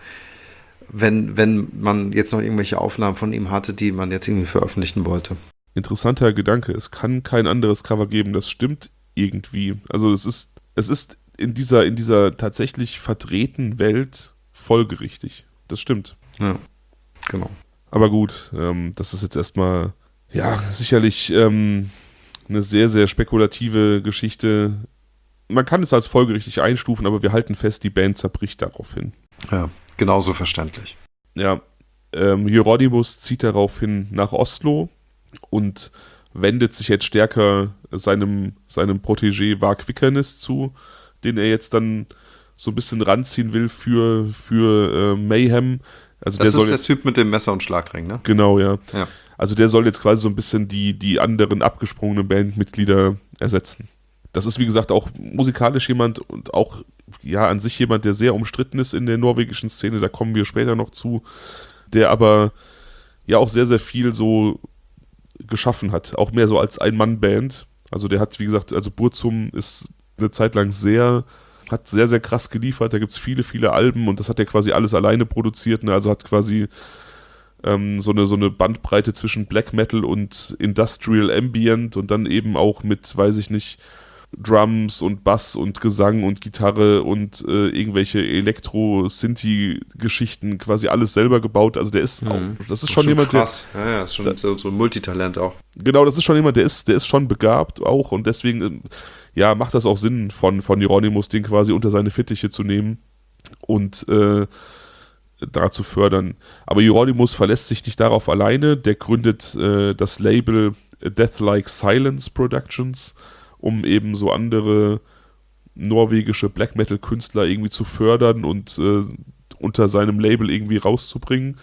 Wenn, wenn man jetzt noch irgendwelche Aufnahmen von ihm hatte, die man jetzt irgendwie veröffentlichen wollte. Interessanter Gedanke, es kann kein anderes Cover geben, das stimmt irgendwie. Also es ist, es ist in dieser, in dieser tatsächlich verdrehten Welt folgerichtig. Das stimmt. Ja, genau. Aber gut, ähm, das ist jetzt erstmal, ja, sicherlich ähm, eine sehr, sehr spekulative Geschichte. Man kann es als folgerichtig einstufen, aber wir halten fest, die Band zerbricht daraufhin. Ja, genauso verständlich. Ja, ähm, Hieronymus zieht daraufhin nach Oslo und wendet sich jetzt stärker seinem, seinem Protégé Varg Vikernes zu, den er jetzt dann so ein bisschen ranziehen will für, für äh, Mayhem. Also das der ist soll der Typ mit dem Messer und Schlagring, ne? Genau, ja. ja. Also der soll jetzt quasi so ein bisschen die, die anderen abgesprungenen Bandmitglieder ersetzen. Das ist wie gesagt auch musikalisch jemand und auch ja an sich jemand, der sehr umstritten ist in der norwegischen Szene, da kommen wir später noch zu, der aber ja auch sehr, sehr viel so geschaffen hat, auch mehr so als Ein-Mann-Band. Also der hat, wie gesagt, also Burzum ist eine Zeit lang sehr, hat sehr, sehr krass geliefert, da gibt es viele, viele Alben und das hat er quasi alles alleine produziert, ne? Also hat quasi ähm, so eine, so eine Bandbreite zwischen Black Metal und Industrial Ambient und dann eben auch mit, weiß ich nicht, Drums und Bass und Gesang und Gitarre und äh, irgendwelche Elektro-Synthi-Geschichten quasi alles selber gebaut. Also der ist mhm. auch, das ist schon, schon jemand, krass. Der, ja, ja, ist schon da, so, so ein Multitalent auch. Genau, das ist schon jemand, der ist, der ist schon begabt auch und deswegen, ja, macht das auch Sinn von, von Hieronymus, den quasi unter seine Fittiche zu nehmen und äh, da zu fördern. Aber Hieronymus verlässt sich nicht darauf alleine, der gründet äh, das Label Death Like Silence Productions, um eben so andere norwegische Black Metal Künstler irgendwie zu fördern und äh, unter seinem Label irgendwie rauszubringen.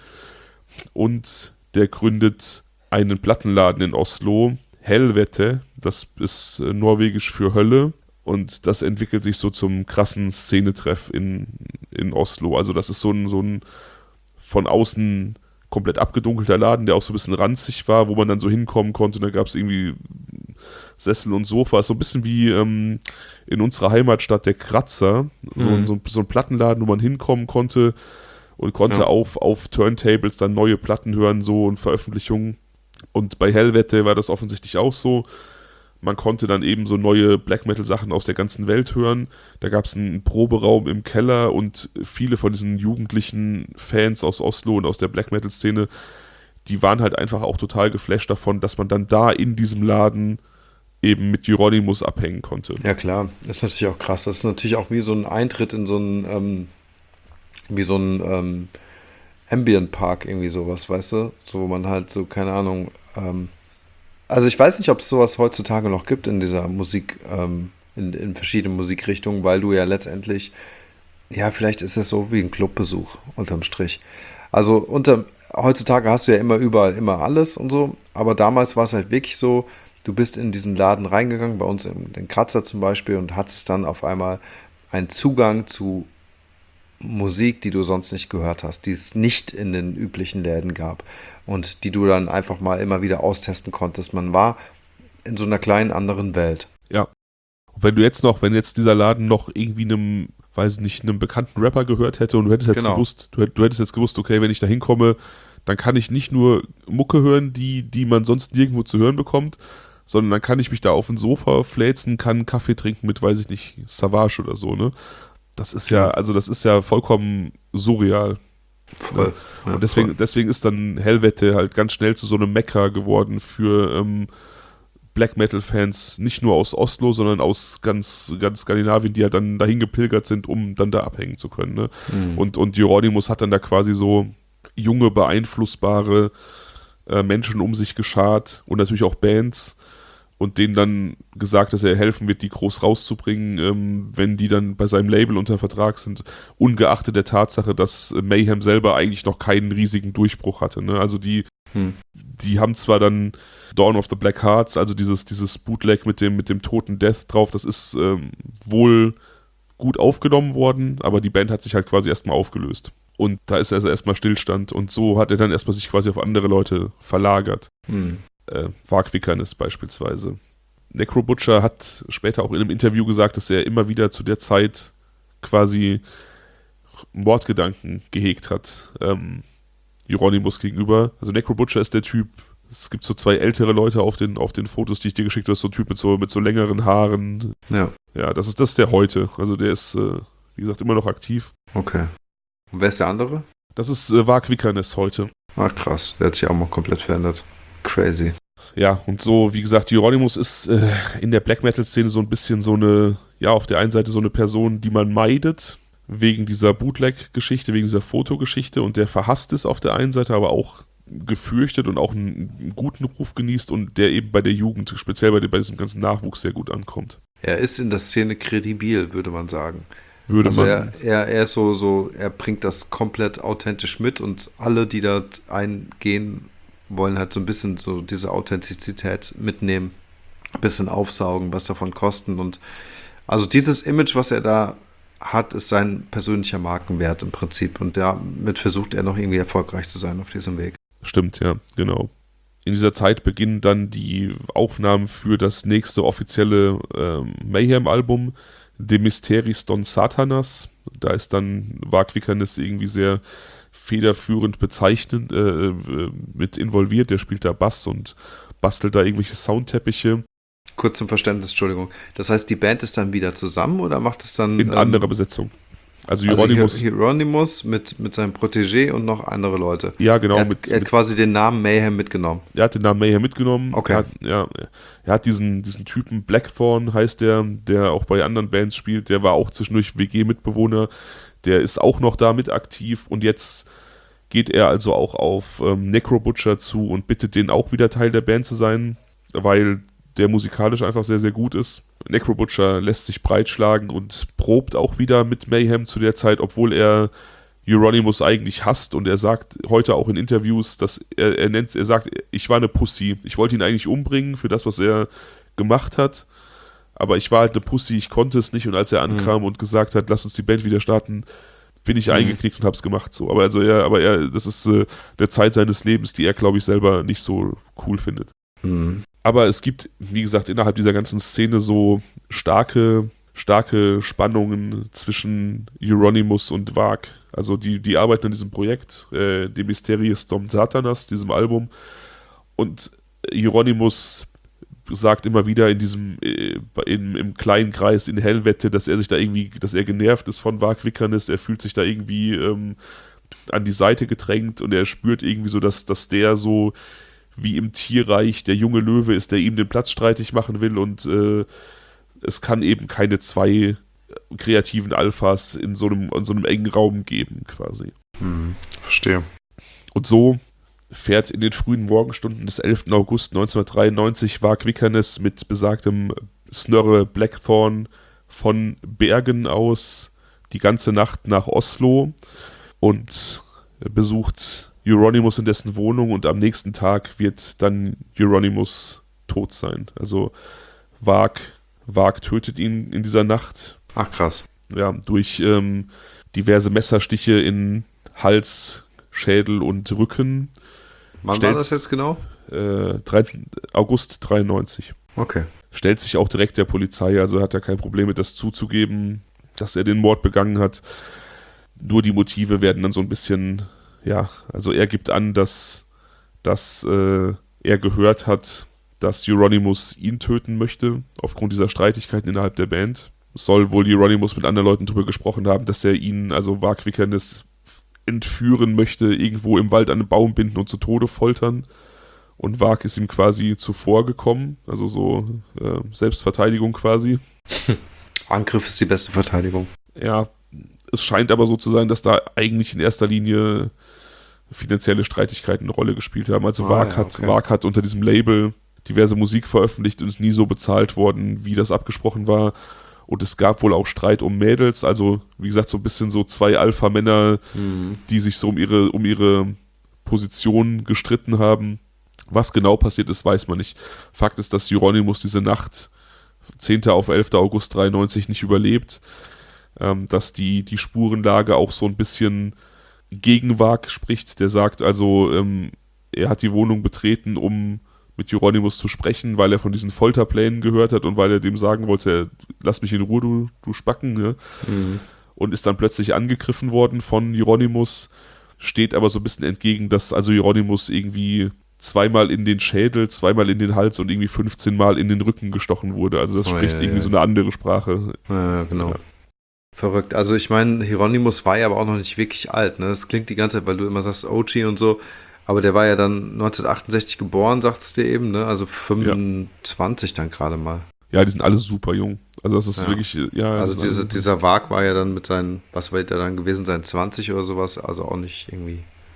Und der gründet einen Plattenladen in Oslo, Helvete, das ist äh, norwegisch für Hölle. Und das entwickelt sich so zum krassen Szenetreff in, in Oslo. Also das ist so ein, so ein von außen komplett abgedunkelter Laden, der auch so ein bisschen ranzig war, wo man dann so hinkommen konnte. Und da gab es irgendwie Sessel und Sofas, so ein bisschen wie ähm, in unserer Heimatstadt der Kratzer. So, mhm. so, so ein Plattenladen, wo man hinkommen konnte und konnte ja. auf, auf Turntables dann neue Platten hören so und Veröffentlichungen. Und bei Helvete war das offensichtlich auch so. Man konnte dann eben so neue Black Metal Sachen aus der ganzen Welt hören. Da gab es einen Proberaum im Keller und viele von diesen jugendlichen Fans aus Oslo und aus der Black Metal Szene, die waren halt einfach auch total geflasht davon, dass man dann da in diesem Laden eben mit Euronymous abhängen konnte. Ja klar, das ist natürlich auch krass. Das ist natürlich auch wie so ein Eintritt in so einen, ähm, wie so ein ähm, Ambient Park, irgendwie sowas, weißt du? So, wo man halt so, keine Ahnung, ähm, also ich weiß nicht, ob es sowas heutzutage noch gibt in dieser Musik, ähm, in, in verschiedenen Musikrichtungen, weil du ja letztendlich, ja, vielleicht ist es so wie ein Clubbesuch unterm Strich. Also unter, heutzutage hast du ja immer überall immer alles und so, aber damals war es halt wirklich so, du bist in diesen Laden reingegangen, bei uns in den Kratzer zum Beispiel, und hattest dann auf einmal einen Zugang zu Musik, die du sonst nicht gehört hast, die es nicht in den üblichen Läden gab und die du dann einfach mal immer wieder austesten konntest. Man war in so einer kleinen anderen Welt. Ja. Und wenn du jetzt noch, wenn jetzt dieser Laden noch irgendwie einem, weiß nicht, einem bekannten Rapper gehört hätte und du hättest jetzt genau. gewusst, du, du hättest jetzt gewusst, okay, wenn ich da hinkomme, dann kann ich nicht nur Mucke hören, die, die man sonst nirgendwo zu hören bekommt, sondern dann kann ich mich da auf ein Sofa fläzen, kann einen Kaffee trinken mit, weiß ich nicht, Savage oder so, ne? Das ist ja, also das ist ja vollkommen surreal. Voll. Ja, und deswegen, voll. deswegen ist dann Helvete halt ganz schnell zu so einem Mekka geworden für ähm, Black Metal-Fans, nicht nur aus Oslo, sondern aus ganz, ganz Skandinavien, die halt dann dahin gepilgert sind, um dann da abhängen zu können. Ne? Mhm. Und, und Euronymous hat dann da quasi so junge, beeinflussbare äh, Menschen um sich geschart und natürlich auch Bands und denen dann gesagt, dass er helfen wird, die groß rauszubringen, ähm, wenn die dann bei seinem Label unter Vertrag sind, ungeachtet der Tatsache, dass Mayhem selber eigentlich noch keinen riesigen Durchbruch hatte. Ne? Also die, hm. die haben zwar dann Dawn of the Black Hearts, also dieses, dieses Bootleg mit dem, mit dem toten Death drauf, das ist ähm, wohl gut aufgenommen worden, aber die Band hat sich halt quasi erstmal aufgelöst. Und da ist also erstmal Stillstand und so hat er dann erstmal sich quasi auf andere Leute verlagert. Hm. Äh, Wagwickernes beispielsweise. Necro Butcher hat später auch in einem Interview gesagt, dass er immer wieder zu der Zeit quasi Mordgedanken gehegt hat, ähm, Euronymous gegenüber. Also Necro Butcher ist der Typ, es gibt so zwei ältere Leute auf den, auf den Fotos, die ich dir geschickt habe, so ein Typ mit so, mit so längeren Haaren. Ja. Ja, das ist, das ist der heute. Also der ist, äh, wie gesagt, immer noch aktiv. Okay. Und wer ist der andere? Das ist äh, Wagwickernes heute. Ach krass, der hat sich auch mal komplett verändert. Crazy. Ja, und so, wie gesagt, Euronymous ist äh, in der Black Metal-Szene so ein bisschen so eine, ja, auf der einen Seite so eine Person, die man meidet, wegen dieser Bootleg-Geschichte, wegen dieser Fotogeschichte, und der verhasst ist auf der einen Seite, aber auch gefürchtet und auch einen, einen guten Ruf genießt und der eben bei der Jugend, speziell bei, bei diesem ganzen Nachwuchs, sehr gut ankommt. Er ist in der Szene kredibil, würde man sagen. Würde also man. Er, er, er ist so, so, er bringt das komplett authentisch mit und alle, die da eingehen, wollen halt so ein bisschen so diese Authentizität mitnehmen, ein bisschen aufsaugen, was davon kosten. Und also dieses Image, was er da hat, ist sein persönlicher Markenwert im Prinzip. Und damit versucht er noch irgendwie erfolgreich zu sein auf diesem Weg. Stimmt, ja, genau. In dieser Zeit beginnen dann die Aufnahmen für das nächste offizielle ähm, Mayhem-Album, De Mysteris Don Satanas. Da ist dann Wagwickernes irgendwie sehr federführend bezeichnend äh, mit involviert. Der spielt da Bass und bastelt da irgendwelche Soundteppiche. Kurz zum Verständnis, Entschuldigung. Das heißt, die Band ist dann wieder zusammen oder macht es dann... In ähm, anderer Besetzung. Also Euronymous, also Euronymous mit, mit seinem Protégé und noch andere Leute. Ja, genau. Er hat, mit, er hat mit, quasi den Namen Mayhem mitgenommen. Er hat den Namen Mayhem mitgenommen. Okay. Er hat, ja, er hat diesen, diesen Typen, Blackthorn heißt der, der auch bei anderen Bands spielt. Der war auch zwischendurch W G-Mitbewohner. Der ist auch noch da mit aktiv. Und jetzt geht er also auch auf ähm, Necro Butcher zu und bittet den auch wieder Teil der Band zu sein. weil der musikalisch einfach sehr, sehr gut ist. Necrobutcher lässt sich breitschlagen und probt auch wieder mit Mayhem zu der Zeit, obwohl er Euronymous eigentlich hasst, und er sagt heute auch in Interviews, dass er, er nennt, er sagt, ich war eine Pussy. Ich wollte ihn eigentlich umbringen für das, was er gemacht hat, aber ich war halt eine Pussy, ich konnte es nicht, und als er ankam mhm. und gesagt hat, lass uns die Band wieder starten, bin ich mhm. eingeknickt und hab's gemacht. So. Aber also er, aber er, das ist äh, eine Zeit seines Lebens, die er, glaube ich, selber nicht so cool findet. Mhm. Aber es gibt, wie gesagt, innerhalb dieser ganzen Szene so starke, starke Spannungen zwischen Euronymous und Varg. Also die, die arbeiten an diesem Projekt, äh, dem Mysterious Dom Satanas, diesem Album. Und Euronymous sagt immer wieder in diesem, äh, in, im kleinen Kreis in Hellwette, dass er sich da irgendwie, dass er genervt ist von Varg Vikernes. Er fühlt sich da irgendwie ähm, an die Seite gedrängt, und er spürt irgendwie so, dass, dass der so wie im Tierreich der junge Löwe ist, der ihm den Platz streitig machen will, und äh, es kann eben keine zwei kreativen Alphas in so einem, in so einem engen Raum geben, quasi. Hm, verstehe. Und so fährt in den frühen Morgenstunden des elften August neunzehnhundertdreiundneunzig Varg Vikernes mit besagtem Snorre Blackthorn von Bergen aus die ganze Nacht nach Oslo und besucht Euronymous in dessen Wohnung, und am nächsten Tag wird dann Euronymous tot sein. Also Varg, Varg tötet ihn in dieser Nacht. Ach krass. Ja, durch ähm, diverse Messerstiche in Hals, Schädel und Rücken. Wann Stellt, war das jetzt genau? Äh, dreizehnten August dreiundneunzig. Okay. Stellt sich auch direkt der Polizei, also hat er kein Problem mit, das zuzugeben, dass er den Mord begangen hat. Nur die Motive werden dann so ein bisschen... Ja, also er gibt an, dass, dass äh, er gehört hat, dass Euronymous ihn töten möchte, aufgrund dieser Streitigkeiten innerhalb der Band. Es soll wohl Euronymous mit anderen Leuten darüber gesprochen haben, dass er ihn, also Varg Vikernes, entführen möchte, irgendwo im Wald an einen Baum binden und zu Tode foltern. Und Varg ist ihm quasi zuvor gekommen, also so äh, Selbstverteidigung quasi. Angriff ist die beste Verteidigung. Ja, es scheint aber so zu sein, dass da eigentlich in erster Linie finanzielle Streitigkeiten eine Rolle gespielt haben. Also ah, Varg, ja, hat, okay. Varg hat unter diesem Label diverse Musik veröffentlicht und ist nie so bezahlt worden, wie das abgesprochen war. Und es gab wohl auch Streit um Mädels, also wie gesagt, so ein bisschen so zwei Alpha-Männer, mhm. die sich so um ihre, um ihre Position gestritten haben. Was genau passiert ist, weiß man nicht. Fakt ist, dass Euronymous diese Nacht zehnten auf elften August dreiundneunzig nicht überlebt, ähm, dass die, die Spurenlage auch so ein bisschen gegen Varg spricht. Der sagt also, ähm, er hat die Wohnung betreten, um mit Euronymous zu sprechen, weil er von diesen Folterplänen gehört hat und weil er dem sagen wollte, lass mich in Ruhe, du, du Spacken. Ne? Mhm. Und ist dann plötzlich angegriffen worden von Euronymous, steht aber so ein bisschen entgegen, dass also Euronymous irgendwie zweimal in den Schädel, zweimal in den Hals und irgendwie fünfzehn Mal in den Rücken gestochen wurde. Also das oh, spricht ja, irgendwie ja. so eine andere Sprache. Ja, genau. Ja. Verrückt. Also ich meine, Euronymous war ja aber auch noch nicht wirklich alt. Ne? Das klingt die ganze Zeit, weil du immer sagst O G und so, aber der war ja dann neunzehnhundertachtundsechzig geboren, sagtest du eben, ne? Also fünfundzwanzig ja. dann gerade mal. Ja, die sind alle super jung. Also das ist ja. wirklich, ja. Also diese, dieser Varg war ja dann mit seinen, was wird der dann gewesen sein, zwanzig oder sowas, also auch nicht irgendwie,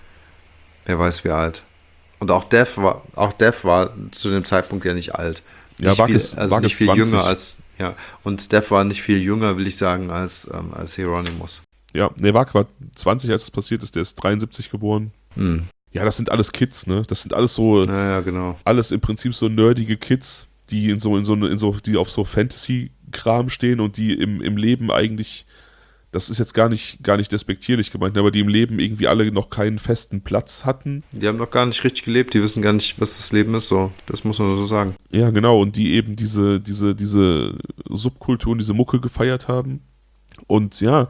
wer weiß wie alt. Und auch Dev war, auch Dev war zu dem Zeitpunkt ja nicht alt. Nicht ja, Varg viel, ist, also Varg nicht ist viel zwanzig. Jünger als, ja. Und Dev war nicht viel jünger, will ich sagen, als, ähm, als Euronymous. Ja, ne, Varg war zwanzig, als das passiert ist, der ist dreiundsiebzig geboren. Hm. Ja, das sind alles Kids, ne? Das sind alles so, ja, ja, genau. alles im Prinzip so nerdige Kids, die in so, in so, in so, die auf so Fantasy-Kram stehen und die im, im Leben eigentlich, das ist jetzt gar nicht, gar nicht despektierlich gemeint, aber die im Leben irgendwie alle noch keinen festen Platz hatten. Die haben noch gar nicht richtig gelebt, die wissen gar nicht, was das Leben ist, so. Das muss man so sagen. Ja, genau, und die eben diese, diese, diese Subkultur und diese Mucke gefeiert haben. Und ja,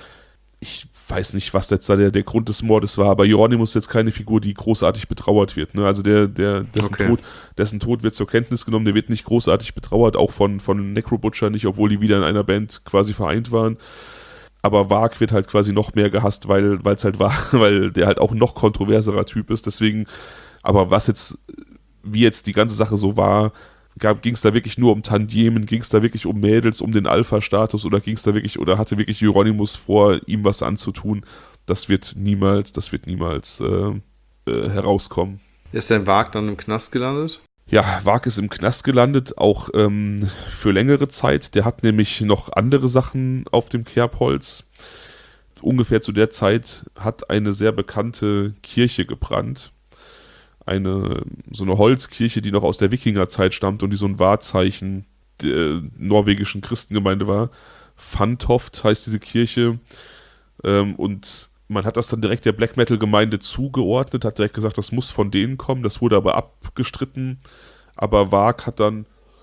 ich weiß nicht, was jetzt da der, der Grund des Mordes war, aber Euronymous ist jetzt keine Figur, die großartig betrauert wird. Ne? Also der, der, dessen, okay. Tod, dessen Tod wird zur Kenntnis genommen, der wird nicht großartig betrauert, auch von, von Necrobutcher nicht, obwohl die wieder in einer Band quasi vereint waren. Aber Varg wird halt quasi noch mehr gehasst, weil es halt war, weil der halt auch ein noch kontroverserer Typ ist. Deswegen, aber was jetzt, wie jetzt die ganze Sache so war, ging es da wirklich nur um Tantiemen, ging es da wirklich um Mädels, um den Alpha-Status oder ging es da wirklich, oder hatte wirklich Euronymous vor, ihm was anzutun? Das wird niemals, das wird niemals äh, äh, herauskommen. Ist denn Varg dann im Knast gelandet? Ja, Waag ist im Knast gelandet, auch ähm, für längere Zeit. Der hat nämlich noch andere Sachen auf dem Kerbholz. Ungefähr zu der Zeit hat eine sehr bekannte Kirche gebrannt. Eine, so eine Holzkirche, die noch aus der Wikingerzeit stammt und die so ein Wahrzeichen der norwegischen Christengemeinde war. Fantoft heißt diese Kirche. Ähm, und man hat das dann direkt der Black Metal Gemeinde zugeordnet, hat direkt gesagt, das muss von denen kommen. Das wurde aber abgestritten. Aber Waag hat dann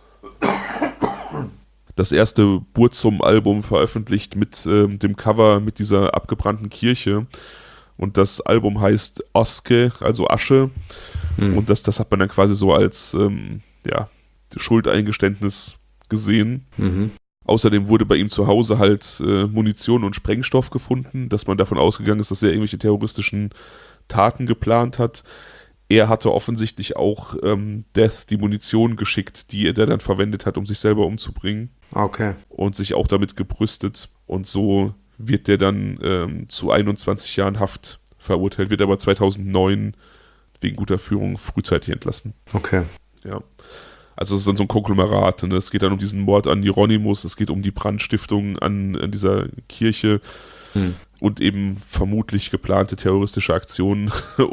das erste Burzum-Album veröffentlicht mit ähm, dem Cover mit dieser abgebrannten Kirche. Und das Album heißt Oske, also Asche. Mhm. Und das, das hat man dann quasi so als ähm, ja, Schuldeingeständnis gesehen. Mhm. Außerdem wurde bei ihm zu Hause halt äh, Munition und Sprengstoff gefunden, dass man davon ausgegangen ist, dass er irgendwelche terroristischen Taten geplant hat. Er hatte offensichtlich auch ähm, Death die Munition geschickt, die er dann verwendet hat, um sich selber umzubringen. Okay. Und sich auch damit gebrüstet. Und so wird der dann ähm, zu einundzwanzig Jahren Haft verurteilt, wird aber zweitausendneun wegen guter Führung frühzeitig entlassen. Okay. Ja. Also es ist dann so ein Konglomerat. Ne? Es geht dann um diesen Mord an Hieronymus, es geht um die Brandstiftung an, an dieser Kirche hm. und eben vermutlich geplante terroristische Aktionen,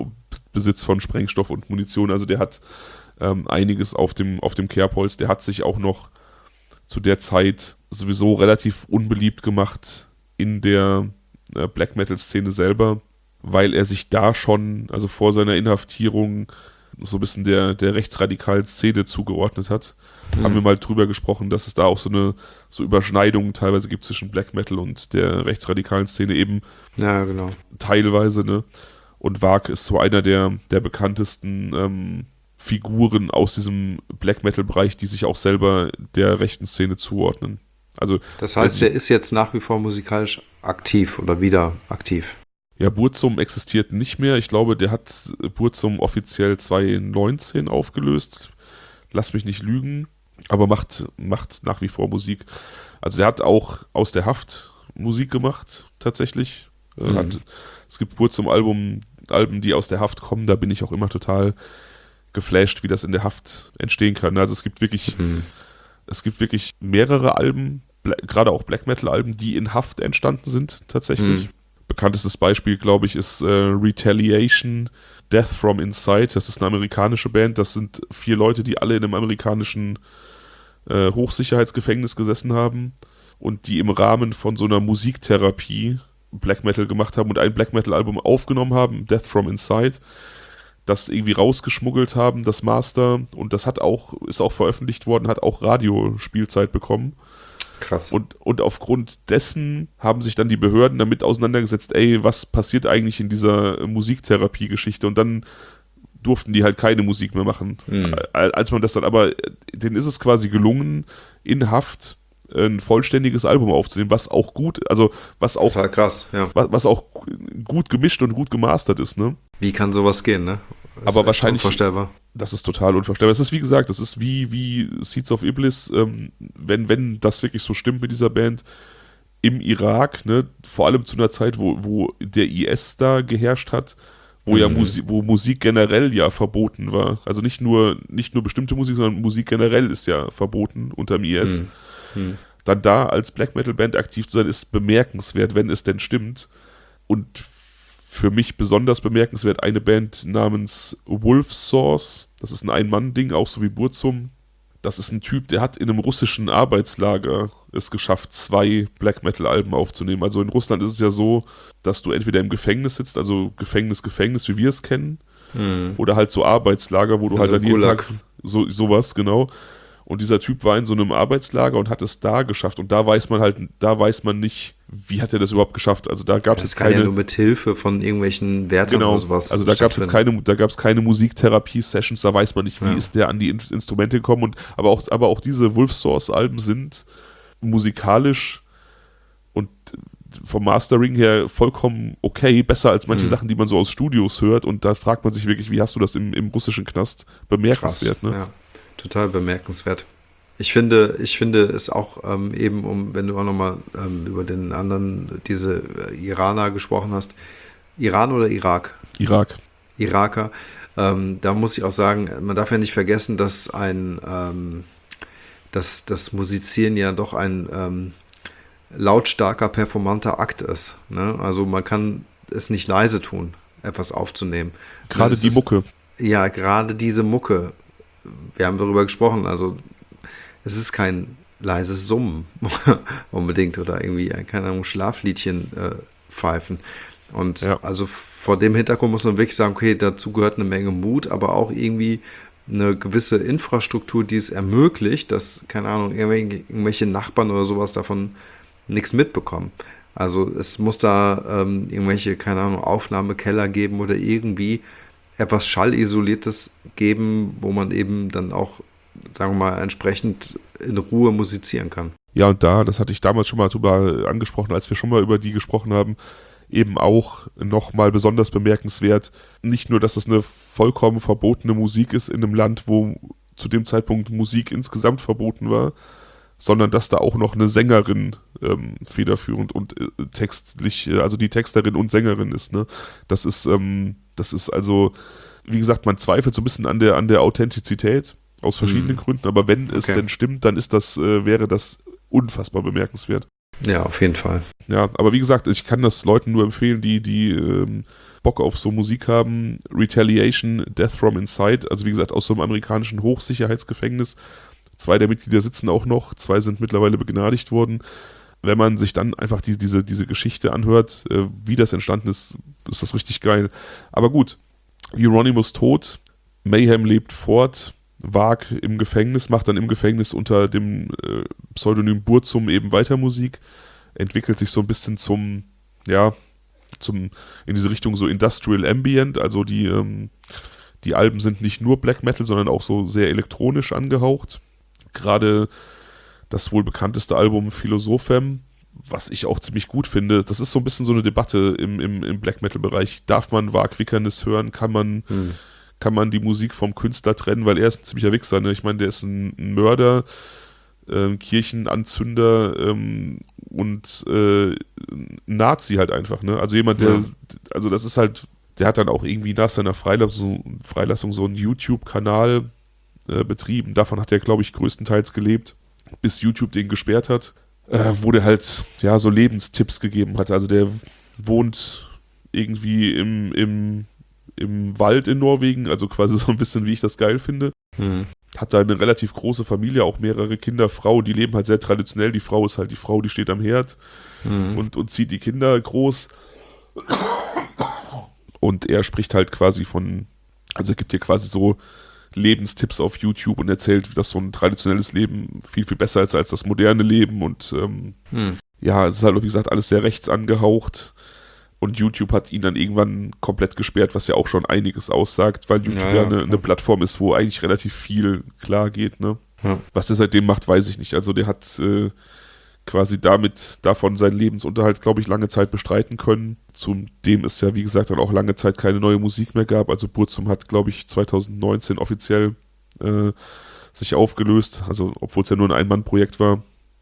Besitz von Sprengstoff und Munition. Also der hat ähm, einiges auf dem, auf dem Kerbholz. Der hat sich auch noch zu der Zeit sowieso relativ unbeliebt gemacht in der äh, Black Metal-Szene selber, weil er sich da schon, also vor seiner Inhaftierung, so ein bisschen der, der rechtsradikalen Szene zugeordnet hat. Mhm. Haben wir mal drüber gesprochen, dass es da auch so eine so Überschneidungen teilweise gibt zwischen Black Metal und der rechtsradikalen Szene eben. Ja, genau. Teilweise, ne? Und Waag ist so einer der, der bekanntesten ähm, Figuren aus diesem Black Metal-Bereich, die sich auch selber der rechten Szene zuordnen. Also, das heißt, er ist jetzt nach wie vor musikalisch aktiv oder wieder aktiv. Ja, Burzum existiert nicht mehr. Ich glaube, der hat Burzum offiziell zweitausendneunzehn aufgelöst. Lass mich nicht lügen. Aber macht, macht nach wie vor Musik. Also der hat auch aus der Haft Musik gemacht, tatsächlich. Mhm. Hat, es gibt Burzum-Alben, Alben, die aus der Haft kommen. Da bin ich auch immer total geflasht, wie das in der Haft entstehen kann. Also es gibt wirklich, mhm. es gibt wirklich mehrere Alben, gerade auch Black Metal-Alben, die in Haft entstanden sind, tatsächlich. Mhm. Bekanntestes Beispiel, glaube ich, ist äh, Retaliation, Death from Inside. Das ist eine amerikanische Band. Das sind vier Leute, die alle in einem amerikanischen äh, Hochsicherheitsgefängnis gesessen haben und die im Rahmen von so einer Musiktherapie Black Metal gemacht haben und ein Black Metal-Album aufgenommen haben, Death from Inside, das irgendwie rausgeschmuggelt haben, das Master, und das hat auch, ist auch veröffentlicht worden, hat auch Radiospielzeit bekommen. Krass. Und, und aufgrund dessen haben sich dann die Behörden damit auseinandergesetzt, ey, was passiert eigentlich in dieser Musiktherapie-Geschichte? Und dann durften die halt keine Musik mehr machen. Mhm. Als man das dann aber, denen ist es quasi gelungen, in Haft ein vollständiges Album aufzunehmen, was auch gut, also was auch total krass, ja. was, was auch gut gemischt und gut gemastert ist, ne? Wie kann sowas gehen, ne? Das aber wahrscheinlich unvorstellbar. Das ist total unvorstellbar. Das ist, wie gesagt, das ist wie, wie Seeds of Iblis, ähm, wenn, wenn das wirklich so stimmt mit dieser Band, im Irak, ne, vor allem zu einer Zeit, wo, wo der I S da geherrscht hat, wo mhm. ja Musik, wo Musik generell ja verboten war. Also nicht nur, nicht nur bestimmte Musik, sondern Musik generell ist ja verboten unter dem I S. Mhm. Mhm. Dann da als Black Metal Band aktiv zu sein, ist bemerkenswert, wenn es denn stimmt. Und für mich besonders bemerkenswert eine Band namens Wolfsource. Das ist ein Ein-Mann-Ding, auch so wie Burzum. Das ist ein Typ, der hat in einem russischen Arbeitslager es geschafft, zwei Black-Metal-Alben aufzunehmen. Also in Russland ist es ja so, dass du entweder im Gefängnis sitzt, also Gefängnis, Gefängnis, wie wir es kennen, hm. oder halt so Arbeitslager, wo du also halt dann jeden Gulag. Tag so, sowas, genau. Und dieser Typ war in so einem Arbeitslager und hat es da geschafft. Und da weiß man halt, da weiß man nicht, wie hat er das überhaupt geschafft. Also da gab es jetzt keine... Das kann ja nur mit Hilfe von irgendwelchen Wärtern genau, oder sowas. Also da gab es jetzt keine, da gab es keine Musiktherapie-Sessions, da weiß man nicht, wie ja. ist der an die In- Instrumente gekommen. Und, aber, auch, aber auch diese Wolfsource-Alben sind musikalisch und vom Mastering her vollkommen okay, besser als manche mhm. Sachen, die man so aus Studios hört. Und da fragt man sich wirklich, wie hast du das im, im russischen Knast? Bemerkenswert, Krass, ne? Ja. Total bemerkenswert. Ich finde, ich finde es auch ähm, eben, um, wenn du auch nochmal ähm, über den anderen, diese äh, Iraner gesprochen hast, Iran oder Irak? Irak. Iraker. Ähm, da muss ich auch sagen, man darf ja nicht vergessen, dass ein, ähm, dass das Musizieren ja doch ein ähm, lautstarker, performanter Akt ist. Ne? Also man kann es nicht leise tun, etwas aufzunehmen. Gerade die ist, Mucke. Ja, gerade diese Mucke. Wir haben darüber gesprochen, also es ist kein leises Summen unbedingt oder irgendwie, keine Ahnung, Schlafliedchen äh, pfeifen. Und Ja. also vor dem Hintergrund muss man wirklich sagen, okay, dazu gehört eine Menge Mut, aber auch irgendwie eine gewisse Infrastruktur, die es ermöglicht, dass, keine Ahnung, irgendwelche Nachbarn oder sowas davon nichts mitbekommen. Also es muss da ähm, irgendwelche, keine Ahnung, Aufnahmekeller geben oder irgendwie etwas Schallisoliertes geben, wo man eben dann auch, sagen wir mal, entsprechend in Ruhe musizieren kann. Ja, und da, das hatte ich damals schon mal drüber angesprochen, als wir schon mal über die gesprochen haben, eben auch nochmal besonders bemerkenswert, nicht nur, dass es eine vollkommen verbotene Musik ist in einem Land, wo zu dem Zeitpunkt Musik insgesamt verboten war, sondern dass da auch noch eine Sängerin ähm, federführend und äh, textlich, äh, also die Texterin und Sängerin ist, ne? Das ist, ähm, das ist also, wie gesagt, man zweifelt so ein bisschen an der, an der Authentizität aus verschiedenen hm. Gründen, aber wenn es okay. denn stimmt, dann ist das, äh, wäre das unfassbar bemerkenswert. Ja, auf jeden Fall. Ja, aber wie gesagt, ich kann das Leuten nur empfehlen, die, die ähm, Bock auf so Musik haben. Retaliation, Death from Inside, also wie gesagt, aus so einem amerikanischen Hochsicherheitsgefängnis. Zwei der Mitglieder sitzen auch noch, zwei sind mittlerweile begnadigt worden. Wenn man sich dann einfach die, diese, diese Geschichte anhört, äh, wie das entstanden ist, ist das richtig geil. Aber gut, Euronymous tot, Mayhem lebt fort, Varg im Gefängnis, macht dann im Gefängnis unter dem äh, Pseudonym Burzum eben weiter Musik, entwickelt sich so ein bisschen zum, ja, zum, in diese Richtung so Industrial Ambient, also die, ähm, die Alben sind nicht nur Black Metal, sondern auch so sehr elektronisch angehaucht. Gerade das wohl bekannteste Album Philosophem, was ich auch ziemlich gut finde, das ist so ein bisschen so eine Debatte im, im, im Black Metal Bereich. Darf man Varg Vikernes hören? Kann man, hm. kann man die Musik vom Künstler trennen? Weil er ist ein ziemlicher Wichser, ne? Ich meine, der ist ein, ein Mörder, äh, Kirchenanzünder ähm, und äh, ein Nazi halt einfach, ne? Also jemand, der, ja. also das ist halt, der hat dann auch irgendwie nach seiner Freilassung, Freilassung so einen YouTube-Kanal äh, betrieben. Davon hat er, glaube ich, größtenteils gelebt, bis YouTube den gesperrt hat, äh, wo der halt, ja, so Lebenstipps gegeben hat. Also der wohnt irgendwie im, im, im Wald in Norwegen, also quasi so ein bisschen, wie ich das geil finde. Mhm. Hat da eine relativ große Familie, auch mehrere Kinder, Frau, die leben halt sehr traditionell. Die Frau ist halt die Frau, die steht am Herd mhm. und, und zieht die Kinder groß. Und er spricht halt quasi von, also er gibt dir quasi so Lebenstipps auf YouTube und erzählt, dass so ein traditionelles Leben viel, viel besser ist als das moderne Leben. Und ähm, hm. ja, es ist halt, wie gesagt, alles sehr rechts angehaucht. Und YouTube hat ihn dann irgendwann komplett gesperrt, was ja auch schon einiges aussagt, weil YouTube ja, ja, ja eine, eine Plattform ist, wo eigentlich relativ viel klar geht. Ne? Ja. Was er seitdem macht, weiß ich nicht. Also der hat äh, quasi damit davon seinen Lebensunterhalt, glaube ich, lange Zeit bestreiten können. Zudem es ja, wie gesagt, dann auch lange Zeit keine neue Musik mehr gab. Also Burzum hat, glaube ich, zwanzig neunzehn offiziell äh, sich aufgelöst. Also obwohl es ja nur ein Ein-Mann-Projekt war.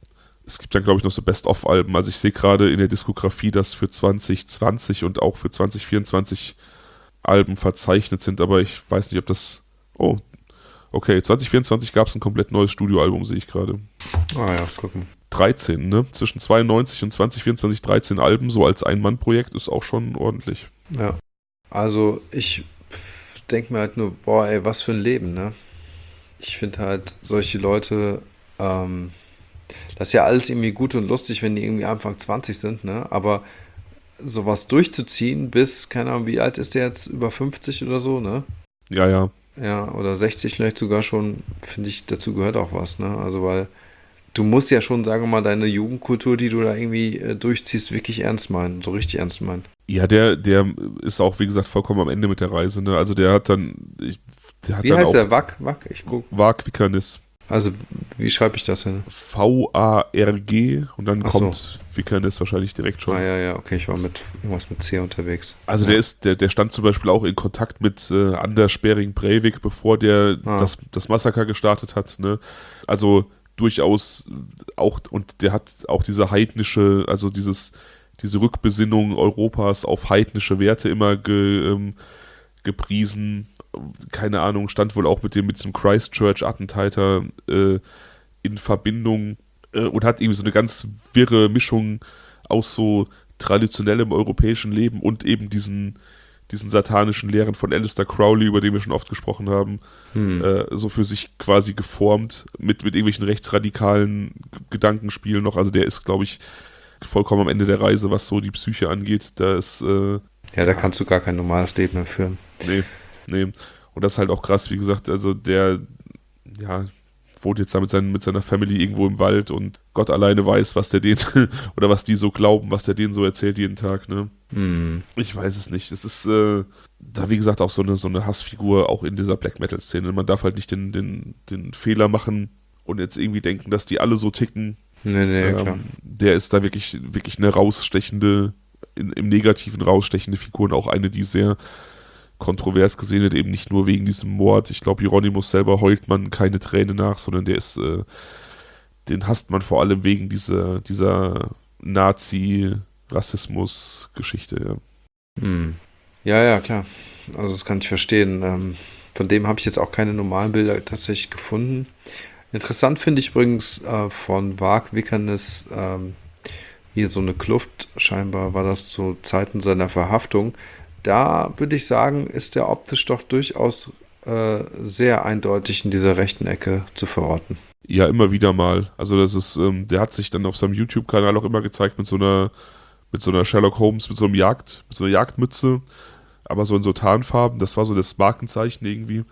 Es gibt dann, glaube ich, noch so Best-of-Alben. Also ich sehe gerade in der Diskografie, dass für zwanzig zwanzig und auch für zwanzig vierundzwanzig Alben verzeichnet sind. Aber ich weiß nicht, ob das... Oh, okay, zwanzig vierundzwanzig gab es ein komplett neues Studioalbum, sehe ich gerade. Ah ja, gucken. dreizehn, ne? Zwischen zweiundneunzig und zwanzig vierundzwanzig dreizehn Alben, so als Ein-Mann-Projekt, ist auch schon ordentlich. Ja. Also ich denke mir halt nur, boah, ey, was für ein Leben, ne? Ich finde halt solche Leute, ähm, das ist ja alles irgendwie gut und lustig, wenn die irgendwie Anfang zwanzig sind, ne? Aber sowas durchzuziehen bis, keine Ahnung, wie alt ist der jetzt? Über fünfzig oder so, ne? Ja, ja. Ja, oder sechzig vielleicht sogar schon, finde ich, dazu gehört auch was, ne? Also weil du musst ja schon, sagen wir mal, deine Jugendkultur, die du da irgendwie äh, durchziehst, wirklich ernst meinen, so richtig ernst meinen. Ja, der, der ist auch, wie gesagt, vollkommen am Ende mit der Reise, ne? Also der hat dann... Ich, der hat wie dann heißt auch der? Wack? Wack? Ich guck. Varg Vikernes. Also, wie schreibe ich das hin? V A R G und dann Ach kommt so. Vikernes wahrscheinlich direkt schon. Ah ja, ja, okay, ich war mit irgendwas mit C unterwegs. Also ja. der ist, der, der stand zum Beispiel auch in Kontakt mit äh, Anders Sperring Breivik, bevor der ah. das, das Massaker gestartet hat, ne? Also durchaus auch, und der hat auch diese heidnische, also dieses, diese Rückbesinnung Europas auf heidnische Werte immer ge, ähm, gepriesen. keine Ahnung, stand wohl auch mit dem mit diesem Christchurch-Attentäter äh, in Verbindung äh, und hat irgendwie so eine ganz wirre Mischung aus so traditionellem europäischen Leben und eben diesen, diesen satanischen Lehren von Aleister Crowley, über den wir schon oft gesprochen haben, hm. äh, so für sich quasi geformt mit, mit irgendwelchen rechtsradikalen Gedankenspielen noch. Also der ist, glaube ich, vollkommen am Ende der Reise, was so die Psyche angeht. Da ist äh, ja, da kannst du gar kein normales Leben mehr führen. Nee, nee. Und das ist halt auch krass, wie gesagt, also der, ja, wohnt jetzt da mit, seinen, mit seiner Family irgendwo im Wald und Gott alleine weiß, was der denen, oder was die so glauben, was der denen so erzählt jeden Tag, ne? Mm. Ich weiß es nicht. Es ist, äh, da wie gesagt, auch so eine, so eine Hassfigur, auch in dieser Black-Metal-Szene. Man darf halt nicht den, den, den Fehler machen und jetzt irgendwie denken, dass die alle so ticken. Nee, nee, ähm, klar. Der ist da wirklich, wirklich eine rausstechende, in, im Negativen rausstechende Figur und auch eine, die sehr kontrovers gesehen wird, eben nicht nur wegen diesem Mord. Ich glaube, Hieronymus selber heult man keine Träne nach, sondern der ist, äh, den hasst man vor allem wegen dieser, dieser Nazi-Rassismus-Geschichte, ja. Hm. Ja, ja, klar. Also das kann ich verstehen. Ähm, von dem habe ich jetzt auch keine normalen Bilder tatsächlich gefunden. Interessant finde ich übrigens äh, von Varg Vikernes ähm, hier so eine Kluft, scheinbar war das zu Zeiten seiner Verhaftung. Da würde ich sagen, ist der optisch doch durchaus äh, sehr eindeutig in dieser rechten Ecke zu verorten. Ja, immer wieder mal. Also das ist, ähm, der hat sich dann auf seinem YouTube-Kanal auch immer gezeigt mit so einer, mit so einer Sherlock Holmes, mit so einem Jagd, mit so einer Jagdmütze, aber so in so Tarnfarben. Das war so das Markenzeichen irgendwie.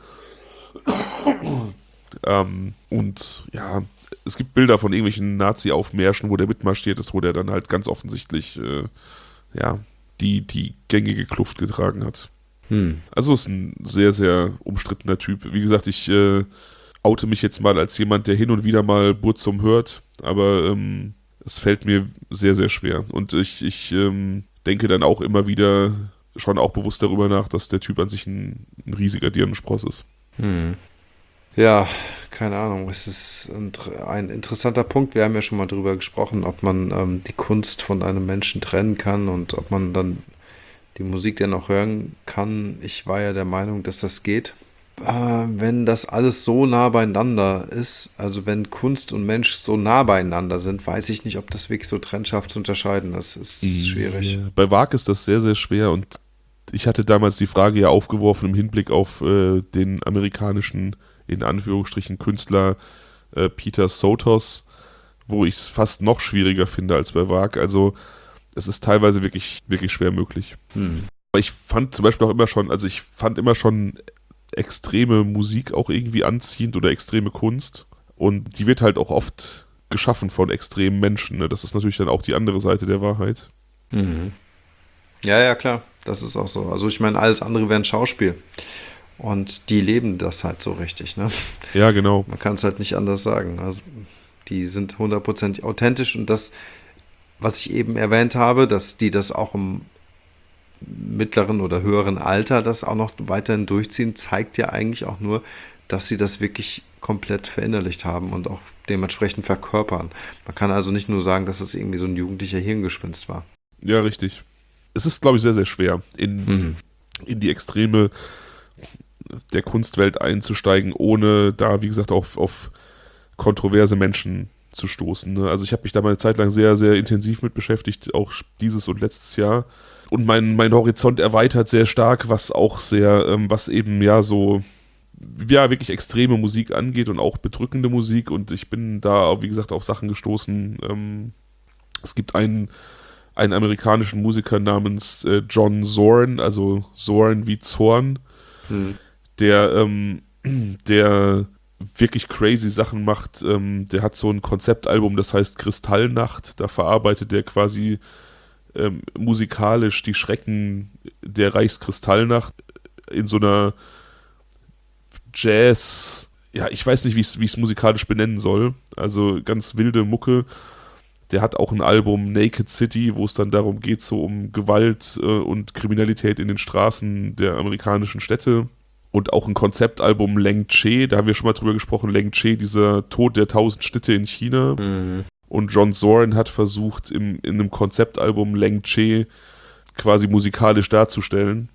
ähm, und ja, es gibt Bilder von irgendwelchen Nazi-Aufmärschen, wo der mitmarschiert ist, wo der dann halt ganz offensichtlich, äh, ja, die die gängige Kluft getragen hat. Hm. Also ist ein sehr, sehr umstrittener Typ. Wie gesagt, ich äh, oute mich jetzt mal als jemand, der hin und wieder mal Burzum hört, aber ähm, es fällt mir sehr, sehr schwer. Und ich, ich ähm, denke dann auch immer wieder schon auch bewusst darüber nach, dass der Typ an sich ein, ein riesiger Dirnenspross ist. Hm. Ja, keine Ahnung, es ist ein, ein interessanter Punkt. Wir haben ja schon mal darüber gesprochen, ob man ähm, die Kunst von einem Menschen trennen kann und ob man dann die Musik dann auch hören kann. Ich war ja der Meinung, dass das geht. Äh, wenn das alles so nah beieinander ist, also wenn Kunst und Mensch so nah beieinander sind, weiß ich nicht, ob das wirklich so trennscharf zu unterscheiden ist. Es ist schwierig. Ja, bei Varg ist das sehr, sehr schwer und ich hatte damals die Frage ja aufgeworfen im Hinblick auf äh, den amerikanischen, in Anführungsstrichen, Künstler äh, Peter Sotos, wo ich es fast noch schwieriger finde als bei Varg. Also es ist teilweise wirklich, wirklich schwer möglich. Hm. Aber ich fand zum Beispiel auch immer schon, also ich fand immer schon extreme Musik auch irgendwie anziehend oder extreme Kunst. Und die wird halt auch oft geschaffen von extremen Menschen. Ne? Das ist natürlich dann auch die andere Seite der Wahrheit. Mhm. Ja, ja, klar. Das ist auch so. Also ich meine, alles andere wäre ein Schauspiel. Und die leben das halt so richtig, ne? Ja, genau. Man kann es halt nicht anders sagen. Also die sind hundertprozentig authentisch und das, was ich eben erwähnt habe, dass die das auch im mittleren oder höheren Alter das auch noch weiterhin durchziehen, zeigt ja eigentlich auch nur, dass sie das wirklich komplett verinnerlicht haben und auch dementsprechend verkörpern. Man kann also nicht nur sagen, dass es irgendwie so ein jugendlicher Hirngespinst war. Ja, richtig. Es ist, glaube ich, sehr, sehr schwer, in, mhm. in die Extreme der Kunstwelt einzusteigen, ohne da, wie gesagt, auf, auf kontroverse Menschen zu stoßen. Ne? Also ich habe mich da mal eine Zeit lang sehr, sehr intensiv mit beschäftigt, auch dieses und letztes Jahr. Und mein, mein Horizont erweitert sehr stark, was auch sehr, ähm, was eben ja so, ja, wirklich extreme Musik angeht und auch bedrückende Musik. Und ich bin da, wie gesagt, auf Sachen gestoßen. Ähm, es gibt einen, einen amerikanischen Musiker namens äh, John Zorn, also Zorn wie Zorn, hm. der, ähm, der wirklich crazy Sachen macht. Ähm, der hat so ein Konzeptalbum, das heißt Kristallnacht. Da verarbeitet der quasi ähm, musikalisch die Schrecken der Reichskristallnacht in so einer Jazz, ja, ich weiß nicht, wie ich es musikalisch benennen soll. Also ganz wilde Mucke. Der hat auch ein Album Naked City, wo es dann darum geht, so um Gewalt äh, und Kriminalität in den Straßen der amerikanischen Städte. Und auch ein Konzeptalbum Leng Che, da haben wir schon mal drüber gesprochen, Leng Che, dieser Tod der tausend Städte in China. Mhm. Und John Zorn hat versucht, im, in einem Konzeptalbum Leng Che quasi musikalisch darzustellen.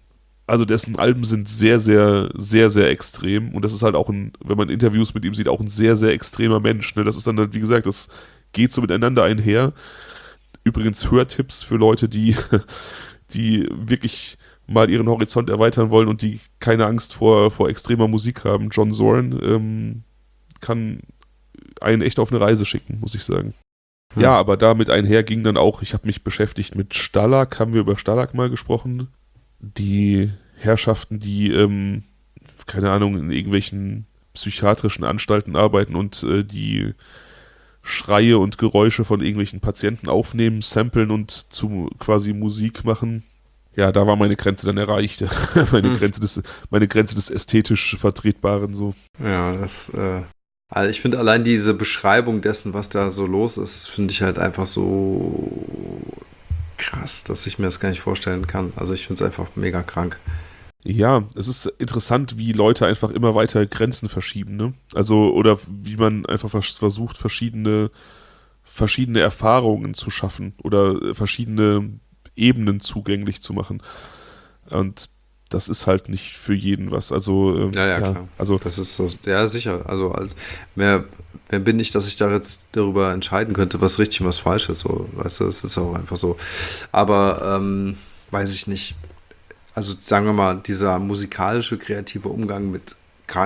Also dessen Alben sind sehr, sehr, sehr, sehr extrem. Und das ist halt auch ein, wenn man Interviews mit ihm sieht, auch ein sehr, sehr extremer Mensch. Ne? Das ist dann halt, wie gesagt, das geht so miteinander einher. Übrigens Hörtipps für Leute, die, die wirklich mal ihren Horizont erweitern wollen und die keine Angst vor, vor extremer Musik haben. John Zorn ähm, kann einen echt auf eine Reise schicken, muss ich sagen. Hm. Ja, aber damit einher ging dann auch, ich habe mich beschäftigt mit Stalag, haben wir über Stalag mal gesprochen. Die Herrschaften, die, ähm, keine Ahnung, in irgendwelchen psychiatrischen Anstalten arbeiten und äh, die Schreie und Geräusche von irgendwelchen Patienten aufnehmen, samplen und zu quasi Musik machen. Ja, da war meine Grenze dann erreicht. meine, hm. Grenze des, meine Grenze des ästhetisch Vertretbaren so. Ja, das, äh, also ich finde allein diese Beschreibung dessen, was da so los ist, finde ich halt einfach so krass, dass ich mir das gar nicht vorstellen kann. Also ich finde es einfach mega krank. Ja, es ist interessant, wie Leute einfach immer weiter Grenzen verschieben, ne? Also, oder wie man einfach versucht, verschiedene, verschiedene Erfahrungen zu schaffen oder verschiedene Ebenen zugänglich zu machen. Und das ist halt nicht für jeden was. Also, ähm, ja, ja, ja, klar. Also, das ist so, ja, sicher. Also, als wer, wer bin ich, dass ich da jetzt darüber entscheiden könnte, was richtig und was falsch ist. So, weißt du, das ist auch einfach so. Aber, ähm, weiß ich nicht. Also, sagen wir mal, dieser musikalische, kreative Umgang mit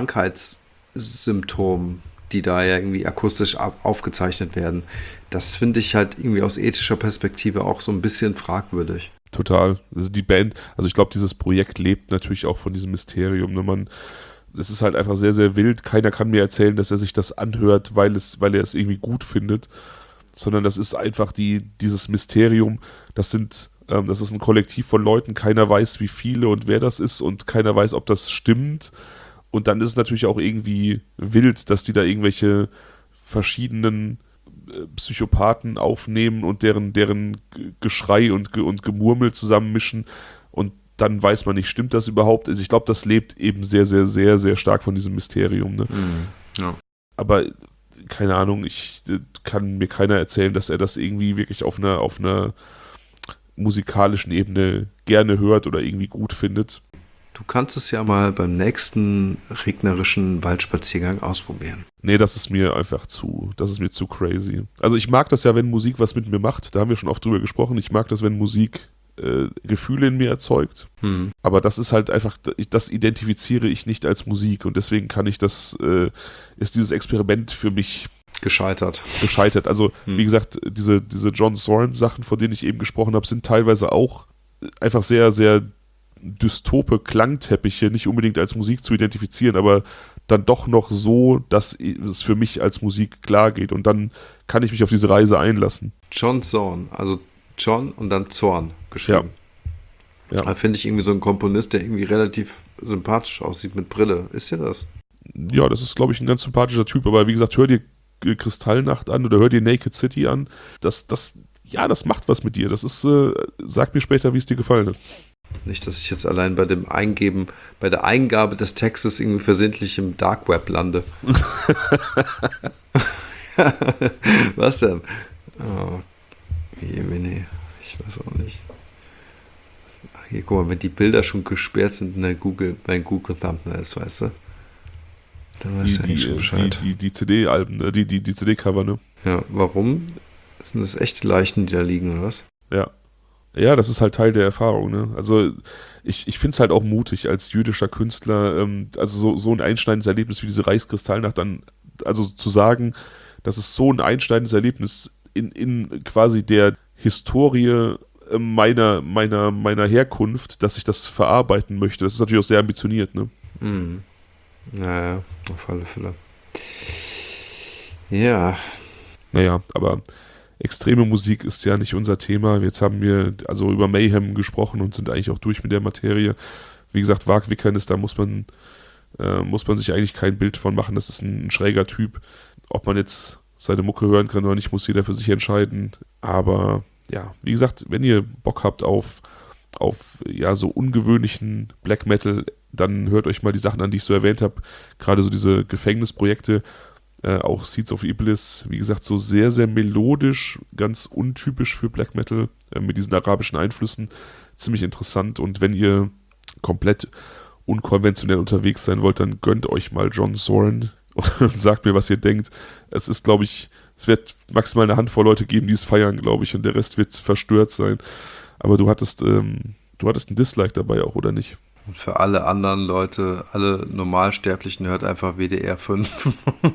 Krankheitssymptomen, die da ja irgendwie akustisch aufgezeichnet werden, das finde ich halt irgendwie aus ethischer Perspektive auch so ein bisschen fragwürdig. Total. Also die Band, also ich glaube, dieses Projekt lebt natürlich auch von diesem Mysterium. Ne? Man, es ist halt einfach sehr, sehr wild. Keiner kann mir erzählen, dass er sich das anhört, weil es, weil er es irgendwie gut findet, sondern das ist einfach die, dieses Mysterium. Das sind, ähm, das ist ein Kollektiv von Leuten. Keiner weiß, wie viele und wer das ist und keiner weiß, ob das stimmt. Und dann ist es natürlich auch irgendwie wild, dass die da irgendwelche verschiedenen Psychopathen aufnehmen und deren, deren Geschrei und, und Gemurmel zusammenmischen und dann weiß man nicht, stimmt das überhaupt? Also ich glaube, das lebt eben sehr, sehr, sehr, sehr stark von diesem Mysterium. Ne? Mhm. Ja. Aber keine Ahnung, ich kann mir keiner erzählen, dass er das irgendwie wirklich auf einer, auf einer musikalischen Ebene gerne hört oder irgendwie gut findet. Du kannst es ja mal beim nächsten regnerischen Waldspaziergang ausprobieren. Nee, das ist mir einfach zu, das ist mir zu crazy. Also ich mag das ja, wenn Musik was mit mir macht, da haben wir schon oft drüber gesprochen, ich mag das, wenn Musik äh, Gefühle in mir erzeugt, hm. aber das ist halt einfach, das identifiziere ich nicht als Musik und deswegen kann ich das, äh, ist dieses Experiment für mich gescheitert. Gescheitert. Also hm. wie gesagt, diese, diese John Zorn Sachen, von denen ich eben gesprochen habe, sind teilweise auch einfach sehr, sehr dystope Klangteppiche, nicht unbedingt als Musik zu identifizieren, aber dann doch noch so, dass es für mich als Musik klar geht und dann kann ich mich auf diese Reise einlassen. John Zorn, also John und dann Zorn geschrieben. Ja. Ja. Da finde ich irgendwie so ein Komponist, der irgendwie relativ sympathisch aussieht mit Brille. Ist der das? Ja, das ist, glaube ich, ein ganz sympathischer Typ, aber wie gesagt, hör dir Kristallnacht an oder hör dir Naked City an. Das, das, ja, das macht was mit dir. Das ist, äh, sag mir später, wie es dir gefallen hat. Nicht, dass ich jetzt allein bei dem Eingeben, bei der Eingabe des Textes irgendwie versehentlich im Dark Web lande. Was denn? Oh, nee, ich weiß auch nicht. Ach, hier, guck mal, wenn die Bilder schon gesperrt sind in der Google, bei Google Thumbnails, weißt du? Dann weißt du ja nicht schon Bescheid. Die, die, die C D-Alben, die, die, die C D-Cover, ne? Ja, warum? Sind das echte Leichen, die da liegen, oder was? Ja. Ja, das ist halt Teil der Erfahrung, ne? Also ich, ich finde es halt auch mutig als jüdischer Künstler, ähm, also so, so ein einschneidendes Erlebnis wie diese Reichskristallnacht dann, also zu sagen, das ist so ein einschneidendes Erlebnis in, in quasi der Historie meiner, meiner, meiner Herkunft, dass ich das verarbeiten möchte. Das ist natürlich auch sehr ambitioniert, ne? Mhm. Naja, auf alle Fälle. Ja. Naja, aber extreme Musik ist ja nicht unser Thema. Jetzt haben wir also über Mayhem gesprochen und sind eigentlich auch durch mit der Materie. Wie gesagt, Varg Vikernes, da muss man, äh, muss man sich eigentlich kein Bild von machen. Das ist ein, ein schräger Typ. Ob man jetzt seine Mucke hören kann oder nicht, muss jeder für sich entscheiden. Aber ja, wie gesagt, wenn ihr Bock habt auf, auf ja, so ungewöhnlichen Black Metal, dann hört euch mal die Sachen an, die ich so erwähnt habe. Gerade so diese Gefängnisprojekte. Äh, auch Seeds of Iblis, wie gesagt, so sehr, sehr melodisch, ganz untypisch für Black Metal, äh, mit diesen arabischen Einflüssen, ziemlich interessant. Und wenn ihr komplett unkonventionell unterwegs sein wollt, dann gönnt euch mal John Soren und sagt mir, was ihr denkt. Es ist, glaube ich, es wird maximal eine Handvoll Leute geben, die es feiern, glaube ich, und der Rest wird verstört sein. Aber du hattest, ähm, du hattest ein Dislike dabei auch, oder nicht? Und für alle anderen Leute, alle Normalsterblichen, hört einfach W D R fünf.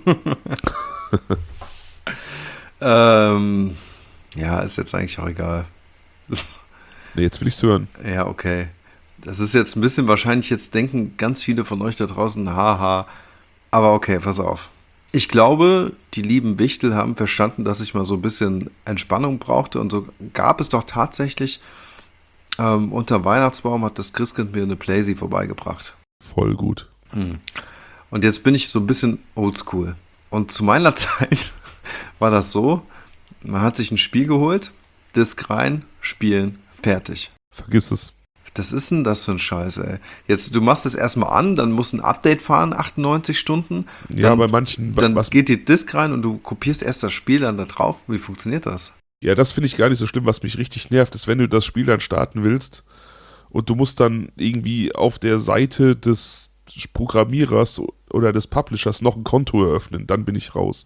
ähm, ja, ist jetzt eigentlich auch egal. Nee, jetzt will ich es hören. Ja, okay. Das ist jetzt ein bisschen, wahrscheinlich jetzt denken ganz viele von euch da draußen, haha. Aber okay, pass auf. Ich glaube, die lieben Wichtel haben verstanden, dass ich mal so ein bisschen Entspannung brauchte. Und so gab es doch tatsächlich, ähm, unter Weihnachtsbaum hat das Christkind mir eine Playsee vorbeigebracht. Voll gut. Hm. Und jetzt bin ich so ein bisschen oldschool. Und zu meiner Zeit war das so, man hat sich ein Spiel geholt, Disk rein, spielen, fertig. Vergiss es. Das ist denn das für ein Scheiß, ey. Jetzt, du machst es erstmal an, dann musst ein Update fahren, achtundneunzig Stunden. Dann, ja, bei manchen... Dann was, geht die Disk rein und du kopierst erst das Spiel dann da drauf. Wie funktioniert das? Ja, das finde ich gar nicht so schlimm. Was mich richtig nervt, ist, wenn du das Spiel dann starten willst und du musst dann irgendwie auf der Seite des Programmierers oder des Publishers noch ein Konto eröffnen. Dann bin ich raus.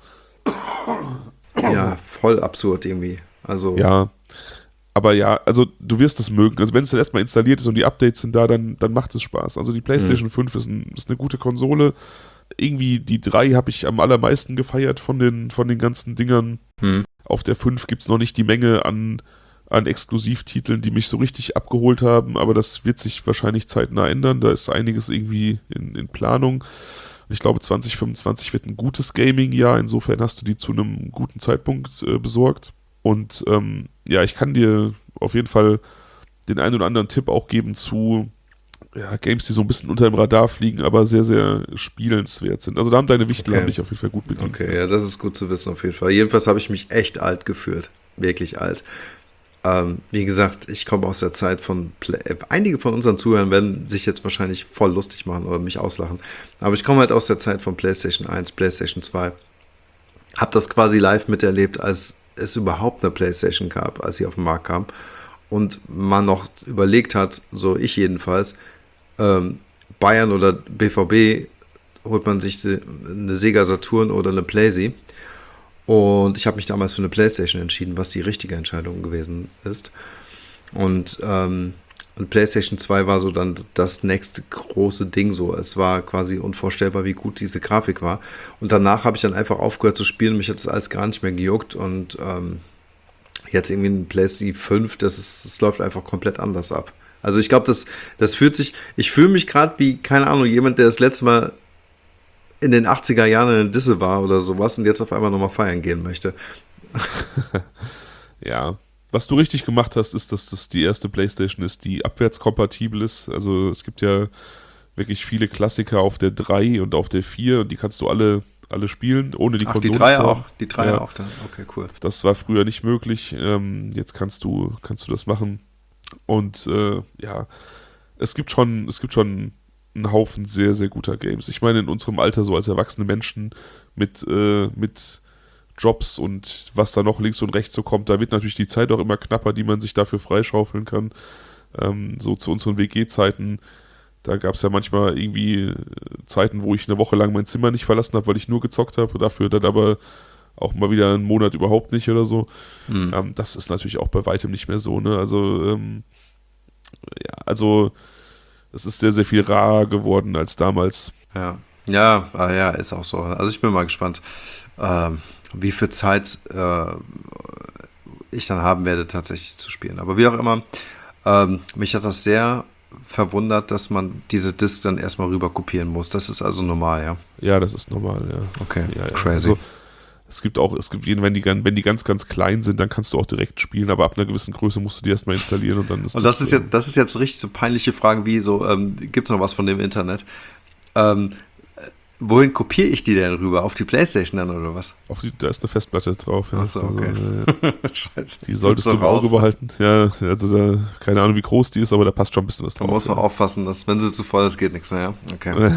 Ja, voll absurd irgendwie. Also... Ja, aber ja, also du wirst es mögen. Also wenn es dann erstmal installiert ist und die Updates sind da, dann, dann macht es Spaß. Also die PlayStation mhm. fünf ist, ein, ist eine gute Konsole. Irgendwie die drei habe ich am allermeisten gefeiert von den, von den ganzen Dingern. Mhm. Auf der fünf gibt es noch nicht die Menge an, an Exklusivtiteln, die mich so richtig abgeholt haben, aber das wird sich wahrscheinlich zeitnah ändern. Da ist einiges irgendwie in, in Planung. Ich glaube, zwanzig fünfundzwanzig wird ein gutes Gaming-Jahr. Insofern hast du die zu einem guten Zeitpunkt äh, besorgt. Und ähm, ja, ich kann dir auf jeden Fall den einen oder anderen Tipp auch geben zu ja, Games, die so ein bisschen unter dem Radar fliegen, aber sehr, sehr spielenswert sind. Also da haben deine Wichtel okay. haben dich auf jeden Fall gut bedient. Okay, ja, das ist gut zu wissen auf jeden Fall. Jedenfalls habe ich mich echt alt gefühlt. Wirklich alt. Ähm, wie gesagt, ich komme aus der Zeit von... Play- Einige von unseren Zuhörern werden sich jetzt wahrscheinlich voll lustig machen oder mich auslachen. Aber ich komme halt aus der Zeit von PlayStation eins, PlayStation zwei. Hab das quasi live miterlebt, als es überhaupt eine PlayStation gab, als sie auf den Markt kam und man noch überlegt hat, so ich jedenfalls, ähm, Bayern oder B V B, holt man sich eine Sega Saturn oder eine Playsee und ich habe mich damals für eine PlayStation entschieden, was die richtige Entscheidung gewesen ist und ähm, und PlayStation zwei war so dann das nächste große Ding so. Es war quasi unvorstellbar, wie gut diese Grafik war. Und danach habe ich dann einfach aufgehört zu spielen. Mich hat das alles gar nicht mehr gejuckt. Und ähm, jetzt irgendwie ein PlayStation fünf, das, ist, das läuft einfach komplett anders ab. Also ich glaube, das, das fühlt sich, ich fühle mich gerade wie, keine Ahnung, jemand, der das letzte Mal in den achtziger Jahren in der Disse war oder sowas und jetzt auf einmal nochmal feiern gehen möchte. Ja. Was du richtig gemacht hast, ist, dass das die erste PlayStation ist, die abwärtskompatibel ist. Also es gibt ja wirklich viele Klassiker auf der drei und auf der vier und die kannst du alle, alle spielen, ohne die Ach, Konsole. die drei auch, die drei ja. auch dann. Okay, cool. Das war früher nicht möglich. Ähm, jetzt kannst du, kannst du das machen. Und äh, ja, es gibt schon, es gibt schon einen Haufen sehr, sehr guter Games. Ich meine, in unserem Alter, so als erwachsene Menschen mit, äh, mit Jobs und was da noch links und rechts so kommt, da wird natürlich die Zeit auch immer knapper, die man sich dafür freischaufeln kann. Ähm, so zu unseren W G-Zeiten, da gab es ja manchmal irgendwie Zeiten, wo ich eine Woche lang mein Zimmer nicht verlassen habe, weil ich nur gezockt habe, dafür dann aber auch mal wieder einen Monat überhaupt nicht oder so. Mhm. Ähm, das ist natürlich auch bei weitem nicht mehr so, ne? Also, ähm, ja, also es ist sehr, sehr viel rarer geworden als damals. Ja, ja, ah, ja, ist auch so. Also ich bin mal gespannt, ähm, wie viel Zeit äh, ich dann haben werde, tatsächlich zu spielen. Aber wie auch immer, ähm, mich hat das sehr verwundert, dass man diese Disc dann erstmal rüber kopieren muss. Das ist also normal, ja? Ja, das ist normal, ja. Okay, ja, ja. Crazy. Also, es gibt auch, es gibt, wenn die, wenn die ganz, ganz klein sind, dann kannst du auch direkt spielen, aber ab einer gewissen Größe musst du die erstmal installieren und dann ist und das. das ist jetzt, das ist jetzt richtig so peinliche Fragen wie so, ähm, gibt es noch was von dem Internet? Ähm, wohin kopiere ich die denn rüber? Auf die PlayStation dann oder was? Auf die, da ist eine Festplatte drauf. Ja. Achso, okay. Also, äh, Scheiße. Die solltest du im Auge behalten. Ja, also da, keine Ahnung, wie groß die ist, aber da passt schon ein bisschen was drauf. Da muss man ja. aufpassen, dass wenn sie zu voll ist, geht nichts mehr. Ja? Okay.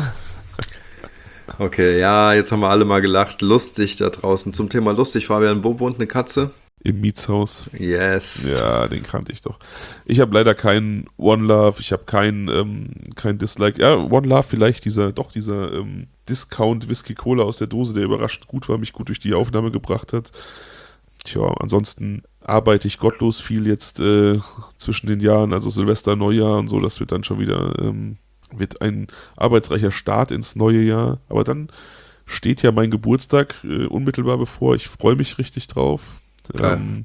Okay, ja, jetzt haben wir alle mal gelacht. Lustig da draußen. Zum Thema lustig, Fabian, wo wohnt eine Katze? Im Mietshaus. Yes. Ja, den kannte ich doch. Ich habe leider keinen One Love, ich habe keinen ähm, kein Dislike. Ja, One Love vielleicht, dieser, doch dieser ähm, Discount Whisky Cola aus der Dose, der überraschend gut war, mich gut durch die Aufnahme gebracht hat. Tja, ansonsten arbeite ich gottlos viel jetzt äh, zwischen den Jahren, also Silvester, Neujahr und so, das wird dann schon wieder, ähm, wird ein arbeitsreicher Start ins neue Jahr, aber dann steht ja mein Geburtstag äh, unmittelbar bevor, ich freue mich richtig drauf. Ähm,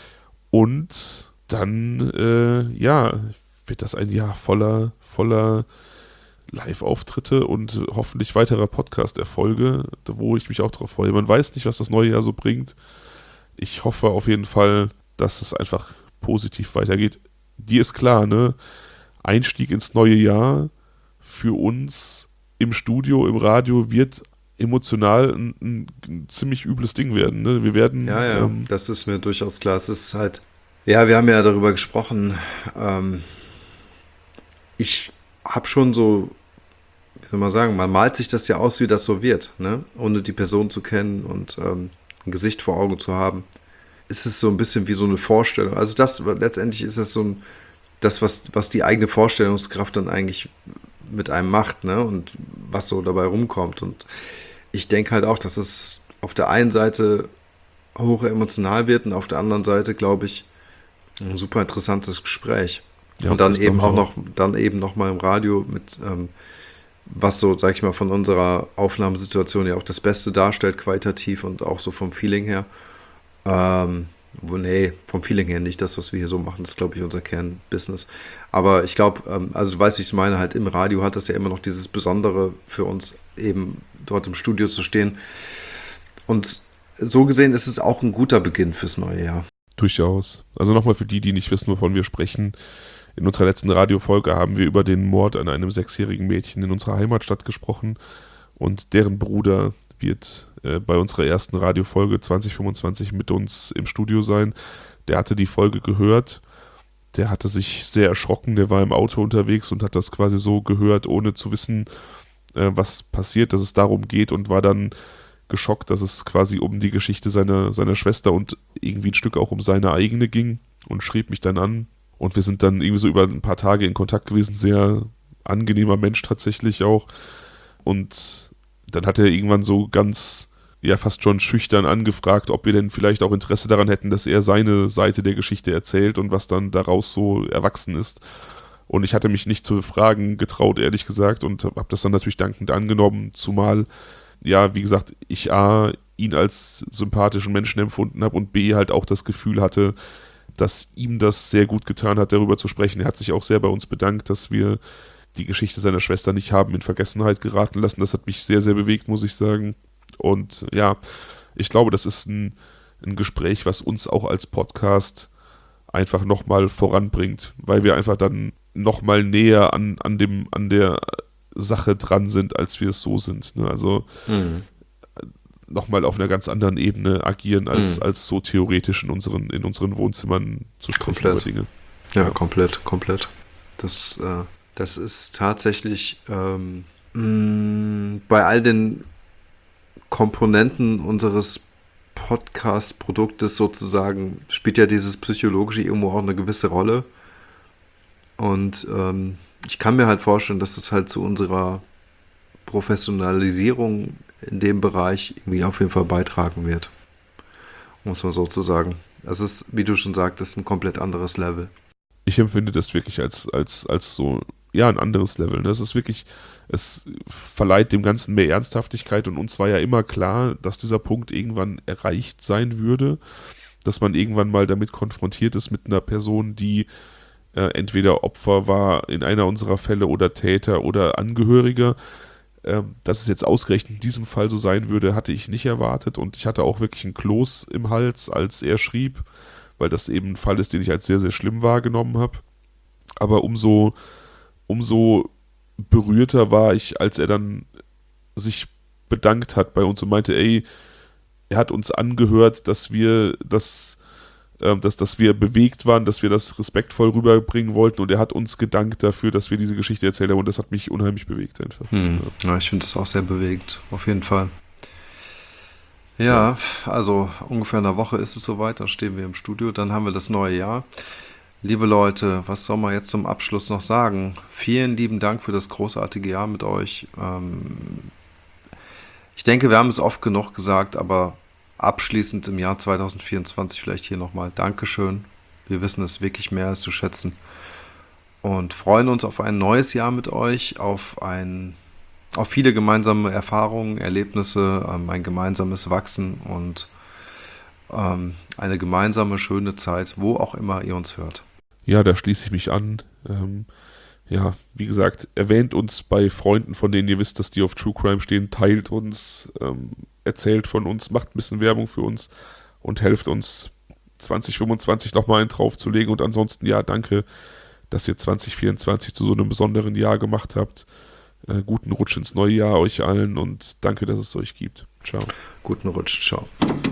und dann, äh, ja, wird das ein Jahr voller, voller Live-Auftritte und hoffentlich weiterer Podcast-Erfolge, wo ich mich auch drauf freue. Man weiß nicht, was das neue Jahr so bringt. Ich hoffe auf jeden Fall, dass es einfach positiv weitergeht. Dir ist klar, ne? Einstieg ins neue Jahr für uns im Studio, im Radio wird emotional ein, ein, ein ziemlich übles Ding werden. Ne? Wir werden. Ja, ja, ähm, das ist mir durchaus klar. Es ist halt, ja, wir haben ja darüber gesprochen. Ähm, ich habe schon so, wie soll man sagen, man malt sich das ja aus, wie das so wird, ne? Ohne die Person zu kennen und ähm, ein Gesicht vor Augen zu haben. Ist es so ein bisschen wie so eine Vorstellung. Also das, letztendlich ist es so ein, das, was, was die eigene Vorstellungskraft dann eigentlich mit einem macht, ne? Und was so dabei rumkommt. Und ich denke halt auch, dass es auf der einen Seite hoch emotional wird und auf der anderen Seite, glaube ich, ein super interessantes Gespräch. Ja, und dann eben auch noch, dann eben noch mal im Radio mit, ähm, was so, sag ich mal, von unserer Aufnahmesituation ja auch das Beste darstellt, qualitativ und auch so vom Feeling her. Ähm, wo, nee, vom Feeling her nicht das, was wir hier so machen, das ist, glaube ich, unser Kernbusiness. Aber ich glaube, ähm, also du weißt, wie ich es meine, halt im Radio hat das ja immer noch dieses Besondere für uns, eben dort im Studio zu stehen. Und so gesehen ist es auch ein guter Beginn fürs neue Jahr. Durchaus. Also nochmal für die, die nicht wissen, wovon wir sprechen. In unserer letzten Radiofolge haben wir über den Mord an einem sechsjährigen Mädchen in unserer Heimatstadt gesprochen und deren Bruder wird äh, bei unserer ersten Radiofolge zwanzig fünfundzwanzig mit uns im Studio sein. Der hatte die Folge gehört, der hatte sich sehr erschrocken, der war im Auto unterwegs und hat das quasi so gehört, ohne zu wissen, äh, was passiert, dass es darum geht und war dann geschockt, dass es quasi um die Geschichte seiner, seiner Schwester und irgendwie ein Stück auch um seine eigene ging und schrieb mich dann an. Und wir sind dann irgendwie so über ein paar Tage in Kontakt gewesen, sehr angenehmer Mensch tatsächlich auch. Und dann hat er irgendwann so ganz, ja fast schon schüchtern angefragt, ob wir denn vielleicht auch Interesse daran hätten, dass er seine Seite der Geschichte erzählt und was dann daraus so erwachsen ist. Und ich hatte mich nicht zu fragen getraut, ehrlich gesagt, und habe das dann natürlich dankend angenommen, zumal, ja, wie gesagt, ich A, ihn als sympathischen Menschen empfunden habe und B, halt auch das Gefühl hatte, dass ihm das sehr gut getan hat, darüber zu sprechen. Er hat sich auch sehr bei uns bedankt, dass wir die Geschichte seiner Schwester nicht haben in Vergessenheit geraten lassen. Das hat mich sehr, sehr bewegt, muss ich sagen. Und ja, ich glaube, das ist ein, ein Gespräch, was uns auch als Podcast einfach nochmal voranbringt, weil wir einfach dann nochmal näher an, an, dem, an der Sache dran sind, als wir es so sind. Ne? Also mhm. nochmal auf einer ganz anderen Ebene agieren, als, mhm. als so theoretisch in unseren, in unseren Wohnzimmern zu sprechen komplett. über Dinge. Ja, ja, komplett, komplett. Das, äh, das ist tatsächlich ähm, mh, bei all den Komponenten unseres Podcast-Produktes sozusagen spielt ja dieses Psychologische irgendwo auch eine gewisse Rolle. Und ähm, ich kann mir halt vorstellen, dass es halt zu unserer Professionalisierung in dem Bereich irgendwie auf jeden Fall beitragen wird. Muss man so zu sagen. Es ist, wie du schon sagtest, ein komplett anderes Level. Ich empfinde das wirklich als, als, als so, ja, ein anderes Level. Das ist wirklich, es verleiht dem Ganzen mehr Ernsthaftigkeit und uns war ja immer klar, dass dieser Punkt irgendwann erreicht sein würde, dass man irgendwann mal damit konfrontiert ist mit einer Person, die äh, entweder Opfer war in einer unserer Fälle oder Täter oder Angehöriger. Äh, dass es jetzt ausgerechnet in diesem Fall so sein würde, hatte ich nicht erwartet und ich hatte auch wirklich einen Kloß im Hals, als er schrieb, weil das eben ein Fall ist, den ich als sehr, sehr schlimm wahrgenommen habe. Aber umso, umso berührter war ich, als er dann sich bedankt hat bei uns und meinte, ey, er hat uns angehört, dass wir das, äh, dass, dass wir bewegt waren, dass wir das respektvoll rüberbringen wollten und er hat uns gedankt dafür, dass wir diese Geschichte erzählt haben und das hat mich unheimlich bewegt einfach. Hm. Ja, ich finde das auch sehr bewegt, auf jeden Fall. Ja, also ungefähr in einer Woche ist es soweit, dann stehen wir im Studio, dann haben wir das neue Jahr. Liebe Leute, was soll man jetzt zum Abschluss noch sagen? Vielen lieben Dank für das großartige Jahr mit euch. Ähm, ich denke, wir haben es oft genug gesagt, aber abschließend im Jahr zwanzig vierundzwanzig vielleicht hier nochmal Dankeschön. Wir wissen es wirklich mehr als zu schätzen und freuen uns auf ein neues Jahr mit euch, auf ein, auf viele gemeinsame Erfahrungen, Erlebnisse, ähm, ein gemeinsames Wachsen und ähm, eine gemeinsame schöne Zeit, wo auch immer ihr uns hört. Ja, da schließe ich mich an. Ähm, ja, wie gesagt, erwähnt uns bei Freunden, von denen ihr wisst, dass die auf True Crime stehen, teilt uns, ähm, erzählt von uns, macht ein bisschen Werbung für uns und helft uns zwanzig fünfundzwanzig nochmal einen draufzulegen. Und ansonsten, ja, danke, dass ihr zwanzig vierundzwanzig zu so einem besonderen Jahr gemacht habt. Äh, guten Rutsch ins neue Jahr euch allen und danke, dass es euch gibt. Ciao. Guten Rutsch, ciao.